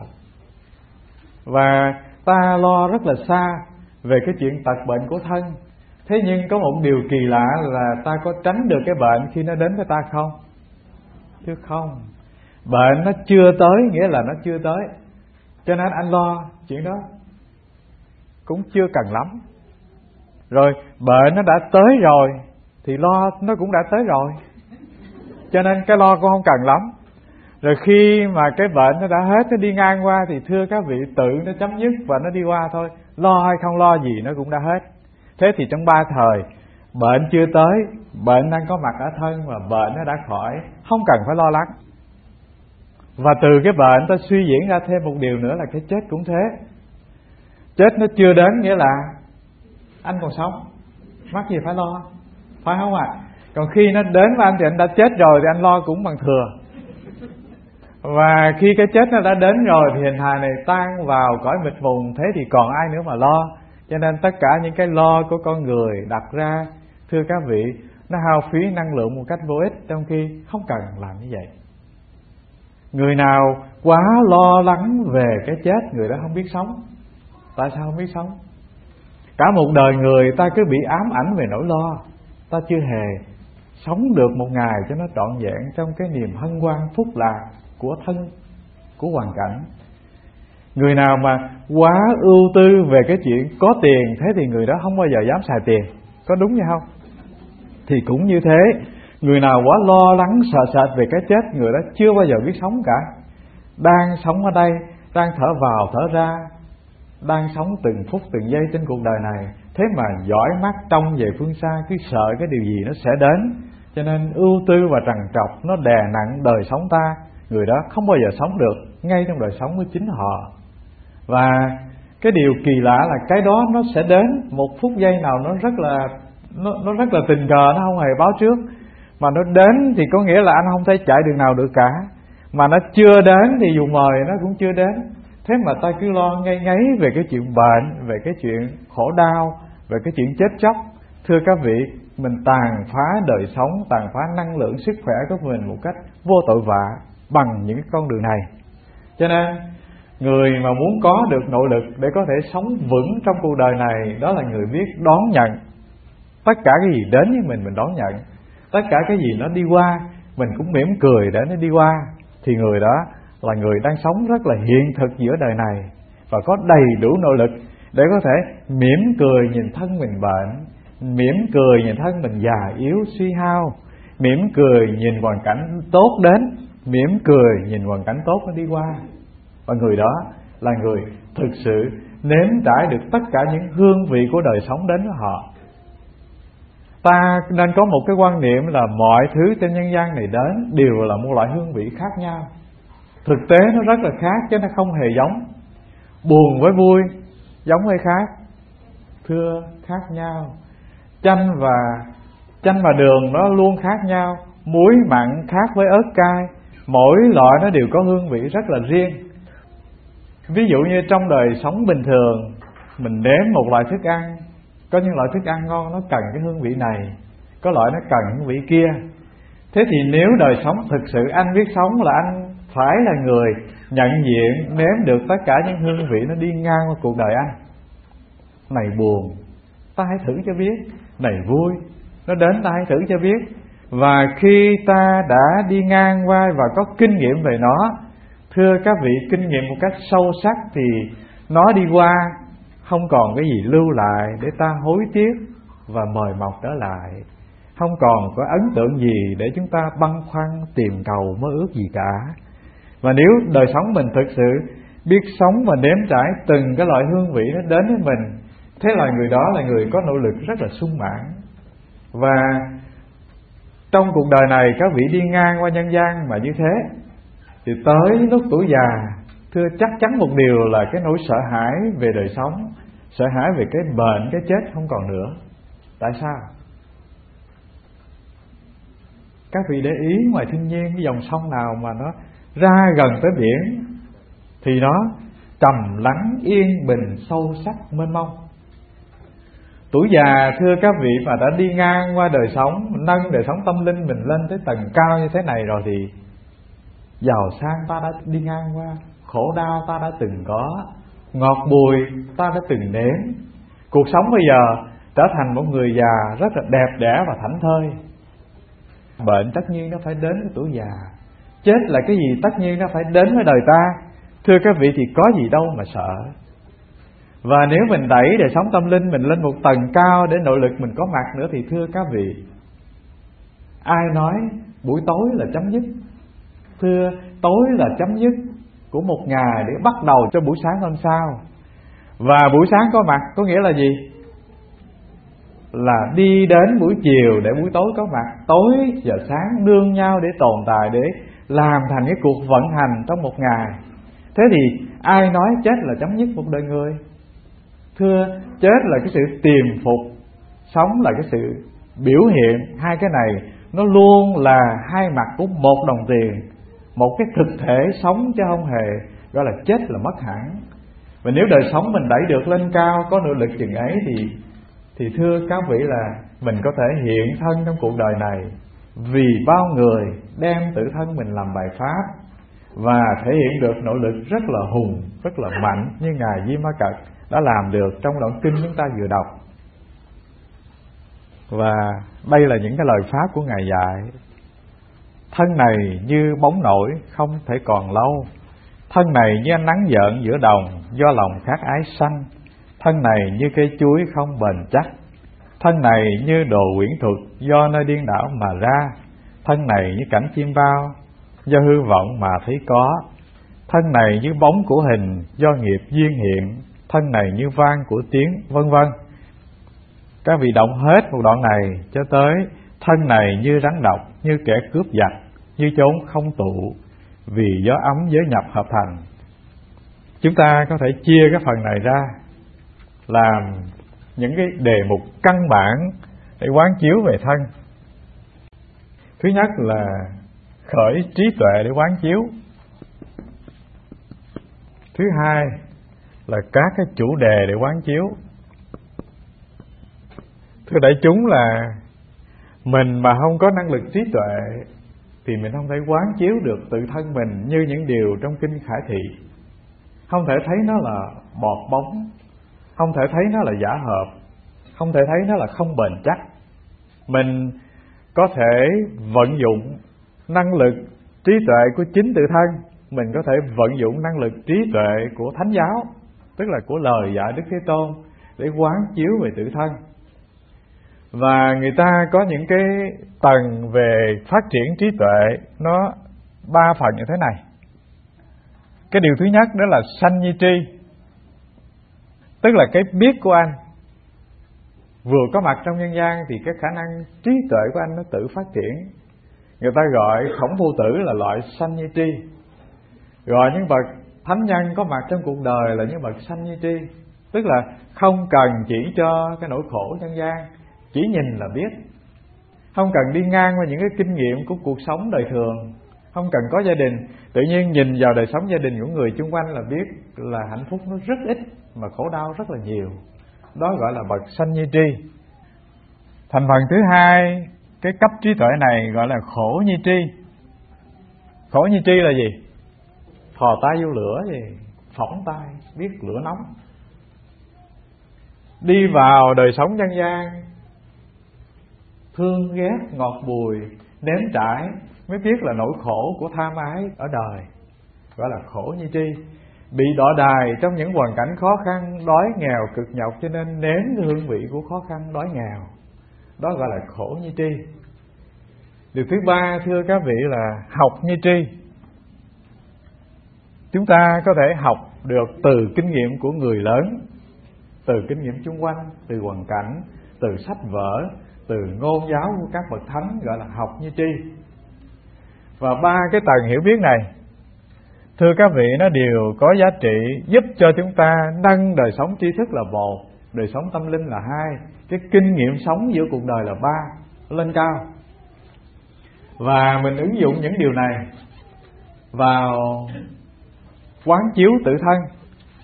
Và ta lo rất là xa về cái chuyện tật bệnh của thân. Thế nhưng có một điều kỳ lạ là ta có tránh được cái bệnh khi nó đến với ta không? Chứ không. Bệnh nó chưa tới nghĩa là nó chưa tới. Cho nên anh lo chuyện đó cũng chưa cần lắm. Rồi bệnh nó đã tới rồi thì lo nó cũng đã tới rồi. Cho nên cái lo cũng không cần lắm. Rồi khi mà cái bệnh nó đã hết, nó đi ngang qua thì thưa các vị, tự nó chấm dứt và nó đi qua thôi. Lo hay không lo gì nó cũng đã hết. Thế thì trong ba thời, bệnh chưa tới, bệnh đang có mặt ở thân và bệnh nó đã khỏi, không cần phải lo lắng. Và từ cái bệnh ta suy diễn ra thêm một điều nữa là cái chết cũng thế. Chết nó chưa đến nghĩa là anh còn sống, mắc gì phải lo, phải không ạ? À? Còn khi nó đến với anh thì anh đã chết rồi thì anh lo cũng bằng thừa. Và khi cái chết nó đã đến rồi thì hình hài này tan vào cõi mịt mùng, thế thì còn ai nữa mà lo. Cho nên tất cả những cái lo của con người đặt ra, thưa các vị, nó hao phí năng lượng một cách vô ích, trong khi không cần làm như vậy. Người nào quá lo lắng về cái chết, người đó không biết sống. Tại sao không biết sống? Cả một đời người ta cứ bị ám ảnh về nỗi lo, ta chưa hề sống được một ngày cho nó trọn vẹn trong cái niềm hân hoan phúc lạc của thân, của hoàn cảnh. Người nào mà quá ưu tư về cái chuyện có tiền, thế thì người đó không bao giờ dám xài tiền. Có đúng như không? Thì cũng như thế, người nào quá lo lắng sợ sệt về cái chết, người đó chưa bao giờ biết sống cả. Đang sống ở đây, đang thở vào thở ra, đang sống từng phút từng giây trên cuộc đời này, thế mà dõi mắt trông về phương xa, cứ sợ cái điều gì nó sẽ đến. Cho nên ưu tư và trằn trọc nó đè nặng đời sống ta. Người đó không bao giờ sống được ngay trong đời sống của chính họ. Và cái điều kỳ lạ là cái đó nó sẽ đến một phút giây nào nó rất là nó, nó rất là tình cờ, nó không hề báo trước. Mà nó đến thì có nghĩa là anh không thể chạy đường nào được cả. Mà nó chưa đến thì dù mời nó cũng chưa đến. Thế mà ta cứ lo ngây ngấy về cái chuyện bệnh, về cái chuyện khổ đau, về cái chuyện chết chóc. Thưa các vị, mình tàn phá đời sống, tàn phá năng lượng sức khỏe của mình một cách vô tội vạ bằng những cái con đường này. Cho nên người mà muốn có được nội lực để có thể sống vững trong cuộc đời này, đó là người biết đón nhận. Tất cả cái gì đến với mình, mình đón nhận. Tất cả cái gì nó đi qua, mình cũng mỉm cười để nó đi qua. Thì người đó là người đang sống rất là hiện thực giữa đời này, và có đầy đủ nội lực để có thể mỉm cười nhìn thân mình bệnh, mỉm cười nhìn thân mình già yếu suy hao, mỉm cười nhìn hoàn cảnh tốt đến, mỉm cười nhìn hoàn cảnh tốt nó đi qua. Và người đó là người thực sự nếm trải được tất cả những hương vị của đời sống đến với họ. Ta nên có một cái quan niệm là mọi thứ trên nhân gian này đến đều là một loại hương vị khác nhau. Thực tế nó rất là khác chứ nó không hề giống. Buồn với vui giống hay khác? Thưa, khác nhau. Chanh và chanh và đường nó luôn khác nhau. Muối mặn khác với ớt cay. Mỗi loại nó đều có hương vị rất là riêng. Ví dụ như trong đời sống bình thường, mình nếm một loại thức ăn, có những loại thức ăn ngon nó cần cái hương vị này, có loại nó cần hương vị kia. Thế thì nếu đời sống thực sự anh biết sống là anh phải là người nhận diện, nếm được tất cả những hương vị nó đi ngang qua cuộc đời anh. Này buồn, ta hãy thử cho biết. Này vui, nó đến ta hãy thử cho biết. Và khi ta đã đi ngang qua và có kinh nghiệm về nó, thưa các vị, kinh nghiệm một cách sâu sắc thì nó đi qua không còn cái gì lưu lại để ta hối tiếc và mời mọc trở lại. Không còn có ấn tượng gì để chúng ta băn khoăn tìm cầu mơ ước gì cả. Và nếu đời sống mình thực sự biết sống và nếm trải từng cái loại hương vị nó đến với mình, thế là người đó là người có nỗ lực rất là sung mãn. Và trong cuộc đời này các vị đi ngang qua nhân gian mà như thế, thì tới lúc tuổi già, thưa chắc chắn một điều là cái nỗi sợ hãi về đời sống, sợ hãi về cái bệnh, cái chết không còn nữa. Tại sao? Các vị để ý ngoài thiên nhiên, cái dòng sông nào mà nó ra gần tới biển thì nó trầm lắng yên bình sâu sắc mênh mông. Tuổi già thưa các vị mà đã đi ngang qua đời sống, nâng đời sống tâm linh mình lên tới tầng cao như thế này rồi thì giàu sang ta đã đi ngang qua, khổ đau ta đã từng có, ngọt bùi ta đã từng nếm. Cuộc sống bây giờ trở thành một người già rất là đẹp đẽ và thảnh thơi. Bệnh tất nhiên nó phải đến với tuổi già, chết là cái gì tất nhiên nó phải đến với đời ta. Thưa các vị thì có gì đâu mà sợ. Và nếu mình đẩy đời sống tâm linh mình lên một tầng cao để nội lực mình có mặt nữa thì thưa các vị, ai nói buổi tối là chấm dứt? Thưa, tối là chấm dứt của một ngày để bắt đầu cho buổi sáng hôm sau. Và buổi sáng có mặt có nghĩa là gì? Là đi đến buổi chiều để buổi tối có mặt. Tối và sáng nương nhau để tồn tại, để làm thành cái cuộc vận hành trong một ngày. Thế thì ai nói chết là chấm dứt một đời người? Thưa, chết là cái sự tiềm phục, sống là cái sự biểu hiện. Hai cái này nó luôn là hai mặt của một đồng tiền, một cái thực thể sống chứ không hề gọi là chết là mất hẳn. Và nếu đời sống mình đẩy được lên cao, có nội lực chừng ấy thì thì thưa các vị là mình có thể hiện thân trong cuộc đời này vì bao người, đem tự thân mình làm bài pháp và thể hiện được nội lực rất là hùng, rất là mạnh như ngài Di Ma Cật đã làm được trong đoạn kinh chúng ta vừa đọc. Và đây là những cái lời pháp của ngài dạy: thân này như bóng nổi không thể còn lâu, thân này như ánh nắng giận giữa đồng do lòng khát ái sanh, thân này như cây chuối không bền chắc, thân này như đồ quyển thuật do nơi điên đảo mà ra, thân này như cảnh chim bao do hư vọng mà thấy có, thân này như bóng của hình do nghiệp duyên hiện, thân này như vang của tiếng, vân vân. Các vị đọc hết một đoạn này cho tới thân này như rắn độc, như kẻ cướp giặc, như chốn không tụ, vì gió ấm giới nhập hợp thành. Chúng ta có thể chia cái phần này ra làm những cái đề mục căn bản để quán chiếu về thân. Thứ nhất là khởi trí tuệ để quán chiếu. Thứ hai là các cái chủ đề để quán chiếu. Thưa đại chúng là mình mà không có năng lực trí tuệ thì mình không thể quán chiếu được tự thân mình như những điều trong kinh Khải Thị. Không thể thấy nó là bọt bóng, không thể thấy nó là giả hợp, không thể thấy nó là không bền chắc. Mình có thể vận dụng năng lực trí tuệ của chính tự thân, mình có thể vận dụng năng lực trí tuệ của Thánh giáo, tức là của lời dạy Đức Thế Tôn, để quán chiếu về tự thân. Và người ta có những cái tầng về phát triển trí tuệ, nó ba phần như thế này. Cái điều thứ nhất đó là sanh nhi tri, tức là cái biết của anh vừa có mặt trong nhân gian thì cái khả năng trí tuệ của anh nó tự phát triển. Người ta gọi Khổng Phu Tử là loại sanh nhi tri. Gọi những bậc thánh nhân có mặt trong cuộc đời là những bậc sanh nhi tri, tức là không cần chỉ cho cái nỗi khổ nhân gian, chỉ nhìn là biết. Không cần đi ngang qua những cái kinh nghiệm của cuộc sống đời thường, không cần có gia đình, tự nhiên nhìn vào đời sống gia đình của người chung quanh là biết là hạnh phúc nó rất ít mà khổ đau rất là nhiều. Đó gọi là bậc sanh nhi tri. Thành phần thứ hai, cái cấp trí tuệ này gọi là khổ nhi tri. Khổ nhi tri là gì? Thò tay vô lửa gì, phỏng tay, biết lửa nóng. Đi vào đời sống nhân gian, thương ghét ngọt bùi nếm trải mới biết là nỗi khổ của tham ái ở đời, gọi là khổ nhi tri. Bị đọa đài trong những hoàn cảnh khó khăn, đói nghèo cực nhọc, cho nên nếm cái hương vị của khó khăn đói nghèo, đó gọi là khổ nhi tri. Điều thứ ba thưa các vị là học nhi tri. Chúng ta có thể học được từ kinh nghiệm của người lớn, từ kinh nghiệm chung quanh, từ hoàn cảnh, từ sách vở, từ ngôn giáo của các bậc thánh, gọi là học nhi tri. Và ba cái tầng hiểu biết này, thưa các vị, nó đều có giá trị giúp cho chúng ta nâng đời sống tri thức là một, đời sống tâm linh là hai, cái kinh nghiệm sống giữa cuộc đời là ba, lên cao. Và mình ứng dụng những điều này vào quán chiếu tự thân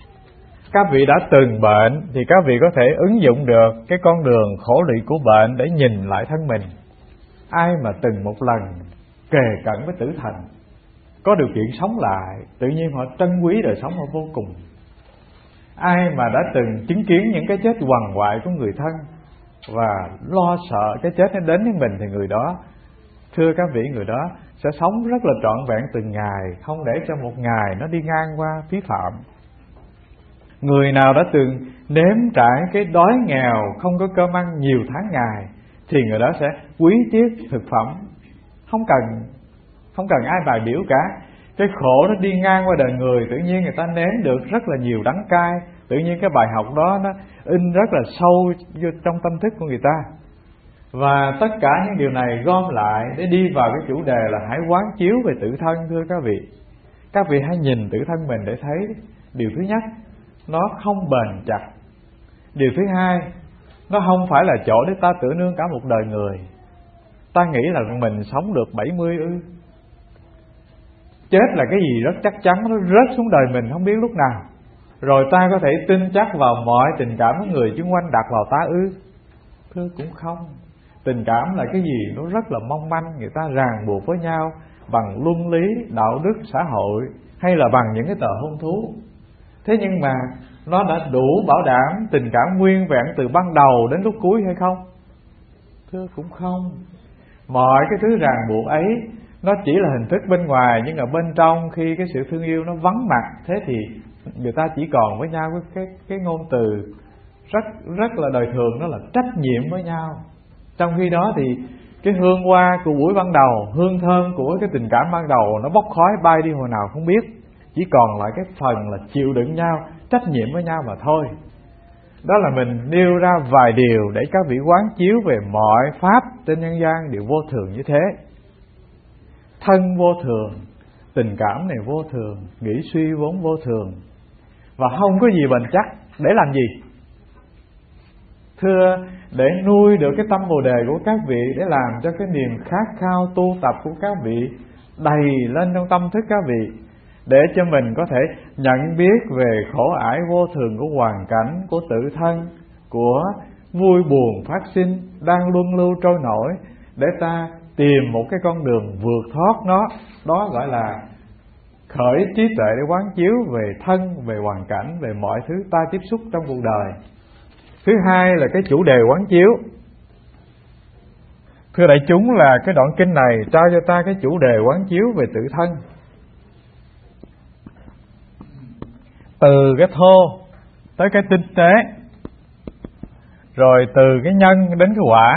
các vị đã từng bệnh thì các vị có thể ứng dụng được cái con đường khổ lụy của bệnh để nhìn lại thân mình. Ai mà từng một lần kề cận với tử thần, có điều kiện sống lại, tự nhiên họ trân quý đời sống họ vô cùng. Ai mà đã từng chứng kiến những cái chết hoằng hoại của người thân và lo sợ cái chết nó đến với mình, thì người đó, thưa các vị, người đó sẽ sống rất là trọn vẹn từng ngày, không để cho một ngày nó đi ngang qua phí phạm. Người nào đã từng nếm trải cái đói nghèo, không có cơm ăn nhiều tháng ngày, thì người đó sẽ quý tiếc thực phẩm, không cần không cần ai bài biểu cả. Cái khổ nó đi ngang qua đời người, tự nhiên người ta nếm được rất là nhiều đắng cay, tự nhiên cái bài học đó nó in rất là sâu vô trong tâm thức của người ta. Và tất cả những điều này gom lại để đi vào cái chủ đề là hãy quán chiếu về tự thân. Thưa các vị, các vị hãy nhìn tự thân mình để thấy, điều thứ nhất, nó không bền chặt. Điều thứ hai, nó không phải là chỗ để ta tựa nương cả một đời người. Ta nghĩ là mình sống được bảy mươi ư? Chết là cái gì rất chắc chắn, nó rớt xuống đời mình không biết lúc nào. Rồi ta có thể tin chắc vào mọi tình cảm của người xung quanh đặt vào ta ư? Thưa cũng không. Tình cảm là cái gì nó rất là mong manh, người ta ràng buộc với nhau bằng luân lý, đạo đức, xã hội, hay là bằng những cái tờ hôn thú. Thế nhưng mà nó đã đủ bảo đảm tình cảm nguyên vẹn từ ban đầu đến lúc cuối hay không? Thưa cũng không. Mọi cái thứ ràng buộc ấy nó chỉ là hình thức bên ngoài, nhưng ở bên trong khi cái sự thương yêu nó vắng mặt, thế thì người ta chỉ còn với nhau với cái cái ngôn từ rất rất là đời thường, đó là trách nhiệm với nhau. Trong khi đó thì cái hương hoa của buổi ban đầu, hương thơm của cái tình cảm ban đầu nó bốc khói bay đi hồi nào không biết. Chỉ còn lại cái phần là chịu đựng nhau, trách nhiệm với nhau mà thôi. Đó là mình nêu ra vài điều để các vị quán chiếu về mọi pháp trên nhân gian đều vô thường như thế. Thân vô thường, tình cảm này vô thường, nghĩ suy vốn vô thường, và không có gì bền chắc. Để làm gì? Thưa, để nuôi được cái tâm bồ đề của các vị, để làm cho cái niềm khát khao tu tập của các vị đầy lên trong tâm thức các vị, để cho mình có thể nhận biết về khổ ải vô thường của hoàn cảnh, của tự thân, của vui buồn phát sinh đang luân lưu trôi nổi, để ta tìm một cái con đường vượt thoát nó. Đó gọi là khởi trí tuệ để quán chiếu về thân, về hoàn cảnh, về mọi thứ ta tiếp xúc trong cuộc đời. Thứ hai là cái chủ đề quán chiếu. Thưa đại chúng, là cái đoạn kinh này trao cho ta cái chủ đề quán chiếu về tự thân. Từ cái thô tới cái tinh tế, rồi từ cái nhân đến cái quả,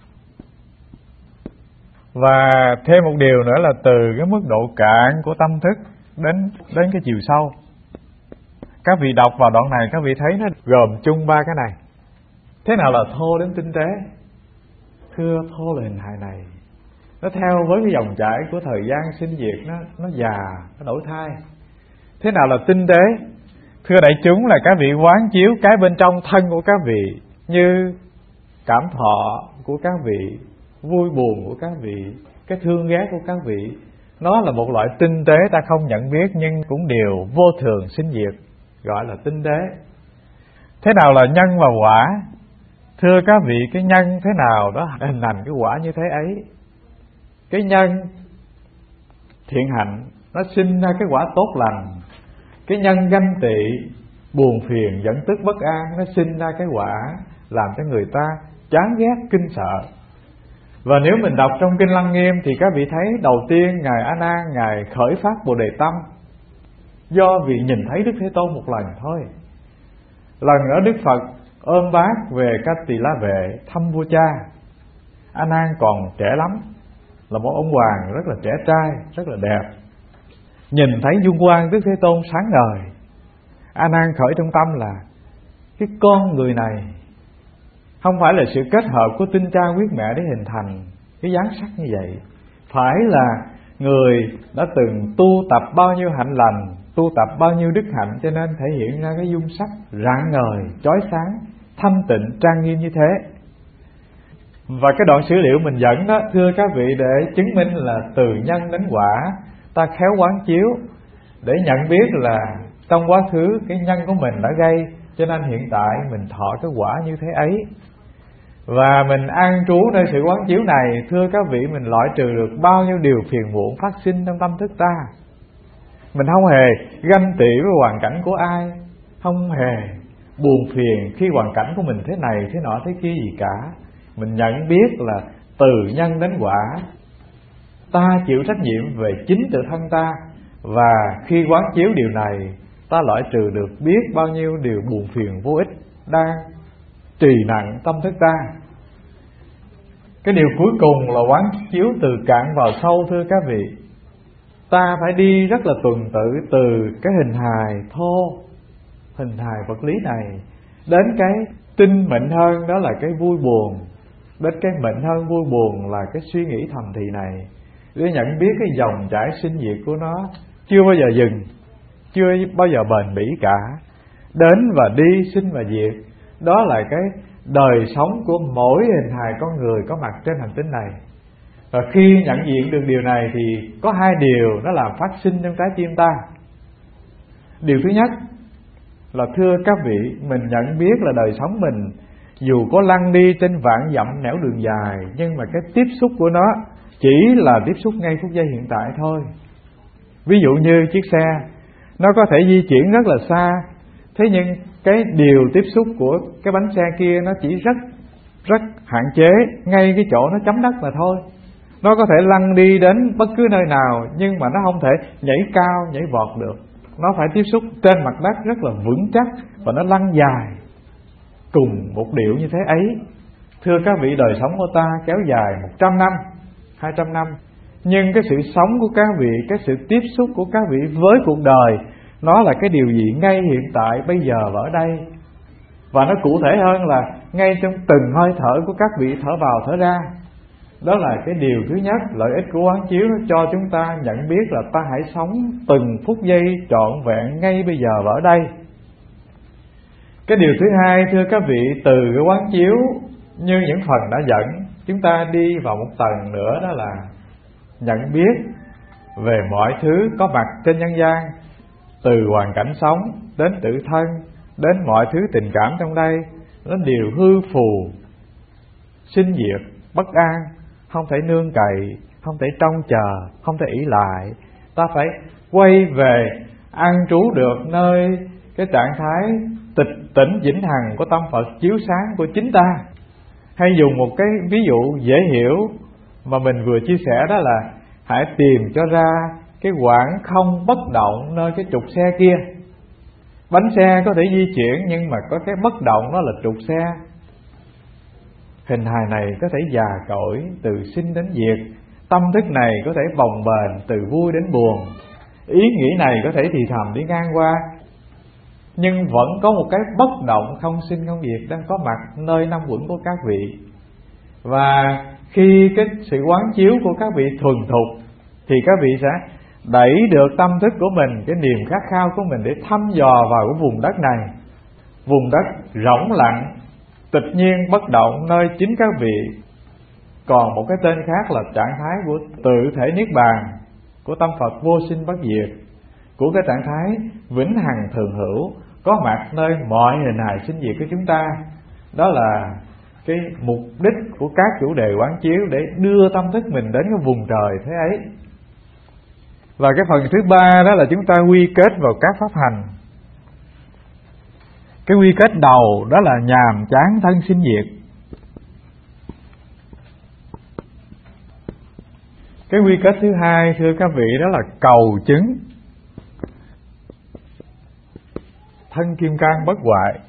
và thêm một điều nữa là từ cái mức độ cạn của tâm thức đến đến cái chiều sâu. Các vị đọc vào đoạn này, các vị thấy nó gồm chung ba cái này. Thế nào là thô đến tinh tế? Thưa, thô là hình hài này, nó theo với cái dòng chảy của thời gian sinh diệt, nó nó già, nó đổi thay. Thế nào là tinh tế? Thưa đại chúng, là các vị quán chiếu cái bên trong thân của các vị, như cảm thọ của các vị, vui buồn của các vị, cái thương ghét của các vị. Nó là một loại tinh tế ta không nhận biết, nhưng cũng đều vô thường sinh diệt, gọi là tinh tế. Thế nào là nhân và quả? Thưa các vị, cái nhân thế nào đó hình thành cái quả như thế ấy. Cái nhân thiện hạnh nó sinh ra cái quả tốt lành. Cái nhân ganh tị, buồn phiền, dẫn tức bất an, nó sinh ra cái quả làm cho người ta chán ghét, kinh sợ. Và nếu mình đọc trong Kinh Lăng Nghiêm thì các vị thấy đầu tiên Ngài A Nan, Ngài khởi phát Bồ Đề Tâm do vì nhìn thấy Đức Thế Tôn một lần thôi. Lần nữa Đức Phật ôm bác về Ca Tỳ La Vệ thăm vua cha. A Nan còn trẻ lắm, là một ông hoàng rất là trẻ trai, rất là đẹp. Nhìn thấy dung quang Đức Thế Tôn sáng ngời, A Nan khởi trong tâm là cái con người này không phải là sự kết hợp của tinh cha huyết mẹ để hình thành cái dáng sắc như vậy, phải là người đã từng tu tập bao nhiêu hạnh lành, tu tập bao nhiêu đức hạnh, cho nên thể hiện ra cái dung sắc rạng ngời, chói sáng, thanh tịnh, trang nghiêm như thế. Và cái đoạn sử liệu mình dẫn đó, thưa các vị, để chứng minh là từ nhân đến quả, ta khéo quán chiếu để nhận biết là trong quá khứ cái nhân của mình đã gây, cho nên hiện tại mình thọ cái quả như thế ấy. Và mình an trú nơi sự quán chiếu này, thưa các vị, mình loại trừ được bao nhiêu điều phiền muộn phát sinh trong tâm thức ta. Mình không hề ganh tị với hoàn cảnh của ai, không hề buồn phiền khi hoàn cảnh của mình thế này, thế nọ, thế kia gì cả. Mình nhận biết là từ nhân đến quả, ta chịu trách nhiệm về chính tự thân ta. Và khi quán chiếu điều này, ta loại trừ được biết bao nhiêu điều buồn phiền vô ích đang trì nặng tâm thức ta. Cái điều cuối cùng là quán chiếu từ cạn vào sâu, thưa các vị. Ta phải đi rất là tuần tự từ cái hình hài thô, hình hài vật lý này, đến cái tinh mịn hơn, đó là cái vui buồn, đến cái mịn hơn vui buồn là cái suy nghĩ thầm thì này, để nhận biết cái dòng chảy sinh diệt của nó chưa bao giờ dừng, chưa bao giờ bền bỉ cả. Đến và đi, sinh và diệt, đó là cái đời sống của mỗi hình hài con người có mặt trên hành tinh này. Và khi nhận diện được điều này thì có hai điều nó làm phát sinh trong trái tim ta. Điều thứ nhất là, thưa các vị, mình nhận biết là đời sống mình dù có lăn đi trên vạn dặm nẻo đường dài, nhưng mà cái tiếp xúc của nó chỉ là tiếp xúc ngay phút giây hiện tại thôi. Ví dụ như chiếc xe, nó có thể di chuyển rất là xa, thế nhưng cái điều tiếp xúc của cái bánh xe kia nó chỉ rất rất hạn chế ngay cái chỗ nó chấm đất mà thôi. Nó có thể lăn đi đến bất cứ nơi nào, nhưng mà nó không thể nhảy cao, nhảy vọt được. Nó phải tiếp xúc trên mặt đất rất là vững chắc, và nó lăn dài cùng một điệu như thế ấy. Thưa các vị, đời sống của ta kéo dài một trăm năm, hai trăm năm, nhưng cái sự sống của các vị, cái sự tiếp xúc của các vị với cuộc đời, nó là cái điều gì ngay hiện tại, bây giờ và ở đây. Và nó cụ thể hơn là ngay trong từng hơi thở của các vị thở vào thở ra. Đó là cái điều thứ nhất, lợi ích của quán chiếu, nó cho chúng ta nhận biết là ta hãy sống từng phút giây trọn vẹn ngay bây giờ và ở đây. Cái điều thứ hai, thưa các vị, từ cái quán chiếu như những phần đã dẫn, chúng ta đi vào một tầng nữa, đó là nhận biết về mọi thứ có mặt trên nhân gian, từ hoàn cảnh sống đến tự thân, đến mọi thứ tình cảm trong đây, nó đều hư phù, sinh diệt, bất an, không thể nương cậy, không thể trông chờ, không thể ỷ lại. Ta phải quay về an trú được nơi cái trạng thái tịch tỉnh vĩnh hằng của tâm Phật chiếu sáng của chính ta. Hay dùng một cái ví dụ dễ hiểu mà mình vừa chia sẻ, đó là hãy tìm cho ra cái quãng không bất động nơi cái trục xe kia. Bánh xe có thể di chuyển, nhưng mà có cái bất động, đó là trục xe. Hình hài này có thể già cỗi từ sinh đến diệt. Tâm thức này có thể bồng bềnh từ vui đến buồn. Ý nghĩ này có thể thì thầm đi ngang qua, nhưng vẫn có một cái bất động không sinh không diệt đang có mặt nơi năm uẩn của các vị. Và khi cái sự quán chiếu của các vị thuần thục, thì các vị sẽ đẩy được tâm thức của mình, cái niềm khát khao của mình, để thăm dò vào cái vùng đất này, vùng đất rỗng lặng, tịch nhiên, bất động, nơi chính các vị còn một cái tên khác là trạng thái của tự thể niết bàn, của tâm Phật vô sinh bất diệt, của cái trạng thái vĩnh hằng thường hữu, có mặt nơi mọi hình hài sinh diệt của chúng ta. Đó là cái mục đích của các chủ đề quán chiếu, để đưa tâm thức mình đến cái vùng trời thế ấy. Và cái phần thứ ba, đó là chúng ta quy kết vào các pháp hành. Cái quy kết đầu đó là nhàm chán thân sinh diệt. Cái quy kết thứ hai, thưa các vị, đó là cầu chứng thân kim cang bất hoại.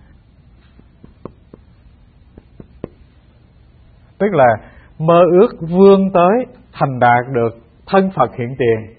Tức là mơ ước vươn tới thành đạt được thân Phật hiện tiền.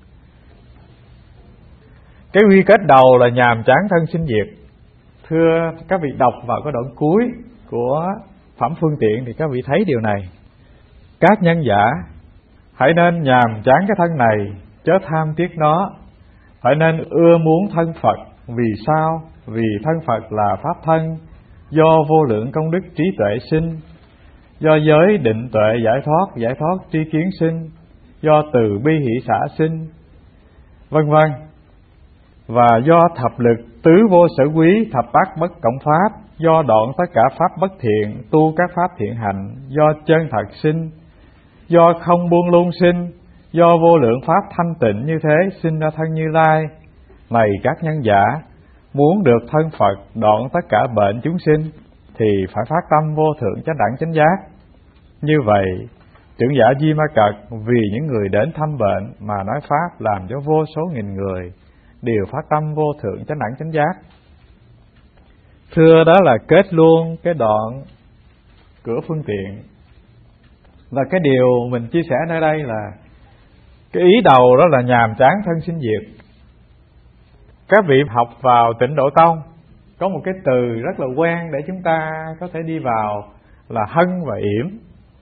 Cái quy kết đầu là nhàm chán thân sinh diệt. Thưa các vị, đọc vào cái đoạn cuối của Phẩm Phương Tiện thì các vị thấy điều này. Các nhân giả hãy nên nhàm chán cái thân này, chớ tham tiếc nó. Phải nên ưa muốn thân Phật. Vì sao? Vì thân Phật là pháp thân, do vô lượng công đức trí tuệ sinh, do giới định tuệ giải thoát, giải thoát tri kiến sinh, do từ bi hỷ xả sinh, vân vân. Và do thập lực tứ vô sở quý, thập bát bất cộng pháp, do đoạn tất cả pháp bất thiện, tu các pháp thiện hạnh, do chân thật sinh, do không buông lung sinh, do vô lượng pháp thanh tịnh như thế sinh ra thân Như Lai. Này các nhân giả, muốn được thân Phật đoạn tất cả bệnh chúng sinh thì phải phát tâm vô thượng chánh đẳng chánh giác. Như vậy, trưởng giả Di Ma Cật vì những người đến thăm bệnh mà nói pháp làm cho vô số nghìn người đều phát tâm vô thượng chánh đẳng chánh giác. Thưa, đó là kết luôn cái đoạn cửa phương tiện. Và cái điều mình chia sẻ nơi đây là cái ý đầu đó là nhàm chán thân sinh diệt. Các vị học vào Tịnh Độ Tông có một cái từ rất là quen để chúng ta có thể đi vào là hân và yểm.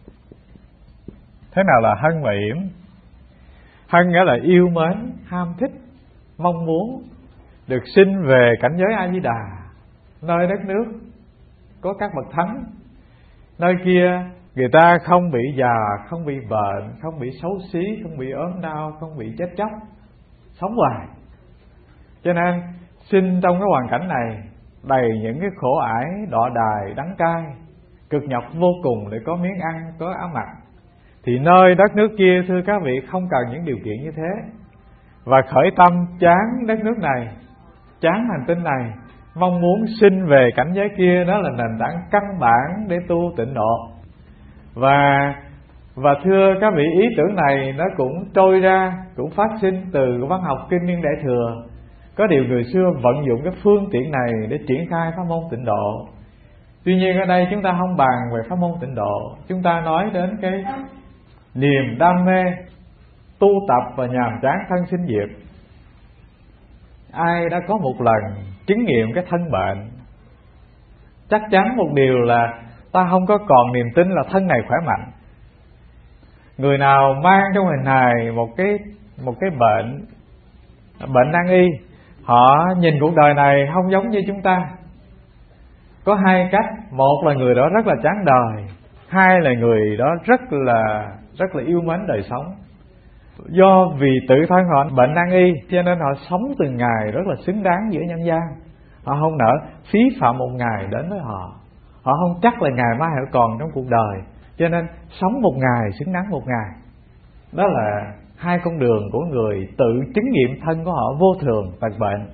Thế nào là hân và yểm? Hân nghĩa là yêu mến, ham thích, mong muốn được sinh về cảnh giới A Di Đà, nơi đất nước có các bậc thánh. Nơi kia người ta không bị già, không bị bệnh, không bị xấu xí, không bị ốm đau, không bị chết chóc, sống hoài. Cho nên sinh trong cái hoàn cảnh này đầy những cái khổ ải, đọa đài, đắng cay, cực nhọc vô cùng để có miếng ăn, có áo mặc. Thì nơi đất nước kia, thưa các vị, không cần những điều kiện như thế. Và khởi tâm chán đất nước này, chán hành tinh này, mong muốn sinh về cảnh giới kia, đó là nền tảng căn bản để tu tịnh độ. Và và thưa các vị, ý tưởng này nó cũng trôi ra, cũng phát sinh từ văn học Kinh Niên Đại Thừa. Có điều người xưa vận dụng cái phương tiện này để triển khai pháp môn tịnh độ. Tuy nhiên ở đây chúng ta không bàn về pháp môn tịnh độ, chúng ta nói đến cái niềm đam mê tu tập và nhàm chán thân sinh diệt. Ai đã có một lần chứng nghiệm cái thân bệnh, chắc chắn một điều là ta không có còn niềm tin là thân này khỏe mạnh. Người nào mang trong hình hài một cái một cái bệnh bệnh nan y, họ nhìn cuộc đời này không giống như chúng ta. Có hai cách: một là người đó rất là chán đời, hai là người đó rất là rất là yêu mến đời sống. Do vì tự thân họ bệnh nan y, cho nên họ sống từng ngày rất là xứng đáng giữa nhân gian. Họ không nỡ phí phạm một ngày đến với họ. Họ không chắc là ngày mai họ còn trong cuộc đời, cho nên sống một ngày xứng đáng một ngày. Đó là hai con đường của người tự chứng nghiệm thân của họ vô thường, tật bệnh.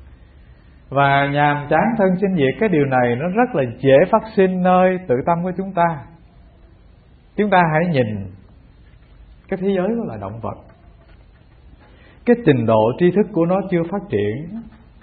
Và nhàm chán thân sinh diệt, cái điều này nó rất là dễ phát sinh nơi tự tâm của chúng ta. Chúng ta hãy nhìn cái thế giới của loài động vật. Cái trình độ tri thức của nó chưa phát triển,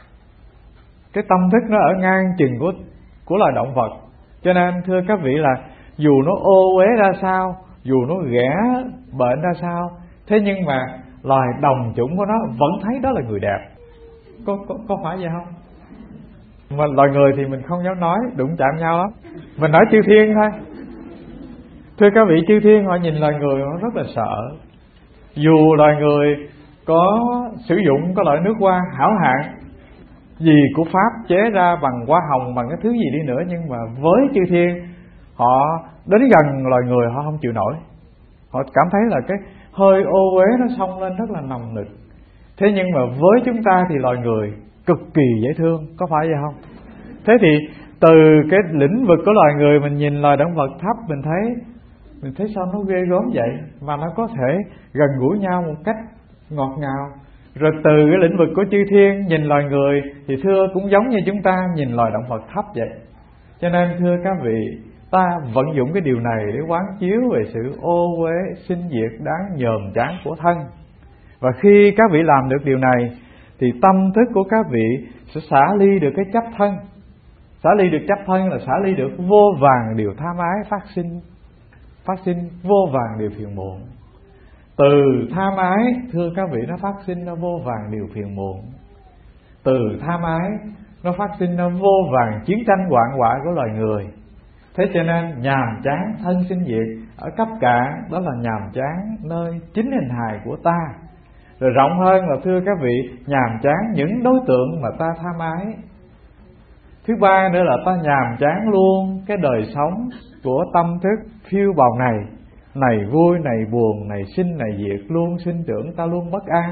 cái tâm thức nó ở ngang chừng của, của loài động vật. Cho nên thưa các vị là dù nó ô uế ra sao, dù nó ghẻ bệnh ra sao, thế nhưng mà loài đồng chủng của nó vẫn thấy đó là người đẹp. Có, có, có phải vậy không? Mà loài người thì mình không dám nói, đụng chạm nhau lắm. Mình nói chư thiên thôi. Thưa các vị, chư thiên họ nhìn loài người họ rất là sợ. Dù loài người có sử dụng có loại nước hoa hảo hạng gì của Pháp chế ra bằng hoa hồng, bằng cái thứ gì đi nữa, nhưng mà với chư thiên, họ đến gần loài người họ không chịu nổi. Họ cảm thấy là cái hơi ô uế nó xông lên rất là nồng nực. Thế nhưng mà với chúng ta thì loài người cực kỳ dễ thương, có phải vậy không? Thế thì từ cái lĩnh vực của loài người, mình nhìn loài động vật thấp, mình thấy mình thấy sao nó ghê gớm vậy, mà nó có thể gần gũi nhau một cách ngọt ngào. Rồi từ cái lĩnh vực của chư thiên nhìn loài người thì thưa cũng giống như chúng ta nhìn loài động vật thấp vậy. Cho nên thưa các vị, ta vận dụng cái điều này để quán chiếu về sự ô uế sinh diệt đáng nhờn chán của thân. Và khi các vị làm được điều này thì tâm thức của các vị sẽ xả ly được cái chấp thân. Xả ly được chấp thân là xả ly được vô vàn điều tham ái phát sinh, phát sinh vô vàn điều phiền muộn. Từ tham ái, thưa các vị, nó phát sinh ra vô vàn điều phiền muộn. Từ tham ái nó phát sinh ra vô vàn chiến tranh hoạn hoại của loài người. Thế cho nên nhàm chán thân sinh diệt ở cấp cạn, đó là nhàm chán nơi chính hình hài của ta. Rồi rộng hơn là thưa các vị, nhàm chán những đối tượng mà ta tham ái. Thứ ba nữa là ta nhàm chán luôn cái đời sống của tâm thức phiêu bồng này. Này vui, này buồn, này sinh, này diệt, luôn sinh trưởng, ta luôn bất an.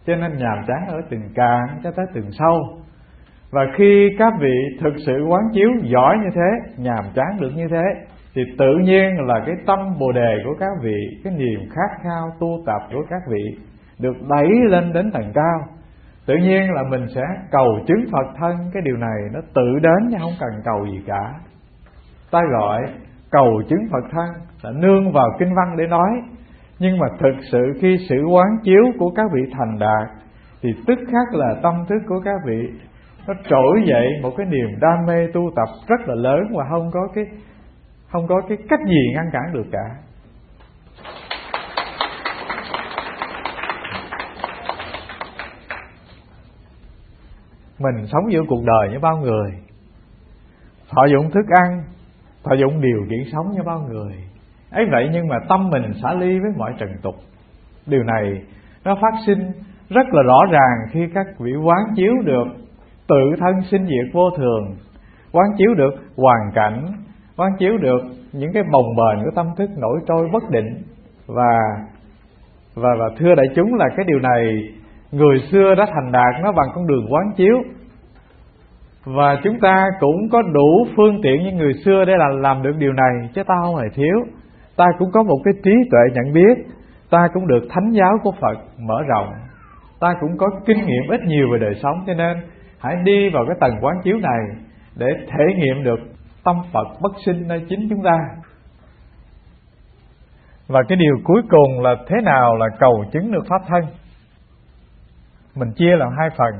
cho nên nhàm chán ở từng cạn cho tới từng sâu. Và khi các vị thực sự quán chiếu giỏi như thế, nhàm chán được như thế, thì tự nhiên là cái tâm bồ đề của các vị, cái niềm khát khao tu tập của các vị được đẩy lên đến tầng cao. Tự nhiên là mình sẽ cầu chứng Phật thân. Cái điều này nó tự đến chứ không cần cầu gì cả. Ta gọi cầu chứng Phật thân là nương vào kinh văn để nói, nhưng mà thực sự khi sự quán chiếu của các vị thành đạt thì tức khắc là tâm thức của các vị nó trỗi dậy một cái niềm đam mê tu tập rất là lớn, và không có cái không có cái cách gì ngăn cản được cả. Mình sống giữa cuộc đời như bao người, thọ dụng thức ăn, thọ dụng điều kiện sống như bao người ấy vậy, nhưng mà tâm mình xả ly với mọi trần tục. Điều này nó phát sinh rất là rõ ràng khi các vị quán chiếu được tự thân sinh diệt vô thường, quán chiếu được hoàn cảnh, quán chiếu được những cái bồng bềnh của tâm thức nổi trôi bất định. Và và và thưa đại chúng là cái điều này người xưa đã thành đạt nó bằng con đường quán chiếu, và chúng ta cũng có đủ phương tiện như người xưa để là làm được điều này, chứ ta không hề thiếu. Ta cũng có một cái trí tuệ nhận biết, ta cũng được thánh giáo của Phật mở rộng, ta cũng có kinh nghiệm ít nhiều về đời sống, cho nên hãy đi vào cái tầng quán chiếu này để thể nghiệm được tâm Phật bất sinh nơi chính chúng ta. Và cái điều cuối cùng là thế nào là cầu chứng được pháp thân. Mình chia làm hai phần.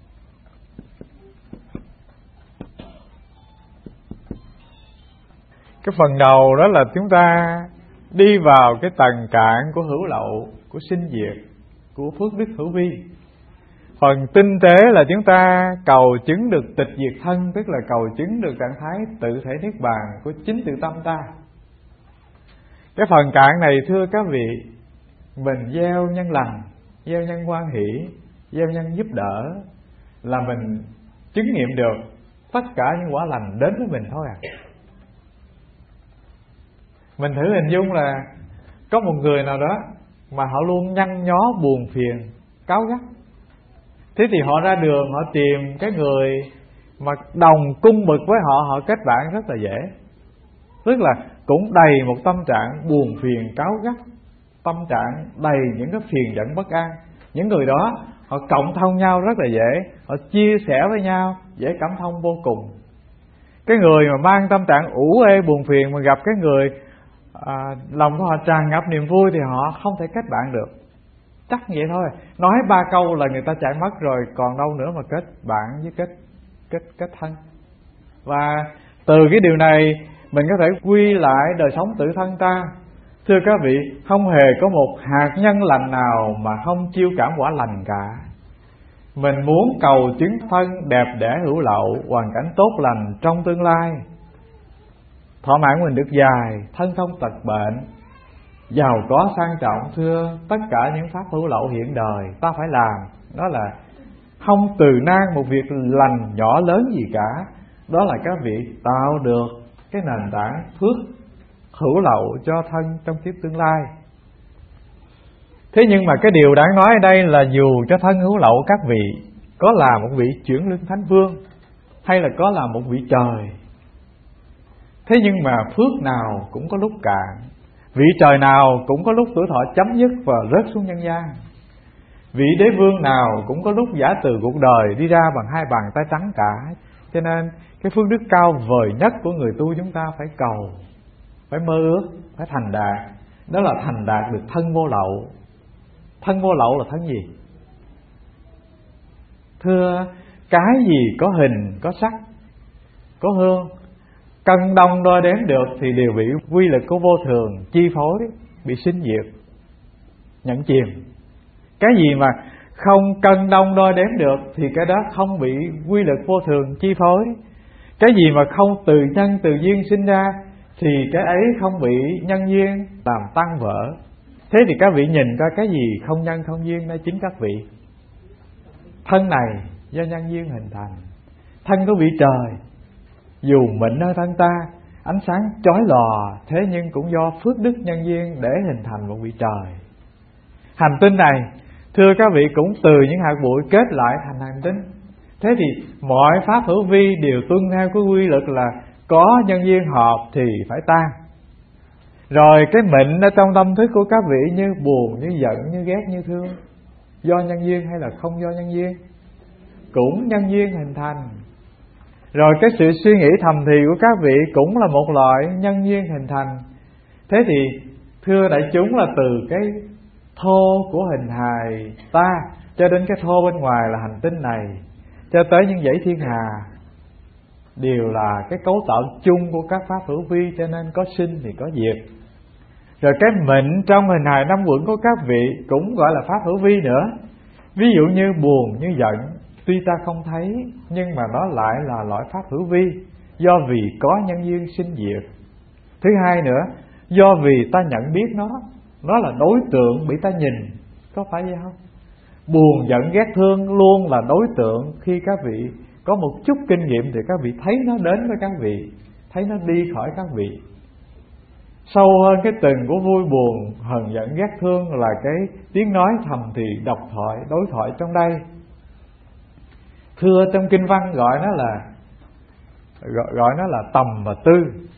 Cái phần đầu đó là chúng ta đi vào cái tầng cạn của hữu lậu, của sinh diệt, của phước đức hữu vi. Phần tinh tế là chúng ta cầu chứng được tịch diệt thân, tức là cầu chứng được trạng thái tự thể niết bàn của chính tự tâm ta. Cái phần cạn này thưa các vị, mình gieo nhân lành, gieo nhân hoan hỷ, gieo nhân giúp đỡ là mình chứng nghiệm được tất cả những quả lành đến với mình thôi à. Mình thử hình dung là có một người nào đó mà họ luôn nhăn nhó buồn phiền, cáu gắt. Thế thì họ ra đường họ tìm cái người mà đồng cung bực với họ, họ kết bạn rất là dễ. Tức là cũng đầy một tâm trạng buồn phiền, cáu gắt, tâm trạng đầy những cái phiền giận bất an. Những người đó họ cộng thông nhau rất là dễ, họ chia sẻ với nhau dễ cảm thông vô cùng. Cái người mà mang tâm trạng ủ ê buồn phiền mà gặp cái người à, lòng của họ tràn ngập niềm vui thì họ không thể kết bạn được. Chắc vậy thôi. Nói ba câu là người ta chạy mất rồi, còn đâu nữa mà kết bạn với kết kết kết thân. Và từ cái điều này mình có thể quy lại đời sống tự thân ta. Thưa các vị, không hề có một hạt nhân lành nào mà không chiêu cảm quả lành cả. Mình muốn cầu chứng thân đẹp đẽ hữu lậu, hoàn cảnh tốt lành trong tương lai, thọ mạng mình được dài, thân không tật bệnh, giàu có sang trọng. Thưa, tất cả những pháp hữu lậu hiện đời ta phải làm, đó là không từ nan một việc lành nhỏ lớn gì cả. Đó là các vị tạo được cái nền tảng phước hữu lậu cho thân trong kiếp tương lai. Thế nhưng mà cái điều đáng nói ở đây là dù cho thân hữu lậu các vị có là một vị chuyển lương thánh vương, hay là có là một vị trời, thế nhưng mà phước nào cũng có lúc cạn, vị trời nào cũng có lúc tuổi thọ chấm dứt và rớt xuống nhân gian, vị đế vương nào cũng có lúc giả từ cuộc đời đi ra bằng hai bàn tay trắng cả. Cho nên cái phước đức cao vời nhất của người tu chúng ta phải cầu, phải mơ ước, phải thành đạt. Đó là thành đạt được thân vô lậu. Thân vô lậu là thân gì? Thưa, cái gì có hình, có sắc, có hương, cân đong đo đếm được thì đều bị quy lực của vô thường chi phối, bị sinh diệt, nhận chìm. Cái gì mà không cân đong đo đếm được thì cái đó không bị quy lực vô thường chi phối. Cái gì mà không từ nhân từ duyên sinh ra thì cái ấy không bị nhân duyên làm tăng vỡ. Thế thì các vị nhìn coi cái gì không nhân không duyên nơi chính các vị. Thân này do nhân duyên hình thành, thân của vị trời, dù mịn nơi thân ta, ánh sáng chói lòa, thế nhưng cũng do phước đức nhân duyên để hình thành một vị trời. Hành tinh này thưa các vị, cũng từ những hạt bụi kết lại thành hành tinh. Thế thì mọi pháp hữu vi đều tuân theo cái quy luật là có nhân duyên hợp thì phải tan. Rồi cái mệnh ở trong tâm thức của các vị như buồn, như giận, như ghét, như thương, do nhân duyên hay là không do nhân duyên, cũng nhân duyên hình thành. Rồi cái sự suy nghĩ thầm thì của các vị cũng là một loại nhân duyên hình thành. Thế thì thưa đại chúng, là từ cái thô của hình hài ta cho đến cái thô bên ngoài là hành tinh này, cho tới những dãy thiên hà, đều là cái cấu tạo chung của các pháp hữu vi, cho nên có sinh thì có diệt. Rồi cái mệnh trong hình hài năm uẩn của các vị cũng gọi là pháp hữu vi nữa. Ví dụ như buồn, như giận, tuy ta không thấy nhưng mà nó lại là loại pháp hữu vi, do vì có nhân duyên sinh diệt. Thứ hai nữa, do vì ta nhận biết nó, nó là đối tượng bị ta nhìn, có phải vậy không? Buồn, giận, ghét, thương luôn là đối tượng. Khi các vị có một chút kinh nghiệm thì các vị thấy nó đến với các vị, thấy nó đi khỏi các vị. Sâu hơn cái từng của vui buồn, hờn giận, ghét thương là cái tiếng nói thầm thì, độc thoại, đối thoại trong đây. Thưa trong kinh văn gọi nó là gọi, gọi nó là tầm và tư.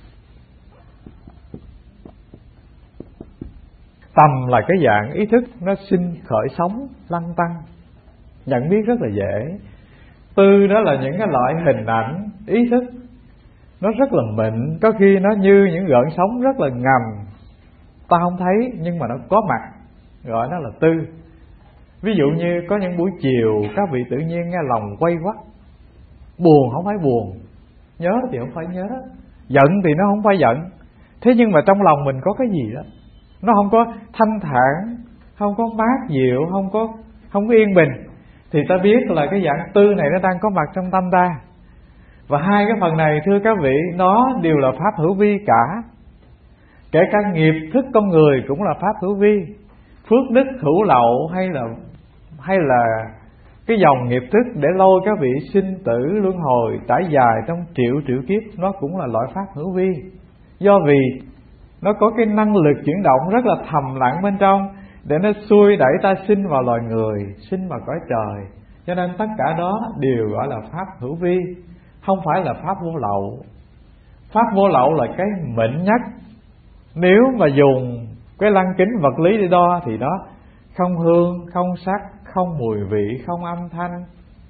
Tầm là cái dạng ý thức nó sinh khởi sống lăn tăng, nhận biết rất là dễ. Tư đó là những cái loại hình ảnh ý thức, nó rất là mịn, có khi nó như những gợn sóng rất là ngầm, ta không thấy nhưng mà nó có mặt, gọi nó là tư. Ví dụ như có những buổi chiều các vị tự nhiên nghe lòng quay quắt, buồn không phải buồn, nhớ thì không phải nhớ, giận thì nó không phải giận. Thế nhưng mà trong lòng mình có cái gì đó, nó không có thanh thản, không có mát dịu, không có không có yên bình, thì ta biết là cái dạng tư này nó đang có mặt trong tâm ta. Và hai cái phần này thưa các vị, nó đều là pháp hữu vi cả. Kể cả nghiệp thức con người cũng là pháp hữu vi. Phước đức hữu lậu hay là hay là cái dòng nghiệp thức để lôi các vị sinh tử luân hồi trải dài trong triệu triệu kiếp, nó cũng là loại pháp hữu vi. Do vì nó có cái năng lực chuyển động rất là thầm lặng bên trong, để nó xuôi đẩy ta sinh vào loài người, sinh vào cõi trời. Cho nên tất cả đó đều gọi là pháp hữu vi, không phải là pháp vô lậu. Pháp vô lậu là cái mịn nhất. Nếu mà dùng cái lăng kính vật lý để đo thì nó không hương, không sắc, không mùi vị, không âm thanh.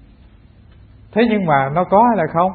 Thế nhưng mà nó có hay là không?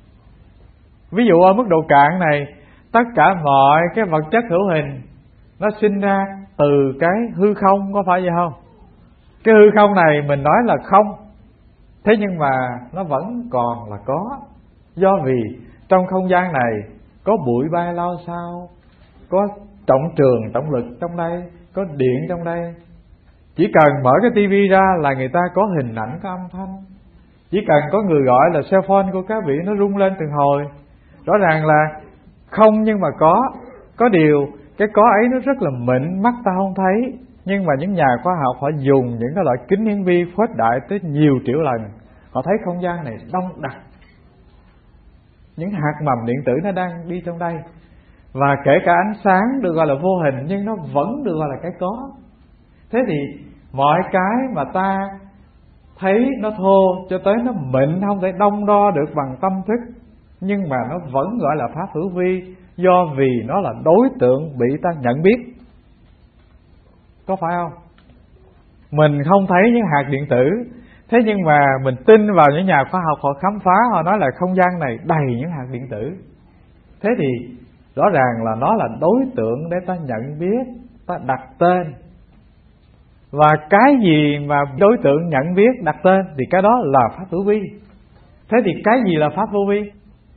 Ví dụ ở mức độ cạn này, tất cả mọi cái vật chất hữu hình nó sinh ra từ cái hư không, có phải vậy không? Cái hư không này mình nói là không, thế nhưng mà nó vẫn còn là có. Do vì trong không gian này có bụi bay lao sao, có trọng trường, trọng lực trong đây, có điện trong đây. Chỉ cần mở cái tivi ra là người ta có hình ảnh, có âm thanh. Chỉ cần có người gọi là cell phone của các vị nó rung lên từng hồi. Rõ ràng là không nhưng mà có. Có điều cái có ấy nó rất là mịn, mắt ta không thấy. Nhưng mà những nhà khoa học họ dùng những cái loại kính hiển vi khuếch đại tới nhiều triệu lần, họ thấy không gian này đông đặc, những hạt mầm điện tử nó đang đi trong đây. Và kể cả ánh sáng được gọi là vô hình, nhưng nó vẫn được gọi là cái có. Thế thì mọi cái mà ta thấy nó thô cho tới nó mịn, không thể đong đo được bằng tâm thức, nhưng mà nó vẫn gọi là pháp hữu vi, do vì nó là đối tượng bị ta nhận biết. Có phải không? Mình không thấy những hạt điện tử, thế nhưng mà mình tin vào những nhà khoa học họ khám phá, họ nói là không gian này đầy những hạt điện tử. Thế thì rõ ràng là nó là đối tượng để ta nhận biết, ta đặt tên. Và cái gì mà đối tượng nhận biết, đặt tên thì cái đó là pháp hữu vi. Thế thì cái gì là pháp vô vi?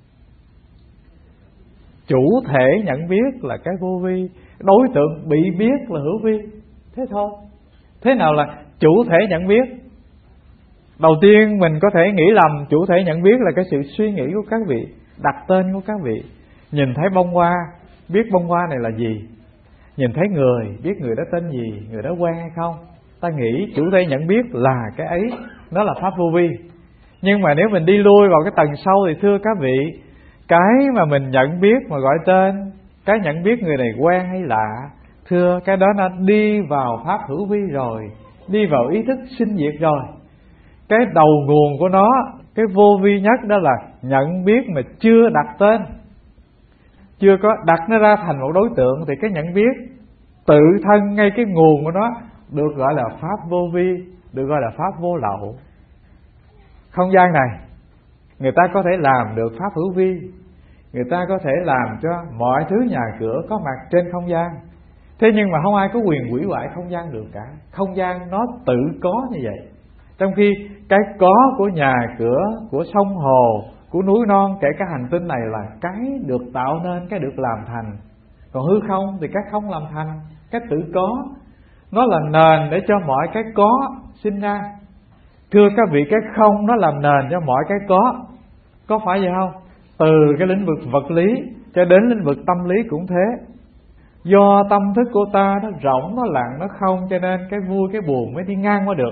Chủ thể nhận biết là cái vô vi, đối tượng bị biết là hữu vi. Thế thôi. Thế nào là chủ thể nhận biết? Đầu tiên mình có thể nghĩ lầm chủ thể nhận biết là cái sự suy nghĩ của các vị, đặt tên của các vị. Nhìn thấy bông hoa, biết bông hoa này là gì. Nhìn thấy người, biết người đó tên gì, người đó quen hay không. Ta nghĩ chủ thể nhận biết là cái ấy, nó là pháp vô vi. Nhưng mà nếu mình đi lui vào cái tầng sâu thì thưa các vị, cái mà mình nhận biết mà gọi tên, cái nhận biết người này quen hay lạ, thưa cái đó nó đi vào pháp hữu vi rồi. đi vào ý thức sinh diệt rồi. Cái đầu nguồn của nó, cái vô vi nhất đó là nhận biết mà chưa đặt tên, chưa có đặt nó ra thành một đối tượng, thì cái nhận biết tự thân ngay cái nguồn của nó được gọi là pháp vô vi, được gọi là pháp vô lậu. Không gian này người ta có thể làm được pháp hữu vi, người ta có thể làm cho mọi thứ nhà cửa có mặt trên không gian. Thế nhưng mà không ai có quyền hủy hoại không gian được cả. Không gian nó tự có như vậy. Trong khi cái có của nhà cửa, của sông hồ, của núi non, kể cả hành tinh này là cái được tạo nên, cái được làm thành. Còn hư không thì cái không làm thành, cái tự có. Nó là nền để cho mọi cái có sinh ra. Thưa các vị, cái không nó làm nền cho mọi cái có. Có phải vậy không? Từ cái lĩnh vực vật lý cho đến lĩnh vực tâm lý cũng thế. Do tâm thức của ta nó rỗng, nó lặng, nó không, cho nên cái vui cái buồn mới đi ngang qua được.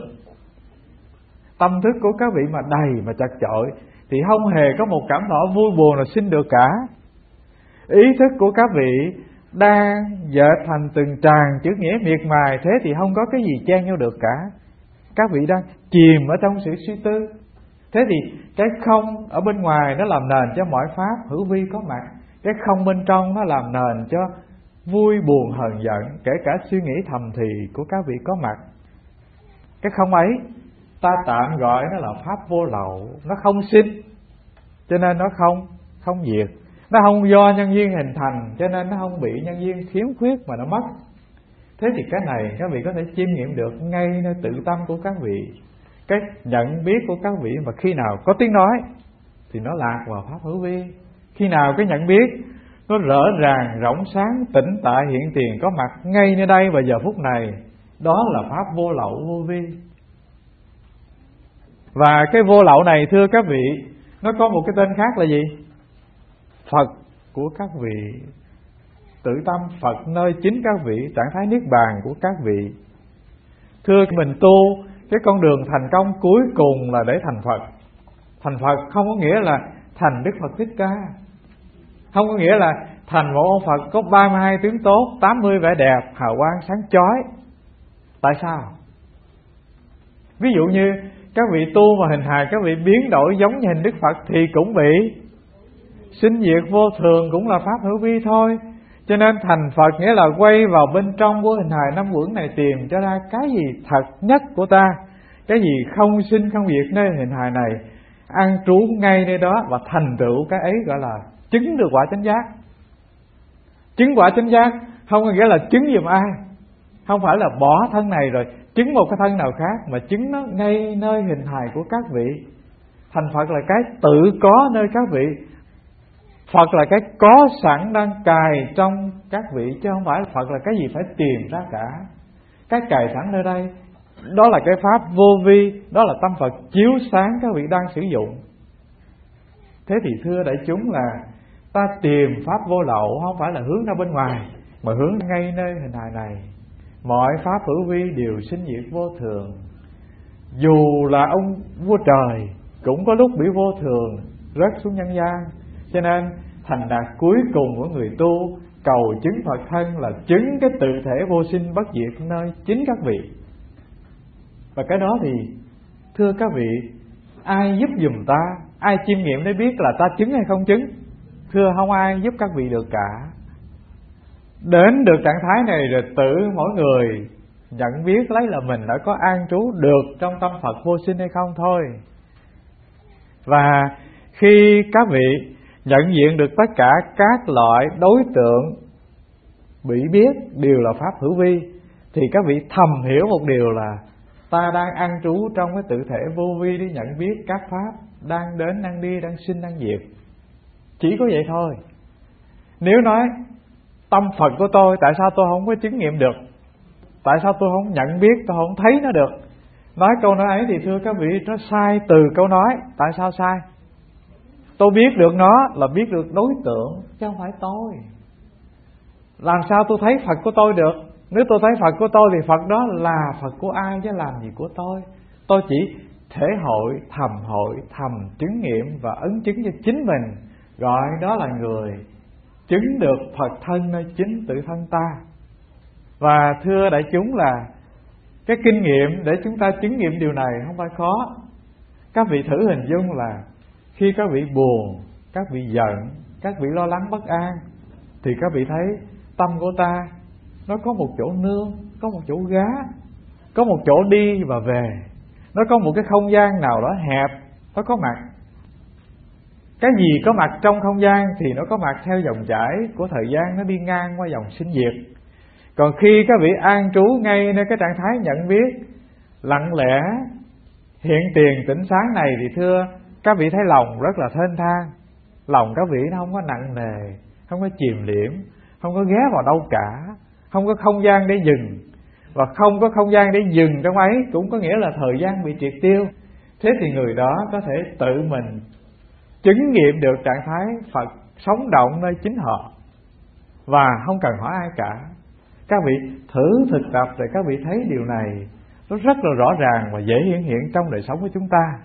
Tâm thức của các vị mà đầy mà chật chội thì không hề có một cảm thọ vui buồn nào sinh được cả. Ý thức của các vị đang dệt thành từng tràng chữ nghĩa miệt mài, thế thì không có cái gì chen vô được cả. Các vị đang chìm ở trong sự suy tư. Thế thì cái không ở bên ngoài nó làm nền cho mọi pháp hữu vi có mặt. Cái không bên trong nó làm nền cho vui buồn hờn giận, kể cả suy nghĩ thầm thì của các vị có mặt. Cái không ấy ta tạm gọi nó là pháp vô lậu. Nó không sinh cho nên nó không không diệt. Nó không do nhân duyên hình thành cho nên nó không bị nhân duyên khiếm khuyết mà nó mất. Thế thì cái này các vị có thể chiêm nghiệm được ngay nơi tự tâm của các vị. Cái nhận biết của các vị mà khi nào có tiếng nói thì nó lạc vào pháp hữu vi. Khi nào cái nhận biết nó rõ ràng, rộng sáng, tĩnh tại, hiện tiền có mặt ngay nơi đây và giờ phút này, đó là pháp vô lậu vô vi. Và cái vô lậu này thưa các vị, nó có một cái tên khác là gì? Phật của các vị. Tự tâm Phật nơi chính các vị, trạng thái niết bàn của các vị. Thưa mình tu cái con đường thành công cuối cùng là để thành Phật. Thành Phật không có nghĩa là thành Đức Phật Thích Ca, không có nghĩa là thành một ông Phật có ba mươi hai tướng tốt, tám mươi vẻ đẹp, hào quang sáng chói. Tại sao? Ví dụ như các vị tu mà hình hài các vị biến đổi giống như hình Đức Phật thì cũng bị sinh diệt vô thường, cũng là pháp hữu vi thôi. Cho nên thành Phật nghĩa là quay vào bên trong của hình hài năm uẩn này, tìm cho ra cái gì thật nhất của ta, cái gì không sinh không diệt nơi hình hài này, an trú ngay nơi đó và thành tựu cái ấy, gọi là chứng được quả chánh giác. Chứng quả chánh giác không có nghĩa là chứng giùm ai, không phải là bỏ thân này rồi chứng một cái thân nào khác, mà chứng nó ngay nơi hình hài của các vị. Thành Phật là cái tự có nơi các vị. Phật là cái có sẵn đang cài trong các vị, chứ không phải là Phật là cái gì phải tìm ra cả. Cái cài sẵn nơi đây, đó là cái pháp vô vi, đó là tâm Phật chiếu sáng các vị đang sử dụng. Thế thì thưa đại chúng là ta tìm pháp vô lậu không phải là hướng ra bên ngoài, mà hướng ngay nơi hình hài này. Mọi pháp hữu vi đều sinh diệt vô thường. Dù là ông vua trời cũng có lúc bị vô thường rớt xuống nhân gian. Cho nên thành đạt cuối cùng của người tu cầu chứng Phật thân là chứng cái tự thể vô sinh bất diệt nơi chính các vị. Và cái đó thì thưa các vị, ai giúp giùm ta, ai chiêm nghiệm để biết là ta chứng hay không chứng? Thưa không ai giúp các vị được cả. Đến được trạng thái này rồi tự mỗi người nhận biết lấy là mình đã có an trú được trong tâm Phật vô sinh hay không thôi. Và khi các vị nhận diện được tất cả các loại đối tượng bị biết đều là pháp hữu vi, thì các vị thầm hiểu một điều là ta đang an trú trong cái tự thể vô vi để nhận biết các pháp đang đến, đang đi, đang sinh, đang diệt. Chỉ có vậy thôi. Nếu nói tâm Phật của tôi, tại sao tôi không có chứng nghiệm được? Tại sao tôi không nhận biết, tôi không thấy nó được? Nói câu nói ấy thì thưa các vị, nó sai từ câu nói. Tại sao sai? Tôi biết được nó là biết được đối tượng, chứ không phải tôi. Làm sao tôi thấy Phật của tôi được? Nếu tôi thấy Phật của tôi thì Phật đó là Phật của ai chứ làm gì của tôi? Tôi chỉ thể hội, thầm hội, thầm chứng nghiệm và ấn chứng cho chính mình, gọi đó là người chứng được Phật thân nơi chính tự thân ta. Và thưa đại chúng là Cái kinh nghiệm để chúng ta chứng nghiệm điều này không phải khó. Các vị thử hình dung là khi các vị buồn, các vị giận, các vị lo lắng bất an, thì các vị thấy tâm của ta nó có một chỗ nương, có một chỗ gá, có một chỗ đi và về. Nó có một cái không gian nào đó hẹp, nó có mặt. Cái gì có mặt trong không gian thì nó có mặt theo dòng chảy của thời gian, nó đi ngang qua dòng sinh diệt. Còn khi các vị an trú ngay nơi cái trạng thái nhận biết lặng lẽ hiện tiền tỉnh sáng này, thì thưa các vị thấy lòng rất là thênh thang. Lòng các vị nó không có nặng nề, không có chìm liễm, không có ghé vào đâu cả, không có không gian để dừng. Và không có không gian để dừng trong ấy cũng có nghĩa là thời gian bị triệt tiêu. Thế thì người đó có thể tự mình chứng nghiệm được trạng thái Phật sống động nơi chính họ, và không cần hỏi ai cả. Các vị thử thực tập để các vị thấy điều này nó rất là rõ ràng và dễ hiện hiện trong đời sống của chúng ta.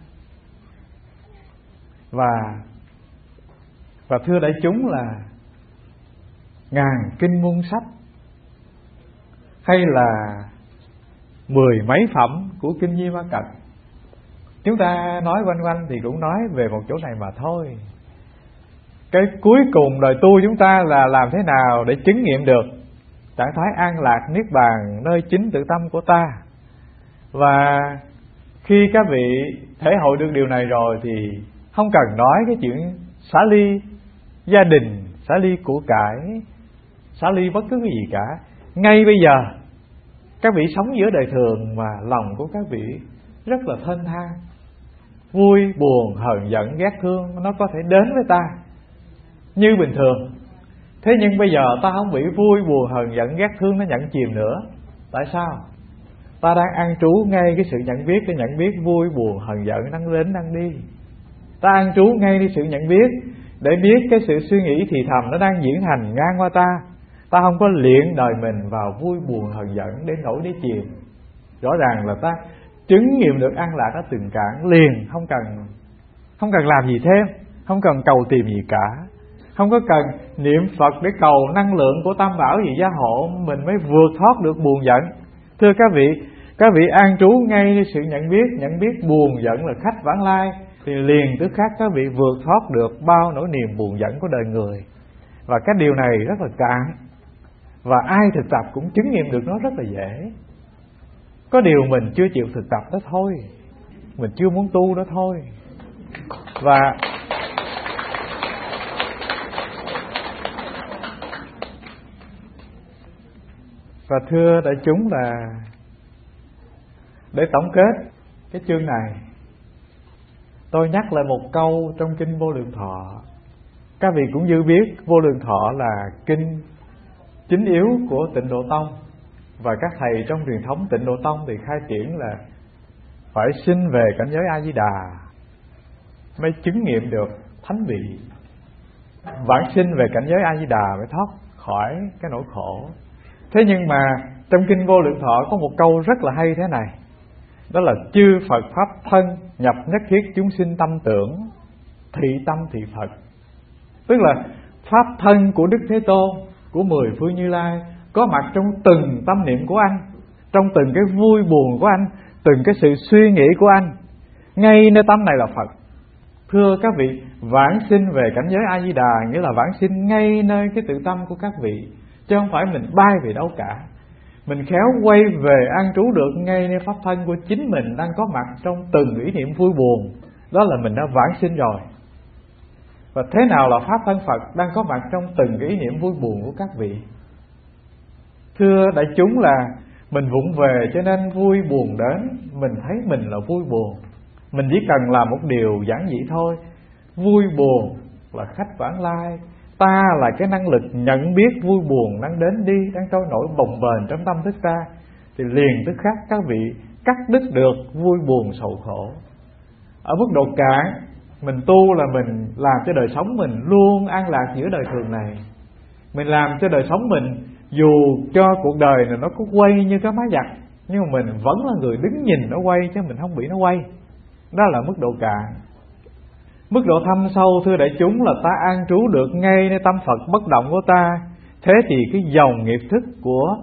Và Và thưa đại chúng là ngàn kinh muôn sách hay là mười mấy phẩm của Kinh Di Ma Cật, chúng ta nói quanh quanh thì cũng nói về một chỗ này mà thôi. Cái cuối cùng đời tu chúng ta là làm thế nào để chứng nghiệm được trạng thái an lạc niết bàn nơi chính tự tâm của ta. Và khi các vị thể hội được điều này rồi thì không cần nói cái chuyện xả ly gia đình, xả ly của cải, xả ly bất cứ cái gì cả. Ngay bây giờ các vị sống giữa đời thường mà lòng của các vị rất là thênh thang, vui, buồn, hờn giận, ghét thương nó có thể đến với ta như bình thường. Thế nhưng bây giờ ta không bị vui, buồn, hờn giận, ghét thương nó nhận chìm nữa. Tại sao? Ta đang an trú ngay cái sự nhận biết, cái nhận biết vui, buồn, hờn giận đang đến đang đi. Ta an trú ngay cái sự nhận biết để biết cái sự suy nghĩ thì thầm nó đang diễn hành ngang qua ta. Ta không có luyện đời mình vào vui, buồn, hờn giận đến nỗi để chìm. Rõ ràng là ta chứng nghiệm được an lạc ở từng cản liền, không cần không cần làm gì thêm, không cần cầu tìm gì cả, không có cần niệm Phật để cầu năng lượng của Tam Bảo gì gia hộ mình mới vượt thoát được buồn giận. Thưa các vị, các vị an trú ngay sự nhận biết, nhận biết buồn giận là khách vãng lai, thì liền tức khắc các vị vượt thoát được bao nỗi niềm buồn giận của đời người. Và cái điều này rất là cạn, và ai thực tập cũng chứng nghiệm được nó rất là dễ. Có điều mình chưa chịu thực tập đó thôi, mình chưa muốn tu đó thôi. Và Và thưa đại chúng là để tổng kết cái chương này, tôi nhắc lại một câu trong Kinh Vô Lượng Thọ. Các vị cũng như biết Vô Lượng Thọ là kinh chính yếu của Tịnh Độ Tông, và các thầy trong truyền thống Tịnh Độ Tông thì khai triển là phải sinh về cảnh giới A Di Đà mới chứng nghiệm được thánh vị, vãng sinh về cảnh giới A Di Đà mới thoát khỏi cái nỗi khổ. Thế nhưng mà trong Kinh Vô Lượng Thọ có một câu rất là hay thế này, đó là chư Phật pháp thân nhập nhất thiết chúng sinh tâm tưởng, thị tâm thị Phật. Tức là pháp thân của Đức Thế Tôn, của mười phương Như Lai có mặt trong từng tâm niệm của anh, trong từng cái vui buồn của anh, từng cái sự suy nghĩ của anh. Ngay nơi tâm này là Phật. Thưa các vị, vãng sinh về cảnh giới A Di Đà nghĩa là vãng sinh ngay nơi cái tự tâm của các vị, chứ không phải mình bay về đâu cả. Mình khéo quay về an trú được ngay nơi pháp thân của chính mình đang có mặt trong từng ý niệm vui buồn, đó là mình đã vãng sinh rồi. Và thế nào là pháp thân Phật đang có mặt trong từng ý niệm vui buồn của các vị? Thưa đại chúng là mình vụng về cho nên vui buồn đến, mình thấy mình là vui buồn. Mình chỉ cần làm một điều giản dị thôi, vui buồn là khách vãng lai. Ta là cái năng lực nhận biết vui buồn đang đến đi, đang trôi nổi bồng bềnh trong tâm thức ta, thì liền tức khắc các vị cắt đứt được vui buồn sầu khổ. Ở mức độ cạn, mình tu là mình làm cho đời sống mình luôn an lạc giữa đời thường này. Mình làm cho đời sống mình, dù cho cuộc đời này nó có quay như cái máy giặt, nhưng mà mình vẫn là người đứng nhìn nó quay, chứ mình không bị nó quay. Đó là mức độ cạn. Mức độ thâm sâu, thưa đại chúng, là ta an trú được ngay nơi tâm Phật bất động của ta. Thế thì cái dòng nghiệp thức của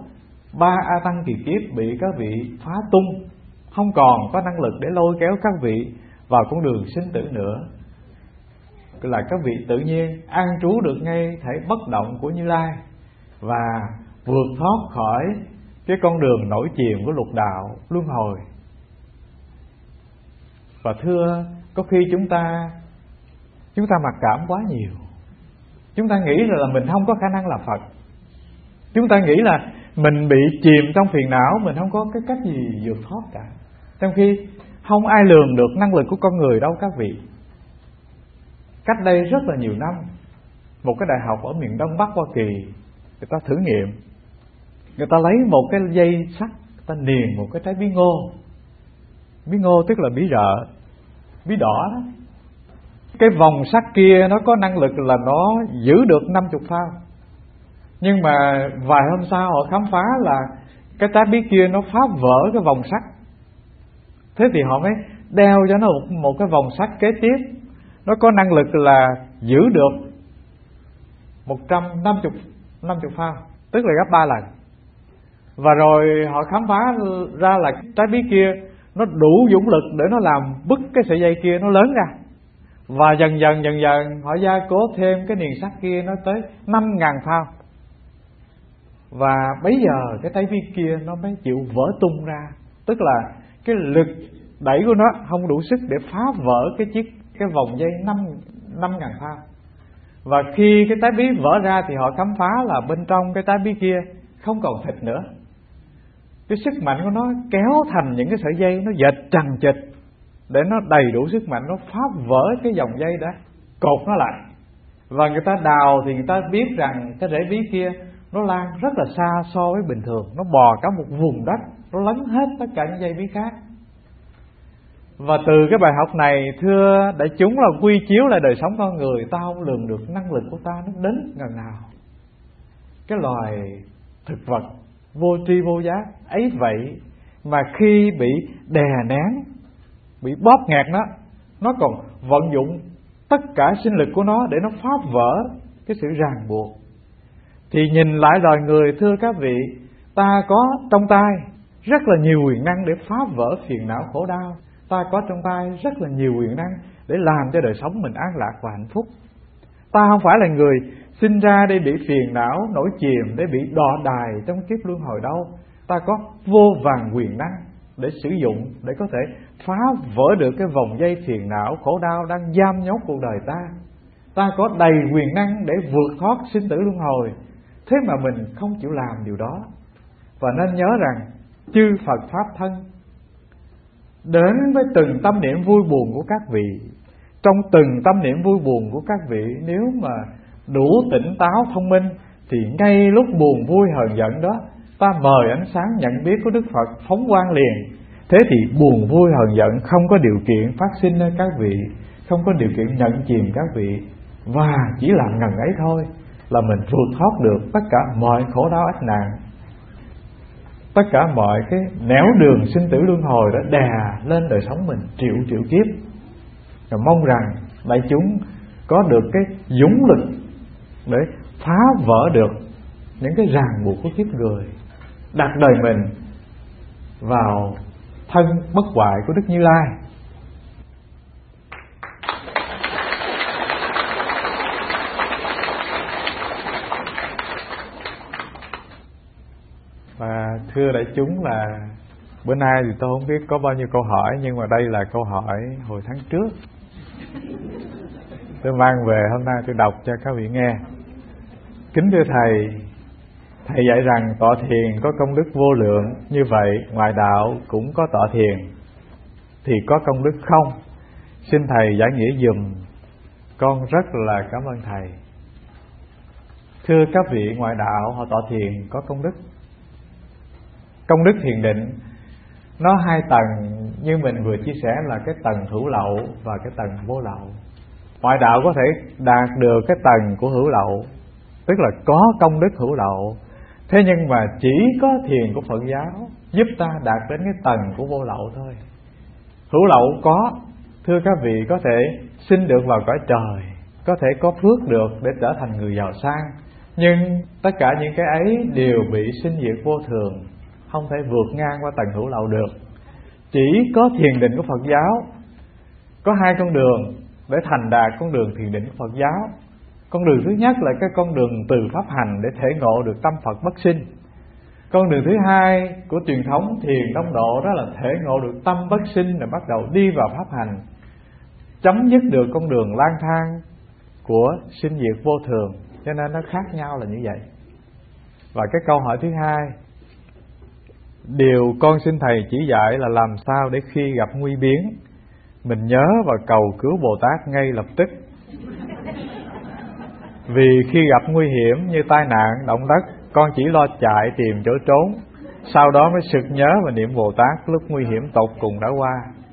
ba A Tăng kỳ kiếp bị các vị phá tung, không còn có năng lực để lôi kéo các vị vào con đường sinh tử nữa, là các vị tự nhiên an trú được ngay thể bất động của Như Lai và vượt thoát khỏi cái con đường nổi chìm của lục đạo luân hồi. Và thưa, có khi chúng ta chúng ta mặc cảm quá nhiều. Chúng ta nghĩ là mình không có khả năng là Phật. Chúng ta nghĩ là mình bị chìm trong phiền não, mình không có cái cách gì vượt thoát cả. Trong khi không ai lường được năng lực của con người đâu các vị. Cách đây rất là nhiều năm, một cái đại học ở miền Đông Bắc Hoa Kỳ, người ta thử nghiệm. Người ta lấy một cái dây sắt, người ta niền một cái trái bí ngô. Bí ngô tức là bí rợ, bí đỏ đó. Cái vòng sắt kia nó có năng lực là nó giữ được năm mươi phao. Nhưng mà vài hôm sau họ khám phá là cái trái bí kia nó phá vỡ cái vòng sắt. Thế thì họ mới đeo cho nó một, một cái vòng sắt kế tiếp, nó có năng lực là giữ được một trăm năm mươi phao, tức là gấp ba lần. Và rồi họ khám phá ra là trái bí kia nó đủ dũng lực để nó làm bứt cái sợi dây kia nó lớn ra. Và dần dần dần dần họ gia cố thêm cái niền sắt kia nó tới năm ngàn phao. Và bấy giờ cái trái bí kia nó mới chịu vỡ tung ra. Tức là cái lực đẩy của nó không đủ sức để phá vỡ cái chiếc cái vòng dây năm ngàn phao. Và khi cái trái bí vỡ ra thì họ khám phá là bên trong cái trái bí kia không còn thịt nữa. Cái sức mạnh của nó kéo thành những cái sợi dây, nó dệt chằng chịt để nó đầy đủ sức mạnh, nó phá vỡ cái dòng dây đó, cột nó lại. Và người ta đào thì người ta biết rằng cái rễ bí kia nó lan rất là xa so với bình thường, nó bò cả một vùng đất, nó lấn hết tất cả những dây bí khác. Và từ cái bài học này, thưa đại chúng, là quy chiếu lại đời sống con người. Ta không lường được năng lực của ta nó đến ngần nào. Cái loài thực vật vô tri vô giác ấy vậy mà khi bị đè nén, bị bóp nghẹt nó, nó còn vận dụng tất cả sinh lực của nó để nó phá vỡ cái sự ràng buộc. Thì nhìn lại đời người, thưa các vị, ta có trong tay rất là nhiều quyền năng để phá vỡ phiền não khổ đau. Ta có trong tay rất là nhiều quyền năng để làm cho đời sống mình an lạc và hạnh phúc. Ta không phải là người sinh ra để bị phiền não nổi chìm, để bị đọa đài trong kiếp luân hồi đâu. Ta có vô vàn quyền năng để sử dụng, để có thể phá vỡ được cái vòng dây phiền não khổ đau đang giam nhốt cuộc đời ta. Ta có đầy quyền năng để vượt thoát sinh tử luân hồi. Thế mà mình không chịu làm điều đó. Và nên nhớ rằng chư Phật Pháp thân đến với từng tâm niệm vui buồn của các vị. Trong từng tâm niệm vui buồn của các vị, nếu mà đủ tỉnh táo thông minh, thì ngay lúc buồn vui hờn giận đó, ta mời ánh sáng nhận biết của Đức Phật phóng quang liền. Thế thì buồn vui hờn giận không có điều kiện phát sinh nơi các vị, không có điều kiện nhận chìm các vị. Và chỉ làm ngần ấy thôi là mình vượt thoát được tất cả mọi khổ đau ách nạn, tất cả mọi cái nẻo đường sinh tử luân hồi đã đè lên đời sống mình triệu triệu kiếp. Và mong rằng đại chúng có được cái dũng lực để phá vỡ được những cái ràng buộc của kiếp người, đặt đời mình vào thân bất hoại của Đức Như Lai. Và thưa đại chúng, là bữa nay thì tôi không biết có bao nhiêu câu hỏi, nhưng mà đây là câu hỏi hồi tháng trước tôi mang về, hôm nay tôi đọc cho các vị nghe. Kính thưa Thầy, Thầy dạy rằng tọa thiền có công đức vô lượng, như vậy ngoại đạo cũng có tọa thiền, thì có công đức không? Xin Thầy giải nghĩa dùm, con rất là cảm ơn Thầy. Thưa các vị, ngoại đạo họ tọa thiền có công đức. Công đức thiền định nó hai tầng, như mình vừa chia sẻ, là cái tầng hữu lậu và cái tầng vô lậu. Ngoại đạo có thể đạt được cái tầng của hữu lậu, tức là có công đức hữu lậu. Thế nhưng mà chỉ có thiền của Phật giáo giúp ta đạt đến cái tầng của vô lậu thôi. Hữu lậu có, thưa các vị, có thể sinh được vào cõi trời, có thể có phước được để trở thành người giàu sang. Nhưng tất cả những cái ấy đều bị sinh diệt vô thường, không thể vượt ngang qua tầng hữu lậu được. Chỉ có thiền định của Phật giáo có hai con đường để thành đạt con đường thiền định của Phật giáo. Con đường thứ nhất là cái con đường từ pháp hành để thể ngộ được tâm Phật bất sinh. Con đường thứ hai của truyền thống thiền đông độ đó là thể ngộ được tâm bất sinh, rồi bắt đầu đi vào pháp hành, chấm dứt được con đường lang thang của sinh diệt vô thường. Cho nên nó khác nhau là như vậy. Và cái câu hỏi thứ hai, điều con xin Thầy chỉ dạy là làm sao để khi gặp nguy biến mình nhớ và cầu cứu Bồ Tát ngay lập tức. Vì khi gặp nguy hiểm như tai nạn, động đất, con chỉ lo chạy tìm chỗ trốn, sau đó mới sực nhớ và niệm Bồ Tát lúc nguy hiểm tột cùng đã qua.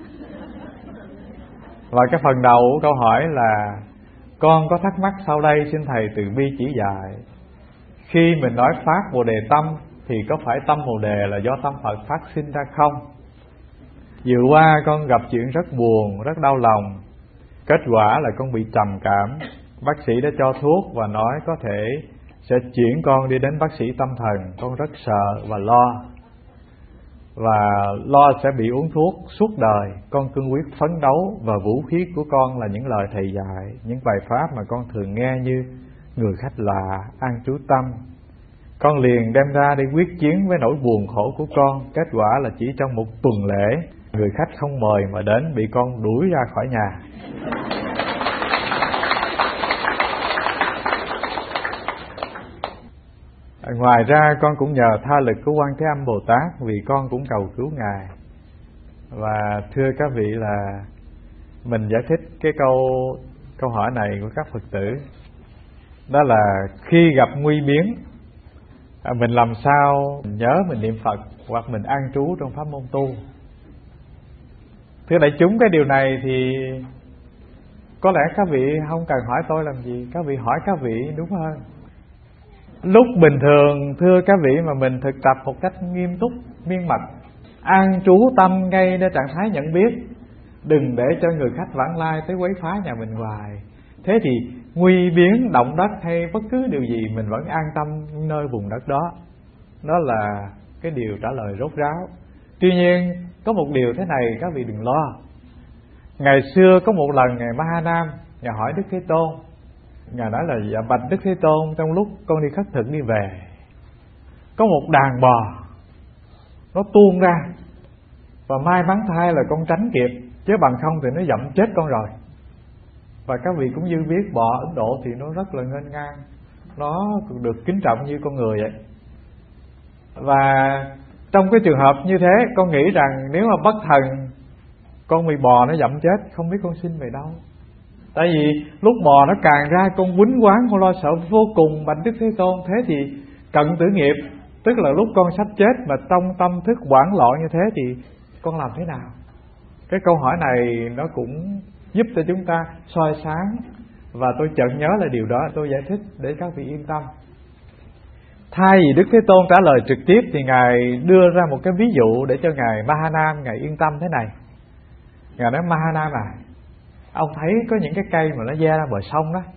Và cái phần đầu của câu hỏi là con có thắc mắc sau đây xin Thầy từ bi chỉ dạy. Khi mình nói phát Bồ Đề tâm thì có phải tâm Bồ Đề là do tâm Phật phát sinh ra không? Vừa qua con gặp chuyện rất buồn, rất đau lòng. Kết quả là con bị trầm cảm. Bác sĩ đã cho thuốc và nói có thể sẽ chuyển con đi đến bác sĩ tâm thần. Con rất sợ và lo, và lo sẽ bị uống thuốc suốt đời. Con cương quyết phấn đấu, và vũ khí của con là những lời Thầy dạy, những bài pháp mà con thường nghe như người khách lạ, an trú tâm. Con liền đem ra để quyết chiến với nỗi buồn khổ của con. Kết quả là chỉ trong một tuần lễ, người khách không mời mà đến bị con đuổi ra khỏi nhà. Ngoài ra con cũng nhờ tha lực của Quan Thế Âm Bồ Tát, vì con cũng cầu cứu Ngài. Và thưa các vị là mình giải thích cái câu câu hỏi này của các Phật tử, đó là khi gặp nguy biến mình làm sao mình nhớ mình niệm Phật hoặc mình an trú trong pháp môn tu. Thưa đại chúng, cái điều này thì có lẽ các vị không cần hỏi tôi làm gì, các vị hỏi các vị đúng hơn. Lúc bình thường thưa các vị mà mình thực tập một cách nghiêm túc, miên mật, an trú tâm ngay nơi trạng thái nhận biết, đừng để cho người khách vãng lai tới quấy phá nhà mình hoài. Thế thì nguy biến, động đất hay bất cứ điều gì mình vẫn an tâm nơi vùng đất đó. Đó là cái điều trả lời rốt ráo. Tuy nhiên có một điều thế này các vị đừng lo. Ngày xưa có một lần Ngài Ma Ha Nam Ngài hỏi Đức Thế Tôn. Ngài nói là dạ bạch Đức Thế Tôn, trong lúc con đi khất thực đi về, có một đàn bò nó tuôn ra, và may mắn thay là con tránh kịp, chứ bằng không thì nó dẫm chết con rồi. Và các vị cũng như biết bò Ấn Độ thì nó rất là nghênh ngang, nó được kính trọng như con người vậy. Và trong cái trường hợp như thế, con nghĩ rằng nếu mà bất thần con bị bò nó dẫm chết, không biết con xin về đâu. Tại vì lúc bò nó càng ra con quýnh quán, con lo sợ vô cùng. Bạch Đức Thế Tôn, thế thì cận tử nghiệp, tức là lúc con sắp chết mà trong tâm thức hoảng loạn như thế thì con làm thế nào? Cái câu hỏi này nó cũng giúp cho chúng ta soi sáng, và tôi chợt nhớ là điều đó, tôi giải thích để các vị yên tâm. Thay vì Đức Thế Tôn trả lời trực tiếp thì Ngài đưa ra một cái ví dụ để cho Ngài Ma Ha Nam Ngài yên tâm thế này. Ngài nói: Ma Ha Nam à, ông thấy có những cái cây mà nó gieo ra bờ sông đó,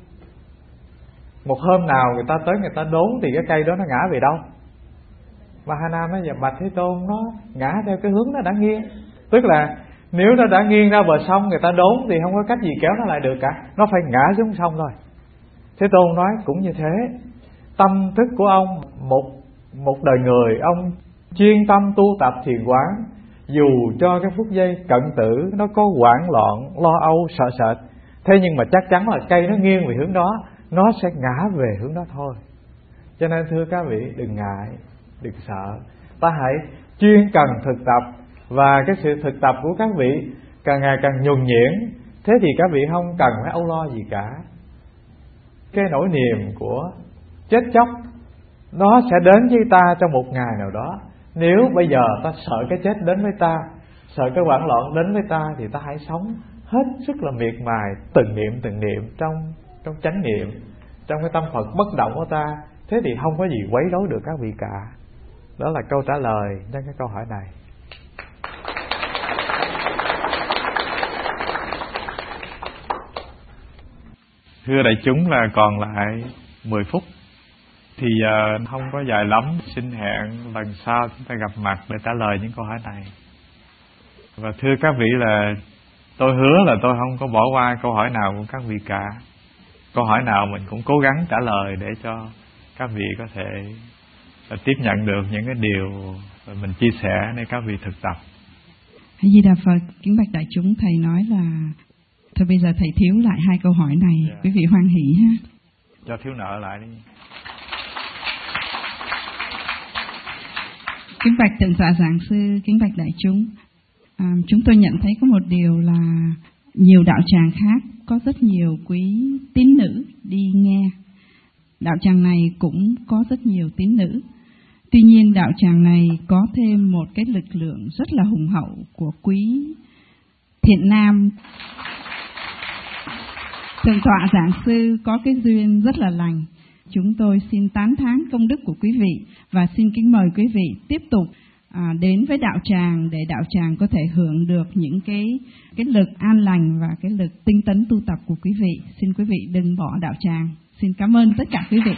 một hôm nào người ta tới người ta đốn thì cái cây đó nó ngã về đâu? Ma Ha Nam nói: dạ bạch Thế Tôn, nó ngã theo cái hướng nó đã nghiêng. Tức là nếu nó đã nghiêng ra bờ sông, người ta đốn thì không có cách gì kéo nó lại được cả, nó phải ngã xuống sông thôi. Thế Tôn nói cũng như thế, tâm thức của ông, một một đời người, ông chuyên tâm tu tập thiền quán, dù cho cái phút giây cận tử nó có hoảng loạn, lo âu, sợ sệt, thế nhưng mà chắc chắn là cây nó nghiêng về hướng đó, nó sẽ ngã về hướng đó thôi. Cho nên thưa các vị, đừng ngại, đừng sợ, ta hãy chuyên cần thực tập. Và cái sự thực tập của các vị càng ngày càng nhuần nhuyễn, thế thì các vị không cần phải âu lo gì cả. Cái nỗi niềm của chết chóc nó sẽ đến với ta trong một ngày nào đó. Nếu bây giờ ta sợ cái chết đến với ta, sợ cái hoảng loạn đến với ta, thì ta hãy sống hết sức là miệt mài, từng niệm từng niệm trong trong chánh niệm, trong cái tâm Phật bất động của ta. Thế thì không có gì quấy rối được các vị cả. Đó là câu trả lời cho cái câu hỏi này. Thưa đại chúng, là còn lại mười phút Thì giờ không có dài lắm, xin hẹn lần sau chúng ta gặp mặt để trả lời những câu hỏi này. Và thưa các vị là tôi hứa là tôi không có bỏ qua câu hỏi nào của các vị cả. Câu hỏi nào mình cũng cố gắng trả lời để cho các vị có thể tiếp nhận được những cái điều mà mình chia sẻ để các vị thực tập. Di Đà Phật, kính bạch đại chúng, thầy nói là thôi bây giờ thầy thiếu lại hai câu hỏi này, yeah. Quý vị hoan hỷ ha. Cho thiếu nợ lại đi. Kính bạch Thượng tọa giảng sư, kính bạch đại chúng, à, chúng tôi nhận thấy có một điều là nhiều đạo tràng khác có rất nhiều quý tín nữ đi nghe. Đạo tràng này cũng có rất nhiều tín nữ. Tuy nhiên đạo tràng này có thêm một cái lực lượng rất là hùng hậu của quý thiện nam. Thượng tọa giảng sư có cái duyên rất là lành. Chúng tôi xin tán thán công đức của quý vị và xin kính mời quý vị tiếp tục à, đến với đạo tràng để đạo tràng có thể hưởng được những cái cái lực an lành và cái lực tinh tấn tu tập của quý vị. Xin quý vị đừng bỏ đạo tràng. Xin cảm ơn tất cả quý vị.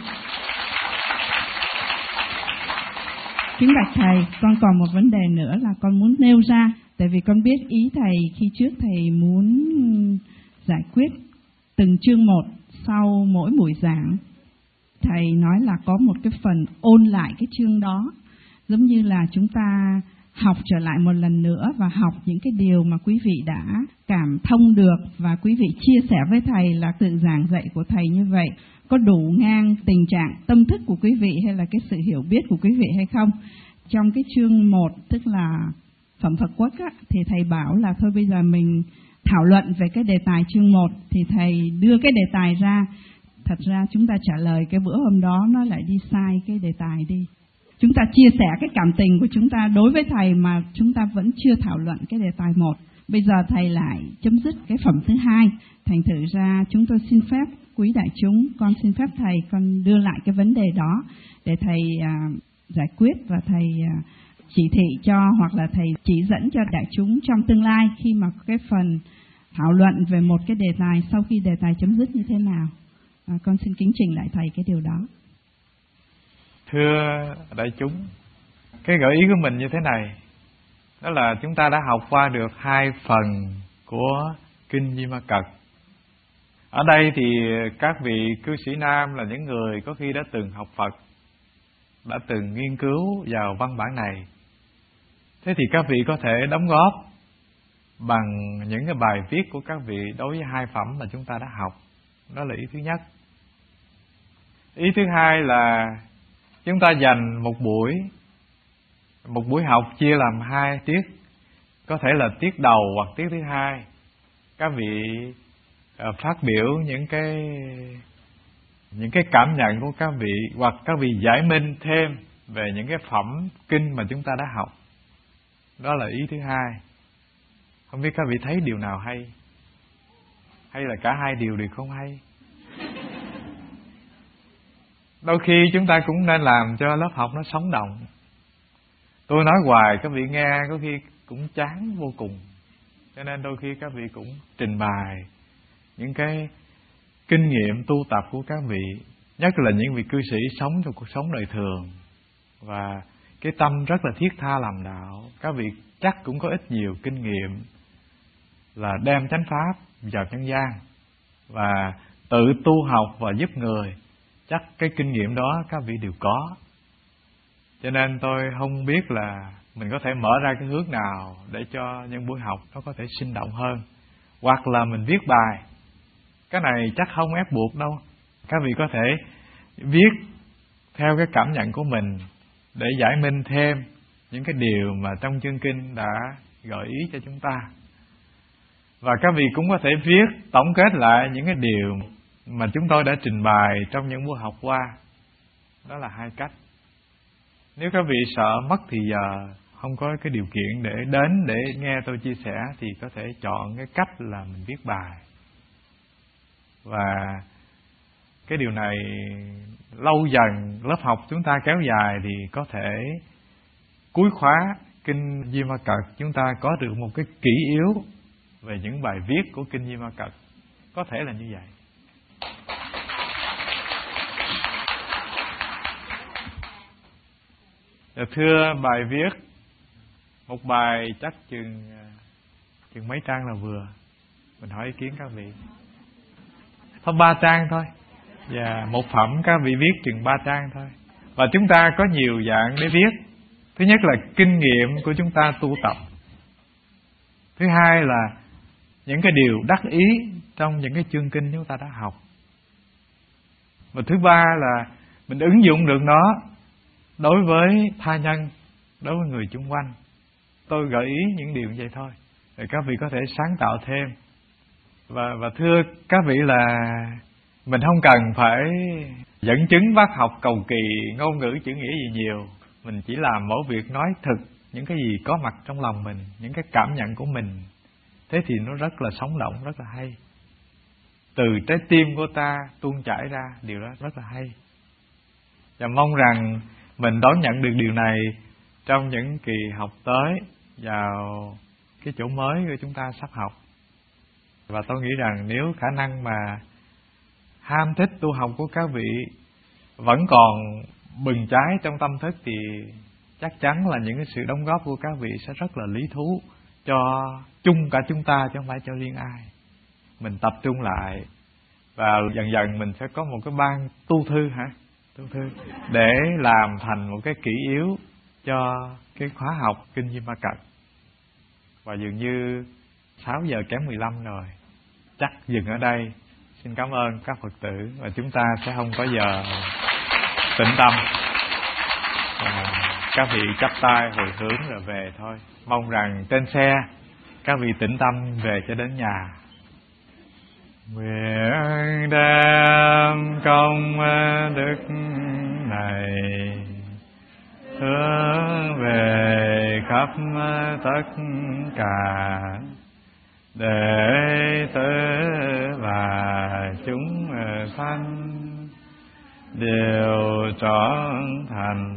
Kính bạch thầy, con còn một vấn đề nữa là con muốn nêu ra, tại vì con biết ý thầy khi trước thầy muốn giải quyết từng chương một sau mỗi buổi giảng. Thầy nói là có một cái phần ôn lại cái chương đó, giống như là chúng ta học trở lại một lần nữa và học những cái điều mà quý vị đã cảm thông được và quý vị chia sẻ với thầy là tự giảng dạy của thầy như vậy có đủ ngang tình trạng tâm thức của quý vị hay là cái sự hiểu biết của quý vị hay không. Trong cái chương một, tức là phẩm Phật Quốc á, thì thầy bảo là thôi bây giờ mình thảo luận về cái đề tài chương một, thì thầy đưa cái đề tài ra. Thật ra chúng ta trả lời cái bữa hôm đó nó lại đi sai cái đề tài đi. Chúng ta chia sẻ cái cảm tình của chúng ta đối với thầy mà chúng ta vẫn chưa thảo luận cái đề tài một. Bây giờ thầy lại chấm dứt cái phẩm thứ hai. Thành thử ra chúng tôi xin phép quý đại chúng, con xin phép thầy con đưa lại cái vấn đề đó để thầy à, giải quyết và thầy à, chỉ thị cho hoặc là thầy chỉ dẫn cho đại chúng trong tương lai khi mà có cái phần thảo luận về một cái đề tài sau khi đề tài chấm dứt như thế nào. À, con xin kính trình lại thầy cái điều đó. Thưa đại chúng, cái gợi ý của mình như thế này, đó là chúng ta đã học qua được hai phần của Kinh Di Ma Cật. Ở đây thì các vị cư sĩ nam là những người có khi đã từng học Phật, đã từng nghiên cứu vào văn bản này. Thế thì các vị có thể đóng góp bằng những cái bài viết của các vị đối với hai phẩm mà chúng ta đã học. Đó là ý thứ nhất. Ý thứ hai là chúng ta dành một buổi Một buổi học chia làm hai tiết. Có thể là tiết đầu hoặc tiết thứ hai. Các vị uh, phát biểu những cái Những cái cảm nhận của các vị, hoặc các vị giải minh thêm về những cái phẩm kinh mà chúng ta đã học. Đó là ý thứ hai. Không biết các vị thấy điều nào hay, hay là cả hai điều đều không hay. Đôi khi chúng ta cũng nên làm cho lớp học nó sống động. Tôi nói hoài các vị nghe có khi cũng chán vô cùng. Cho nên đôi khi các vị cũng trình bày những cái kinh nghiệm tu tập của các vị, nhất là những vị cư sĩ sống trong cuộc sống đời thường và cái tâm rất là thiết tha làm đạo. Các vị chắc cũng có ít nhiều kinh nghiệm là đem chánh pháp vào nhân gian và tự tu học và giúp người. Chắc cái kinh nghiệm đó các vị đều có. Cho nên tôi không biết là mình có thể mở ra cái hướng nào để cho những buổi học nó có thể sinh động hơn. Hoặc là mình viết bài. Cái này chắc không ép buộc đâu. Các vị có thể viết theo cái cảm nhận của mình để giải minh thêm những cái điều mà trong chương kinh đã gợi ý cho chúng ta. Và các vị cũng có thể viết tổng kết lại những cái điều mà chúng tôi đã trình bày trong những buổi học qua. Đó là hai cách. Nếu các vị sợ mất thì giờ, không có cái điều kiện để đến để nghe tôi chia sẻ, thì có thể chọn cái cách là mình viết bài. Và cái điều này lâu dần lớp học chúng ta kéo dài thì có thể cuối khóa Kinh Di Ma Cật chúng ta có được một cái kỷ yếu về những bài viết của Kinh Di Ma Cật. Có thể là như vậy. Thưa bài viết, một bài chắc chừng chừng mấy trang là vừa. Mình hỏi ý kiến các vị. Thôi ba trang thôi. Và một phẩm các vị viết chừng ba trang thôi. Và chúng ta có nhiều dạng để viết. Thứ nhất là kinh nghiệm của chúng ta tu tập. Thứ hai là những cái điều đắc ý trong những cái chương kinh chúng ta đã học. Và thứ ba là mình ứng dụng được nó đối với tha nhân, đối với người chung quanh. Tôi gợi ý những điều như vậy thôi, để các vị có thể sáng tạo thêm. Và, và thưa các vị là mình không cần phải dẫn chứng bác học cầu kỳ, ngôn ngữ chữ nghĩa gì nhiều. Mình chỉ làm mỗi việc nói thực những cái gì có mặt trong lòng mình, những cái cảm nhận của mình. Thế thì nó rất là sống động, rất là hay. Từ trái tim của ta tuôn chảy ra, điều đó rất là hay. Và mong rằng mình đón nhận được điều này trong những kỳ học tới vào cái chỗ mới của chúng ta sắp học. Và tôi nghĩ rằng nếu khả năng mà ham thích tu học của các vị vẫn còn bừng cháy trong tâm thức thì chắc chắn là những cái sự đóng góp của các vị sẽ rất là lý thú cho chung cả chúng ta, chứ không phải cho riêng ai. Mình tập trung lại và dần dần mình sẽ có một cái ban tu thư hả? Tu thư để làm thành một cái kỷ yếu cho cái khóa học Kinh Di Ma Cật. Và dường như sáu giờ kém mười lăm rồi, chắc dừng ở đây. Xin cảm ơn các Phật tử, và chúng ta sẽ không có giờ tĩnh tâm. À, các vị chắp tay hồi hướng rồi về thôi. Mong rằng trên xe các vị tĩnh tâm về cho đến nhà. Nguyện đem công đức này hướng về khắp tất cả đệ tử và chúng sanh đều trọn thành